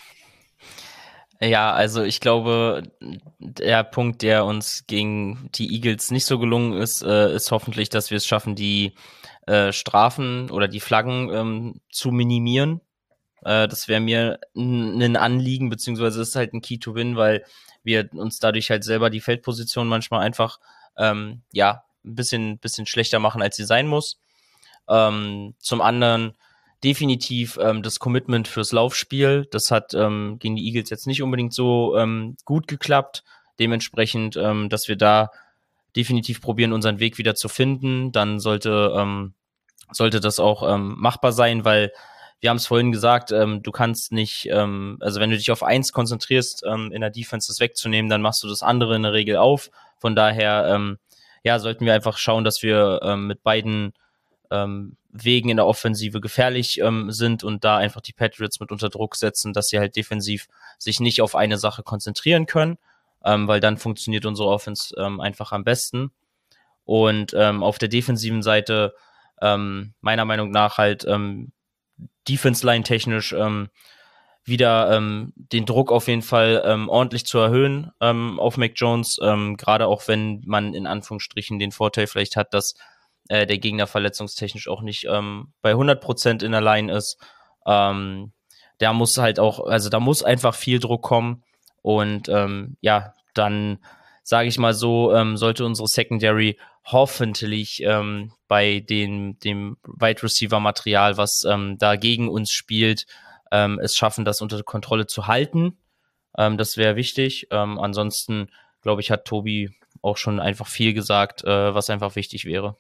Ja, also ich glaube, der Punkt, der uns gegen die Eagles nicht so gelungen ist, äh, ist hoffentlich, dass wir es schaffen, die äh, Strafen oder die Flaggen ähm, zu minimieren. Äh, das wäre mir n- ein Anliegen, beziehungsweise ist halt ein Key to win, weil wir uns dadurch halt selber die Feldposition manchmal einfach ähm, ja ein bisschen, bisschen schlechter machen, als sie sein muss. Ähm, zum anderen definitiv ähm, das Commitment fürs Laufspiel. Das hat ähm, gegen die Eagles jetzt nicht unbedingt so ähm, gut geklappt. Dementsprechend, ähm, dass wir da definitiv probieren, unseren Weg wieder zu finden. Dann sollte ähm, sollte das auch ähm, machbar sein, weil wir haben es vorhin gesagt, ähm, du kannst nicht, ähm, also wenn du dich auf eins konzentrierst, ähm, in der Defense das wegzunehmen, dann machst du das andere in der Regel auf. Von daher, ähm, ja, sollten wir einfach schauen, dass wir ähm, mit beiden ähm, Wegen in der Offensive gefährlich ähm, sind und da einfach die Patriots mit unter Druck setzen, dass sie halt defensiv sich nicht auf eine Sache konzentrieren können, ähm, weil dann funktioniert unsere Offense ähm, einfach am besten. Und ähm, auf der defensiven Seite ähm, meiner Meinung nach halt ähm, Defense-Line technisch ähm, wieder ähm, den Druck auf jeden Fall ähm, ordentlich zu erhöhen ähm, auf Mac Jones, ähm, gerade auch wenn man in Anführungsstrichen den Vorteil vielleicht hat, dass äh, der Gegner verletzungstechnisch auch nicht ähm, bei hundert Prozent in der Line ist. Ähm, da muss halt auch, also da muss einfach viel Druck kommen und ähm, ja, dann sage ich mal so, ähm, sollte unsere Secondary hoffentlich ähm, bei den, dem Wide Receiver Material, was ähm, da gegen uns spielt, ähm, es schaffen, das unter Kontrolle zu halten. Ähm, das wäre wichtig. Ähm, ansonsten, glaube ich, hat Tobi auch schon einfach viel gesagt, äh, was einfach wichtig wäre.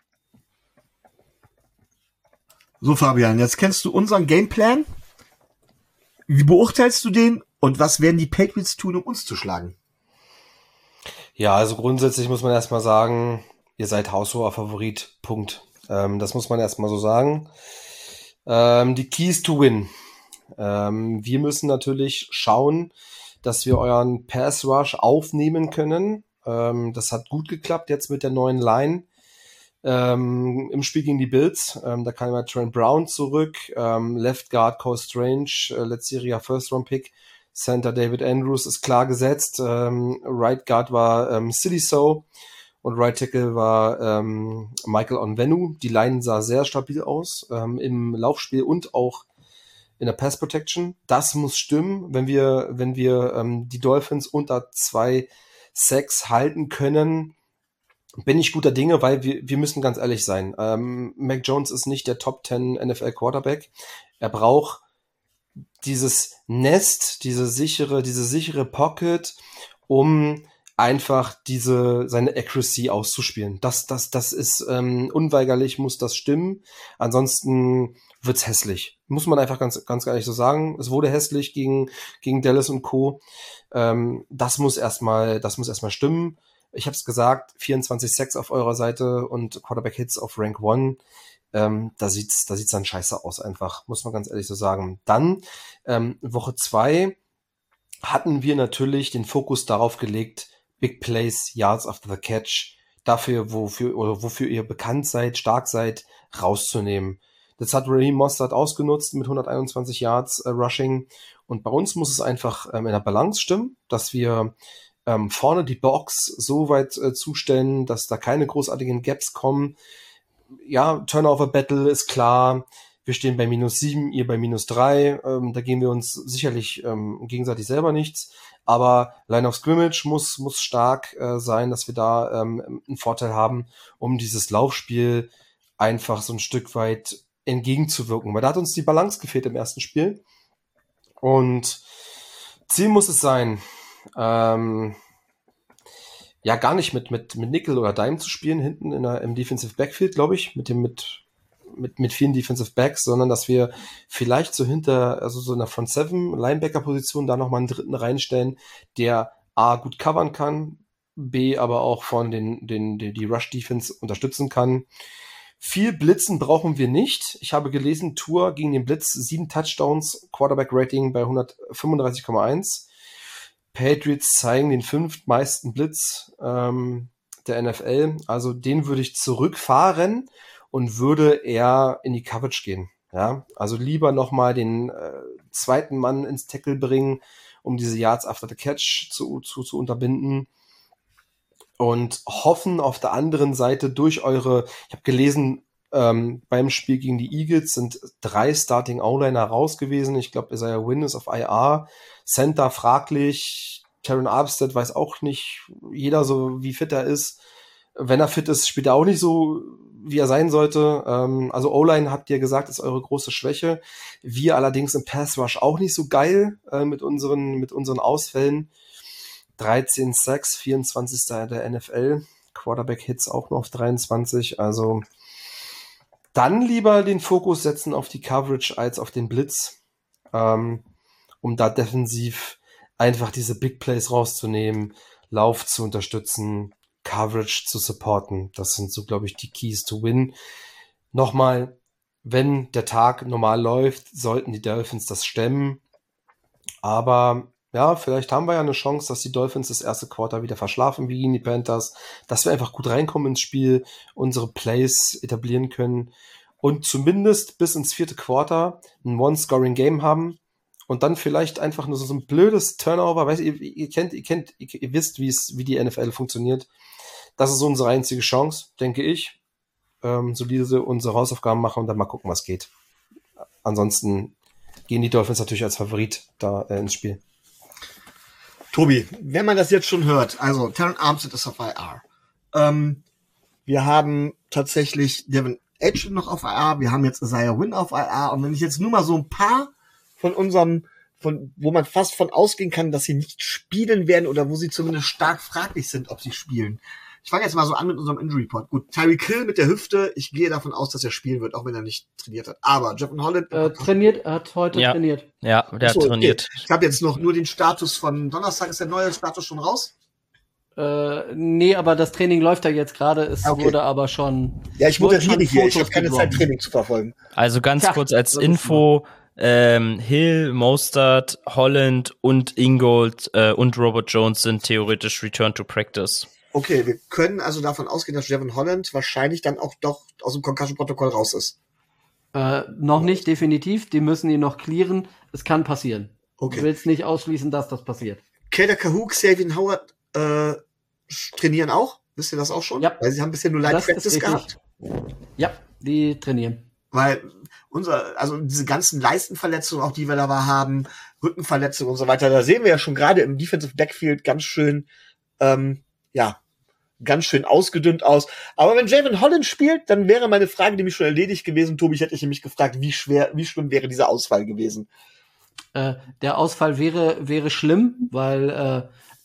So, Fabian, jetzt kennst du unseren Gameplan. Wie beurteilst du den und was werden die Patriots tun, um uns zu schlagen? Ja, also grundsätzlich muss man erstmal sagen, ihr seid haushoher Favorit, Punkt. Ähm, das muss man erstmal so sagen. Ähm, die Keys to win. Ähm, wir müssen natürlich schauen, dass wir euren Pass Rush aufnehmen können. Ähm, das hat gut geklappt jetzt mit der neuen Line. Ähm, im Spiel gegen die Bills, ähm, da kam ja Trent Brown zurück, ähm, Left Guard Cole Strange, äh, letztjähriger First-Round-Pick, Center David Andrews ist klar gesetzt, ähm, Right Guard war ähm, Sidiso und Right Tackle war ähm, Michael Onwenu. Die Line sah sehr stabil aus, ähm, im Laufspiel und auch in der Pass Protection. Das muss stimmen, wenn wir, wenn wir ähm, die Dolphins unter zwei Sacks halten können. Bin ich guter Dinge, weil wir, wir müssen ganz ehrlich sein. Ähm, Mac Jones ist nicht der Top zehn N F L Quarterback. Er braucht dieses Nest, diese sichere, diese sichere Pocket, um einfach diese seine Accuracy auszuspielen. Das, das, das ist ähm, unweigerlich, muss das stimmen. Ansonsten wird's hässlich. Muss man einfach ganz, ganz ehrlich so sagen. Es wurde hässlich gegen gegen Dallas und Co. Ähm, das muss erstmal, das muss erstmal stimmen. Ich habe es gesagt, vierundzwanzig Sacks auf eurer Seite und Quarterback Hits auf Rank One. Ähm, da sieht's, da sieht's dann scheiße aus einfach. Muss man ganz ehrlich so sagen. Dann ähm, Woche zwei hatten wir natürlich den Fokus darauf gelegt, Big Plays, Yards after the Catch, dafür, wofür, oder wofür ihr bekannt seid, stark seid, rauszunehmen. Das hat Raheem Mostert ausgenutzt mit hunderteinundzwanzig Yards äh, Rushing. Und bei uns muss es einfach ähm, in der Balance stimmen, dass wir ähm, vorne die Box so weit äh, zustellen, dass da keine großartigen Gaps kommen. Ja, Turnover-Battle ist klar. Wir stehen bei minus sieben, ihr bei minus drei. Ähm, da geben wir uns sicherlich ähm, gegenseitig selber nichts. Aber Line of Scrimmage muss muss stark äh, sein, dass wir da ähm, einen Vorteil haben, um dieses Laufspiel einfach so ein Stück weit entgegenzuwirken. Weil da hat uns die Balance gefehlt im ersten Spiel. Und Ziel muss es sein, ähm, ja gar nicht mit mit mit Nickel oder Dime zu spielen hinten in der, im Defensive Backfield, glaube ich, mit dem mit mit mit vielen Defensive Backs, sondern dass wir vielleicht so hinter, also so in der Front Seven Linebacker Position da noch mal einen dritten reinstellen, der A gut covern kann, B aber auch von den den die, die Rush Defense unterstützen kann. Viel Blitzen brauchen wir nicht. Ich habe gelesen, Tour gegen den Blitz, sieben Touchdowns, Quarterback Rating bei hundertfünfunddreißig Komma eins. Patriots zeigen den fünftmeisten Blitz ähm, der N F L, also den würde ich zurückfahren und würde eher in die Coverage gehen. Ja, also lieber nochmal den äh, zweiten Mann ins Tackle bringen, um diese Yards after the Catch zu, zu, zu unterbinden. Und hoffen auf der anderen Seite durch eure, ich habe gelesen, ähm, beim Spiel gegen die Eagles sind drei Starting O-Liner raus gewesen. Ich glaube, Isaiah Wynn ist auf I R. Center fraglich. Terron Armstead weiß auch nicht, jeder so, wie fit er ist. Wenn er fit ist, spielt er auch nicht so, wie er sein sollte. Ähm, also O-Line, habt ihr gesagt, ist eure große Schwäche. Wir allerdings im Pass Rush auch nicht so geil äh, mit unseren mit unseren Ausfällen. dreizehn Sacks, vierundzwanzigster der N F L. Quarterback Hits auch noch auf dreiundzwanzig. Also dann lieber den Fokus setzen auf die Coverage als auf den Blitz, ähm, um da defensiv einfach diese Big Plays rauszunehmen, Lauf zu unterstützen, Coverage zu supporten. Das sind so, glaube ich, die Keys to win. Nochmal, wenn der Tag normal läuft, sollten die Dolphins das stemmen. Aber ja, vielleicht haben wir ja eine Chance, dass die Dolphins das erste Quarter wieder verschlafen wie gegen die Panthers, dass wir einfach gut reinkommen ins Spiel, unsere Plays etablieren können und zumindest bis ins vierte Quarter ein One-Scoring-Game haben und dann vielleicht einfach nur so ein blödes Turnover, weißt ihr, ihr kennt, ihr kennt, ihr, ihr wisst, wie es, wie die N F L funktioniert. Das ist unsere einzige Chance, denke ich. Ähm, solide unsere Hausaufgaben machen und dann mal gucken, was geht. Ansonsten gehen die Dolphins natürlich als Favorit da äh, ins Spiel. Tobi, wenn man das jetzt schon hört, also Terron Armstead ist auf I R. Ähm, wir haben tatsächlich Devin Edge noch auf I R, wir haben jetzt Isaiah Wynn auf I R und wenn ich jetzt nur mal so ein paar von unserem, von wo man fast von ausgehen kann, dass sie nicht spielen werden oder wo sie zumindest stark fraglich sind, ob sie spielen. Ich fange jetzt mal so an mit unserem Injury Report. Gut, Tyreek Hill mit der Hüfte, ich gehe davon aus, dass er spielen wird, auch wenn er nicht trainiert hat. Aber Jevon Holland... Äh, trainiert, er hat heute ja. trainiert. Ja, der Achso, hat trainiert. Okay. Ich habe jetzt noch nur den Status von Donnerstag. Ist der neue Status schon raus? Äh, nee, aber das Training läuft ja jetzt gerade. Es Okay. wurde aber schon... Ja, ich wurde moderiere schon hier. Ich Fotos habe keine gedroppt. Zeit, Training zu verfolgen. Also ganz Ja, kurz als das ist Info, ähm, Hill, Mostert, Holland und Ingold äh, und Robert Jones sind theoretisch Return to Practice. Okay, wir können also davon ausgehen, dass Jevon Holland wahrscheinlich dann auch doch aus dem Concussion-Protokoll raus ist. Äh, noch nicht definitiv. Die müssen ihn noch clearen. Es kann passieren. Okay. Ich will es nicht ausschließen, dass das passiert. Kader Kahook, Xavier Howard äh, trainieren auch. Wisst ihr das auch schon? Ja. Weil sie haben bisher nur Light Das ist Practice richtig. gehabt. Ja, die trainieren. Weil unser, also diese ganzen Leistenverletzungen, auch die wir da haben, Rückenverletzungen und so weiter, da sehen wir ja schon gerade im Defensive Backfield ganz schön, ähm, ja, ganz schön ausgedünnt aus. Aber wenn Jevon Holland spielt, dann wäre meine Frage nämlich schon erledigt gewesen. Tobi, ich hätte dich nämlich gefragt, wie schwer, wie schlimm wäre dieser Ausfall gewesen? Äh, der Ausfall wäre wäre schlimm, weil äh,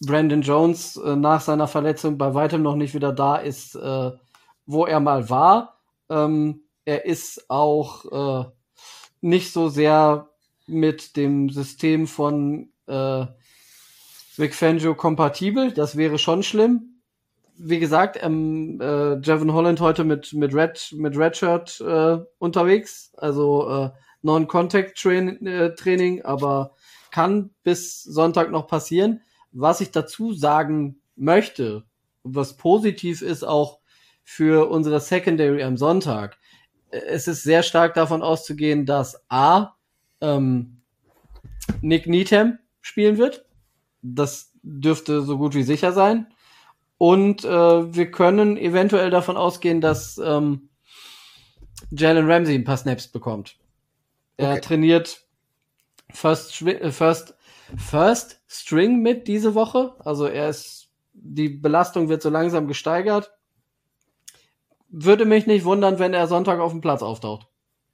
Brandon Jones äh, nach seiner Verletzung bei weitem noch nicht wieder da ist, äh, wo er mal war. Ähm, er ist auch äh, nicht so sehr mit dem System von äh, Vic Fangio kompatibel. Das wäre schon schlimm. Wie gesagt, ähm, äh, Jevon Holland heute mit mit Red mit Redshirt äh, unterwegs, also äh, Non-Contact-Training, aber kann bis Sonntag noch passieren. Was ich dazu sagen möchte, was positiv ist auch für unsere Secondary am Sonntag, es ist sehr stark davon auszugehen, dass A, ähm, Nick Needham spielen wird. Das dürfte so gut wie sicher sein. Und äh, wir können eventuell davon ausgehen, dass ähm, Jalen Ramsey ein paar Snaps bekommt. Er Okay. trainiert First, Schwi- First, First String mit diese Woche. Also er ist, die Belastung wird so langsam gesteigert. Würde mich nicht wundern, wenn er Sonntag auf dem Platz auftaucht.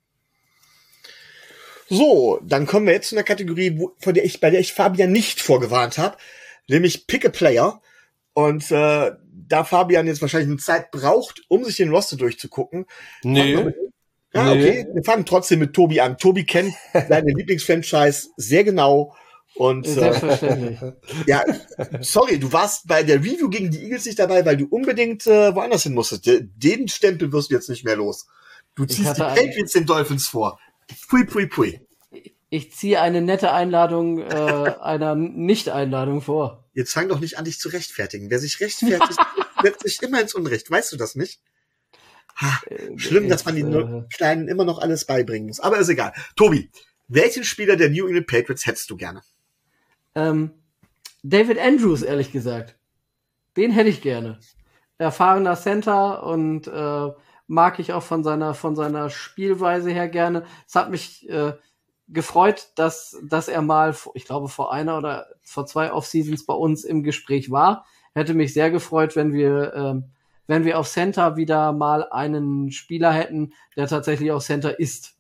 So, dann kommen wir jetzt zu einer Kategorie, wo, von der ich, bei der ich Fabian nicht vorgewarnt habe, nämlich Pick a Player. Und äh, da Fabian jetzt wahrscheinlich eine Zeit braucht, um sich den Roster durchzugucken. Nö. Ja, Nee. okay, wir fangen trotzdem mit Tobi an. Tobi kennt seine Lieblingsfranchise sehr genau. Und äh, Selbstverständlich. ja, sorry, du warst bei der Review gegen die Eagles nicht dabei, weil du unbedingt äh, woanders hin musstest. De- Den Stempel wirst du jetzt nicht mehr los. Du Ich ziehst die hatte ein- Patriots den Dolphins vor. Pui, pui, pui. Ich ziehe eine nette Einladung äh, einer Nicht-Einladung vor. Jetzt fang doch nicht an, dich zu rechtfertigen. Wer sich rechtfertigt, setzt sich immer ins Unrecht. Weißt du das nicht? Ha, schlimm, dass man den äh, Kleinen immer noch alles beibringen muss. Aber ist egal. Tobi, welchen Spieler der New England Patriots hättest du gerne? ähm, David Andrews, ehrlich gesagt. Den hätte ich gerne. Erfahrener Center und äh, mag ich auch von seiner von seiner Spielweise her gerne. Es hat mich äh, gefreut, dass dass er mal, ich glaube vor einer oder vor zwei Offseasons bei uns im Gespräch war. Hätte mich sehr gefreut, wenn wir ähm, wenn wir auf Center wieder mal einen Spieler hätten, der tatsächlich auch Center ist.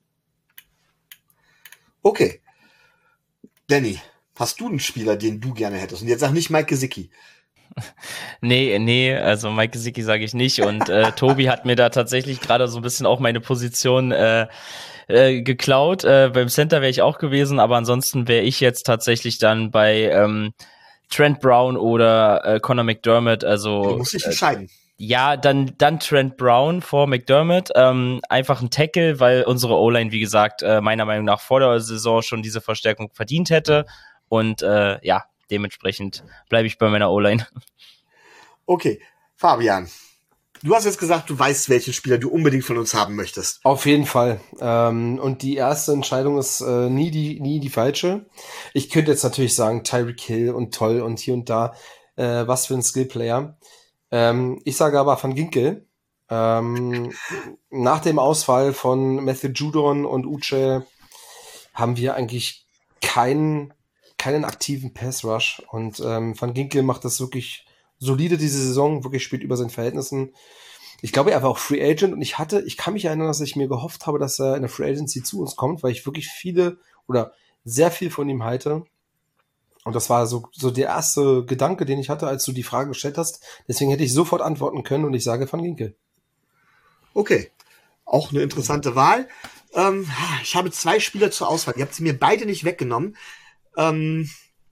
Okay. Danny, hast du einen Spieler, den du gerne hättest? Und jetzt sag nicht Mike Gesicki. Nee, nee, also Mike Gesicki sage ich nicht. Und äh, Tobi hat mir da tatsächlich gerade so ein bisschen auch meine Position äh, äh, geklaut. Äh, beim Center wäre ich auch gewesen, aber ansonsten wäre ich jetzt tatsächlich dann bei ähm, Trent Brown oder äh, Connor McDermott. Also Du musst dich entscheiden. ja, dann dann Trent Brown vor McDermott. Ähm, einfach ein Tackle, weil unsere O-Line, wie gesagt, äh, meiner Meinung nach vor der Saison schon diese Verstärkung verdient hätte. Und äh, ja, dementsprechend bleibe ich bei meiner O-Line. Okay, Fabian, du hast jetzt gesagt, du weißt, welchen Spieler du unbedingt von uns haben möchtest. Auf jeden Fall. Ähm, und die erste Entscheidung ist äh, nie die nie die falsche. Ich könnte jetzt natürlich sagen, Tyreek Hill und toll und hier und da, äh, was für ein Skillplayer. Ähm, ich sage aber Van Ginkel. Ähm, nach dem Ausfall von Matthew Judon und Uche haben wir eigentlich keinen keinen aktiven Pass-Rush. Und ähm, Van Ginkel macht das wirklich solide diese Saison, wirklich spielt über seinen Verhältnissen. Ich glaube, er war auch Free Agent und ich hatte, ich kann mich erinnern, dass ich mir gehofft habe, dass er in der Free Agency zu uns kommt, weil ich wirklich viele oder sehr viel von ihm halte. Und das war so, so der erste Gedanke, den ich hatte, als du die Frage gestellt hast. Deswegen hätte ich sofort antworten können und ich sage Van Ginkel. Okay, auch eine interessante Wahl. Ähm, ich habe zwei Spieler zur Auswahl. Ihr habt sie mir beide nicht weggenommen. Ähm,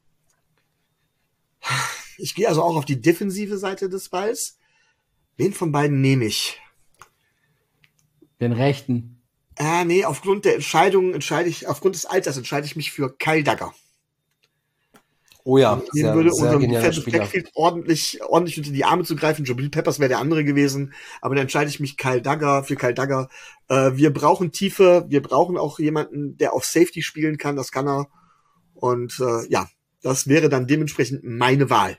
ich gehe also auch auf die defensive Seite des Balls. Wen von beiden nehme ich? Den Rechten. Ah, nee, aufgrund der Entscheidung entscheide ich, aufgrund des Alters entscheide ich mich für Kyle Dagger. Oh ja, Den sehr, würde sehr unserem genialer Defensive Spieler. Backfield ordentlich, ordentlich unter die Arme zu greifen. Jabril Peppers wäre der andere gewesen. Aber dann entscheide ich mich Kyle Dagger, für Kyle Dagger. Äh, wir brauchen Tiefe. Wir brauchen auch jemanden, der auf Safety spielen kann. Das kann er. Und äh, ja, das wäre dann dementsprechend meine Wahl.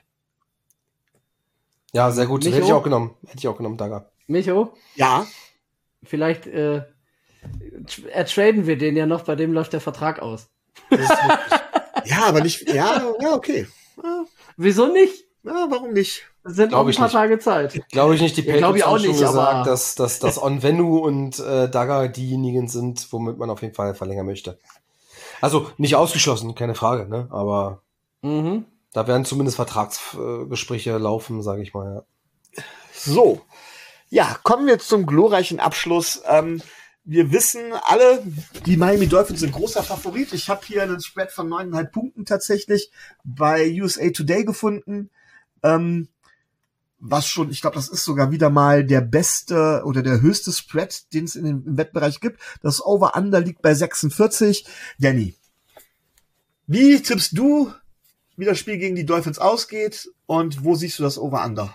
Ja, sehr gut. Micho? Hätte ich auch genommen. Hätte ich auch genommen, Dagger. Micho, Ja, vielleicht äh, tr- ertraden wir den ja noch, bei dem läuft der Vertrag aus. das ist wirklich, ja, aber nicht, ja, ja, okay. Ja, Wieso nicht? ja, warum nicht? Es sind Glaub noch ein ich paar nicht. Tage Zeit. Glaube ich nicht. Die Ja, glaub ich Patriots auch haben schon nicht, gesagt, aber- dass, dass, dass Onwenu und äh, Dagger diejenigen sind, womit man auf jeden Fall verlängern möchte. Also nicht ausgeschlossen, keine Frage, ne? Aber Mhm. Da werden zumindest Vertragsgespräche laufen, sage ich mal. Ja. So, ja, kommen wir zum glorreichen Abschluss. Ähm, wir wissen alle, die Miami Dolphins sind großer Favorit. Ich habe hier einen Spread von neuneinhalb Punkten tatsächlich bei U S A Today gefunden. Ähm, was schon, ich glaube, das ist sogar wieder mal der beste oder der höchste Spread, den es in dem, im Wettbereich gibt. Das Over-Under liegt bei sechsundvierzig. Danny, wie tippst du, wie das Spiel gegen die Dolphins ausgeht und wo siehst du das Over-Under?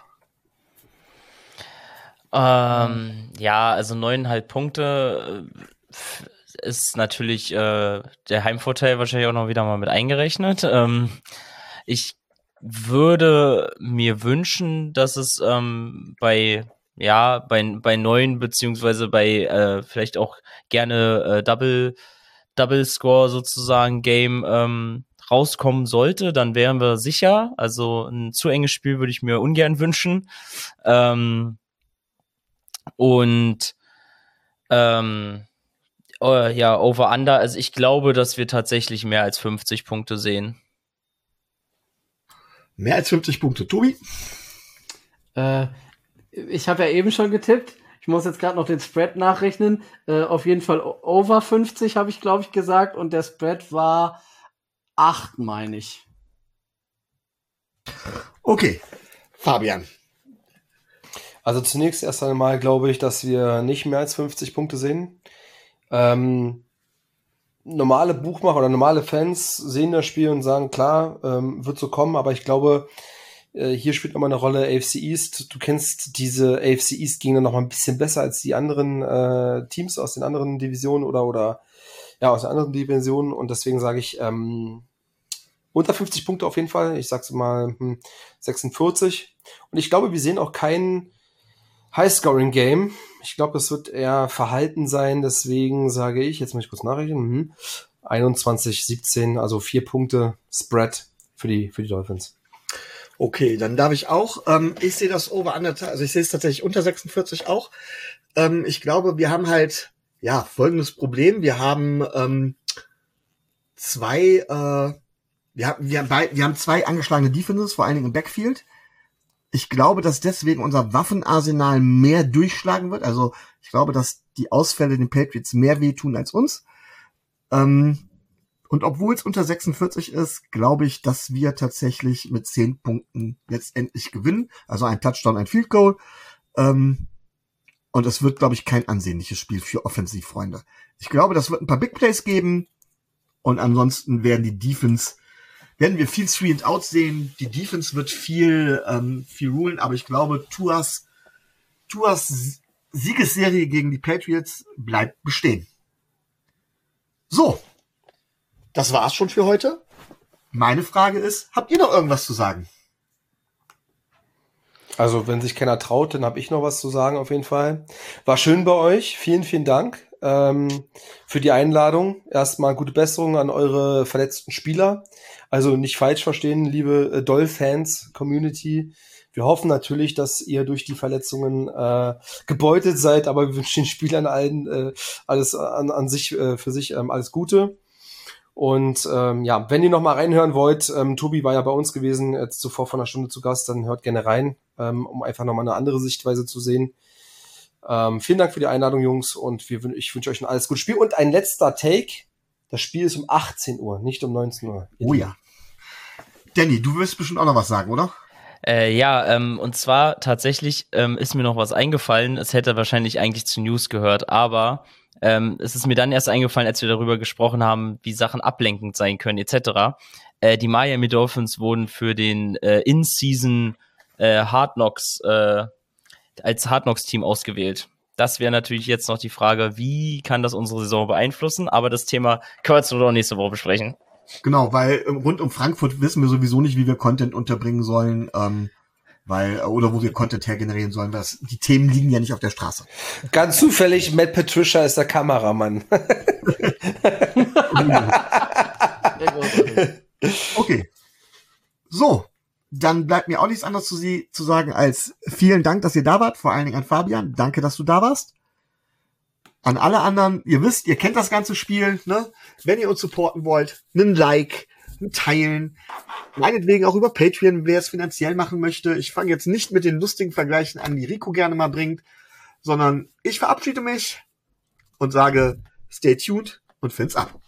Ähm, ja, also neuneinhalb Punkte äh, ist natürlich äh, der Heimvorteil wahrscheinlich auch noch wieder mal mit eingerechnet. Ähm, ich würde mir wünschen, dass es ähm, bei ja bei bei neun beziehungsweise bei äh, vielleicht auch gerne äh, Double Double Score sozusagen Game ähm, rauskommen sollte, dann wären wir sicher. Also ein zu enges Spiel würde ich mir ungern wünschen. Ähm, und ähm, oh, ja, Over-Under, also ich glaube, dass wir tatsächlich mehr als fünfzig Punkte sehen. Mehr als fünfzig Punkte. Tobi? Äh, ich habe ja eben schon getippt. Ich muss jetzt gerade noch den Spread nachrechnen. Äh, auf jeden Fall over fünfzig habe ich, glaube ich, gesagt. Und der Spread war acht, meine ich. Okay. Fabian? Also zunächst erst einmal glaube ich, dass wir nicht mehr als fünfzig Punkte sehen. Ähm, normale Buchmacher oder normale Fans sehen das Spiel und sagen, klar, ähm, wird so kommen, aber ich glaube, äh, hier spielt nochmal eine Rolle A F C East. Du kennst diese A F C East Gegner noch mal ein bisschen besser als die anderen äh, Teams aus den anderen Divisionen oder oder ja aus den anderen Divisionen und deswegen sage ich ähm, unter fünfzig Punkte auf jeden Fall. Ich sag's mal hm, sechsundvierzig und ich glaube, wir sehen auch kein High-Scoring-Game. Ich glaube, es wird eher verhalten sein, deswegen sage ich, jetzt muss ich kurz nachrechnen, mhm. einundzwanzig siebzehn, also vier Punkte Spread für die für die Dolphins. Okay, dann darf ich auch. Ähm, ich sehe das Over-Under, also ich sehe es tatsächlich unter sechsundvierzig auch. Ähm, ich glaube, wir haben halt ja folgendes Problem. Wir haben ähm, zwei, äh, wir haben wir haben, bei, wir haben zwei angeschlagene Defenses, vor allen Dingen im Backfield. Ich glaube, dass deswegen unser Waffenarsenal mehr durchschlagen wird. Also ich glaube, dass die Ausfälle den Patriots mehr wehtun als uns. Ähm, und obwohl es unter sechsundvierzig ist, glaube ich, dass wir tatsächlich mit zehn Punkten letztendlich gewinnen. Also ein Touchdown, ein Field Goal. Ähm, und es wird, glaube ich, kein ansehnliches Spiel für Offensivfreunde. Ich glaube, das wird ein paar Big Plays geben. Und ansonsten werden die Defense werden wir viel Three and Out sehen. Die Defense wird viel, ähm, viel rulen, aber ich glaube, Tuas, Tuas Siegesserie gegen die Patriots bleibt bestehen. So. Das war's schon für heute. Meine Frage ist, habt ihr noch irgendwas zu sagen? Also, wenn sich keiner traut, dann habe ich noch was zu sagen auf jeden Fall. War schön bei euch. Vielen, vielen Dank ähm, für die Einladung. Erstmal gute Besserung an eure verletzten Spieler. Also nicht falsch verstehen, liebe äh, Doll-Fans, Community. Wir hoffen natürlich, dass ihr durch die Verletzungen äh, gebeutelt seid, aber wir wünschen den Spielern allen äh, alles an, an sich äh, für sich ähm, alles Gute. Und ähm, ja, wenn ihr noch mal reinhören wollt, ähm, Tobi war ja bei uns gewesen, jetzt zuvor vor einer Stunde zu Gast, dann hört gerne rein, ähm, um einfach noch mal eine andere Sichtweise zu sehen. Ähm, vielen Dank für die Einladung, Jungs, und wir, ich wünsche euch ein alles gutes Spiel. Und ein letzter Take, das Spiel ist um achtzehn Uhr, nicht um neunzehn Uhr. Oh ja. Danny, du wirst bestimmt auch noch was sagen, oder? Äh, ja, ähm, und zwar tatsächlich ähm, ist mir noch was eingefallen. Es hätte wahrscheinlich eigentlich zu News gehört, aber ähm, es ist mir dann erst eingefallen, als wir darüber gesprochen haben, wie Sachen ablenkend sein können, et cetera. Äh, die Miami Dolphins wurden für den äh, In-Season äh, Hard Knocks äh, als Hard Knocks Team ausgewählt. Das wäre natürlich jetzt noch die Frage, wie kann das unsere Saison beeinflussen? Aber das Thema können wir doch nächste Woche besprechen. Genau, weil ähm, rund um Frankfurt wissen wir sowieso nicht, wie wir Content unterbringen sollen, ähm, weil oder wo wir Content hergenerieren sollen. Das, die Themen liegen ja nicht auf der Straße. Ganz zufällig, Matt Patricia ist der Kameramann. Okay. So, dann bleibt mir auch nichts anderes zu, sie, zu sagen als vielen Dank, dass ihr da wart, vor allen Dingen an Fabian. Danke, dass du da warst. An alle anderen, ihr wisst, ihr kennt das ganze Spiel, ne? Wenn ihr uns supporten wollt, einen Like, teilen. Meinetwegen auch über Patreon, wer es finanziell machen möchte. Ich fange jetzt nicht mit den lustigen Vergleichen an, die Rico gerne mal bringt, sondern ich verabschiede mich und sage, stay tuned und find's ab.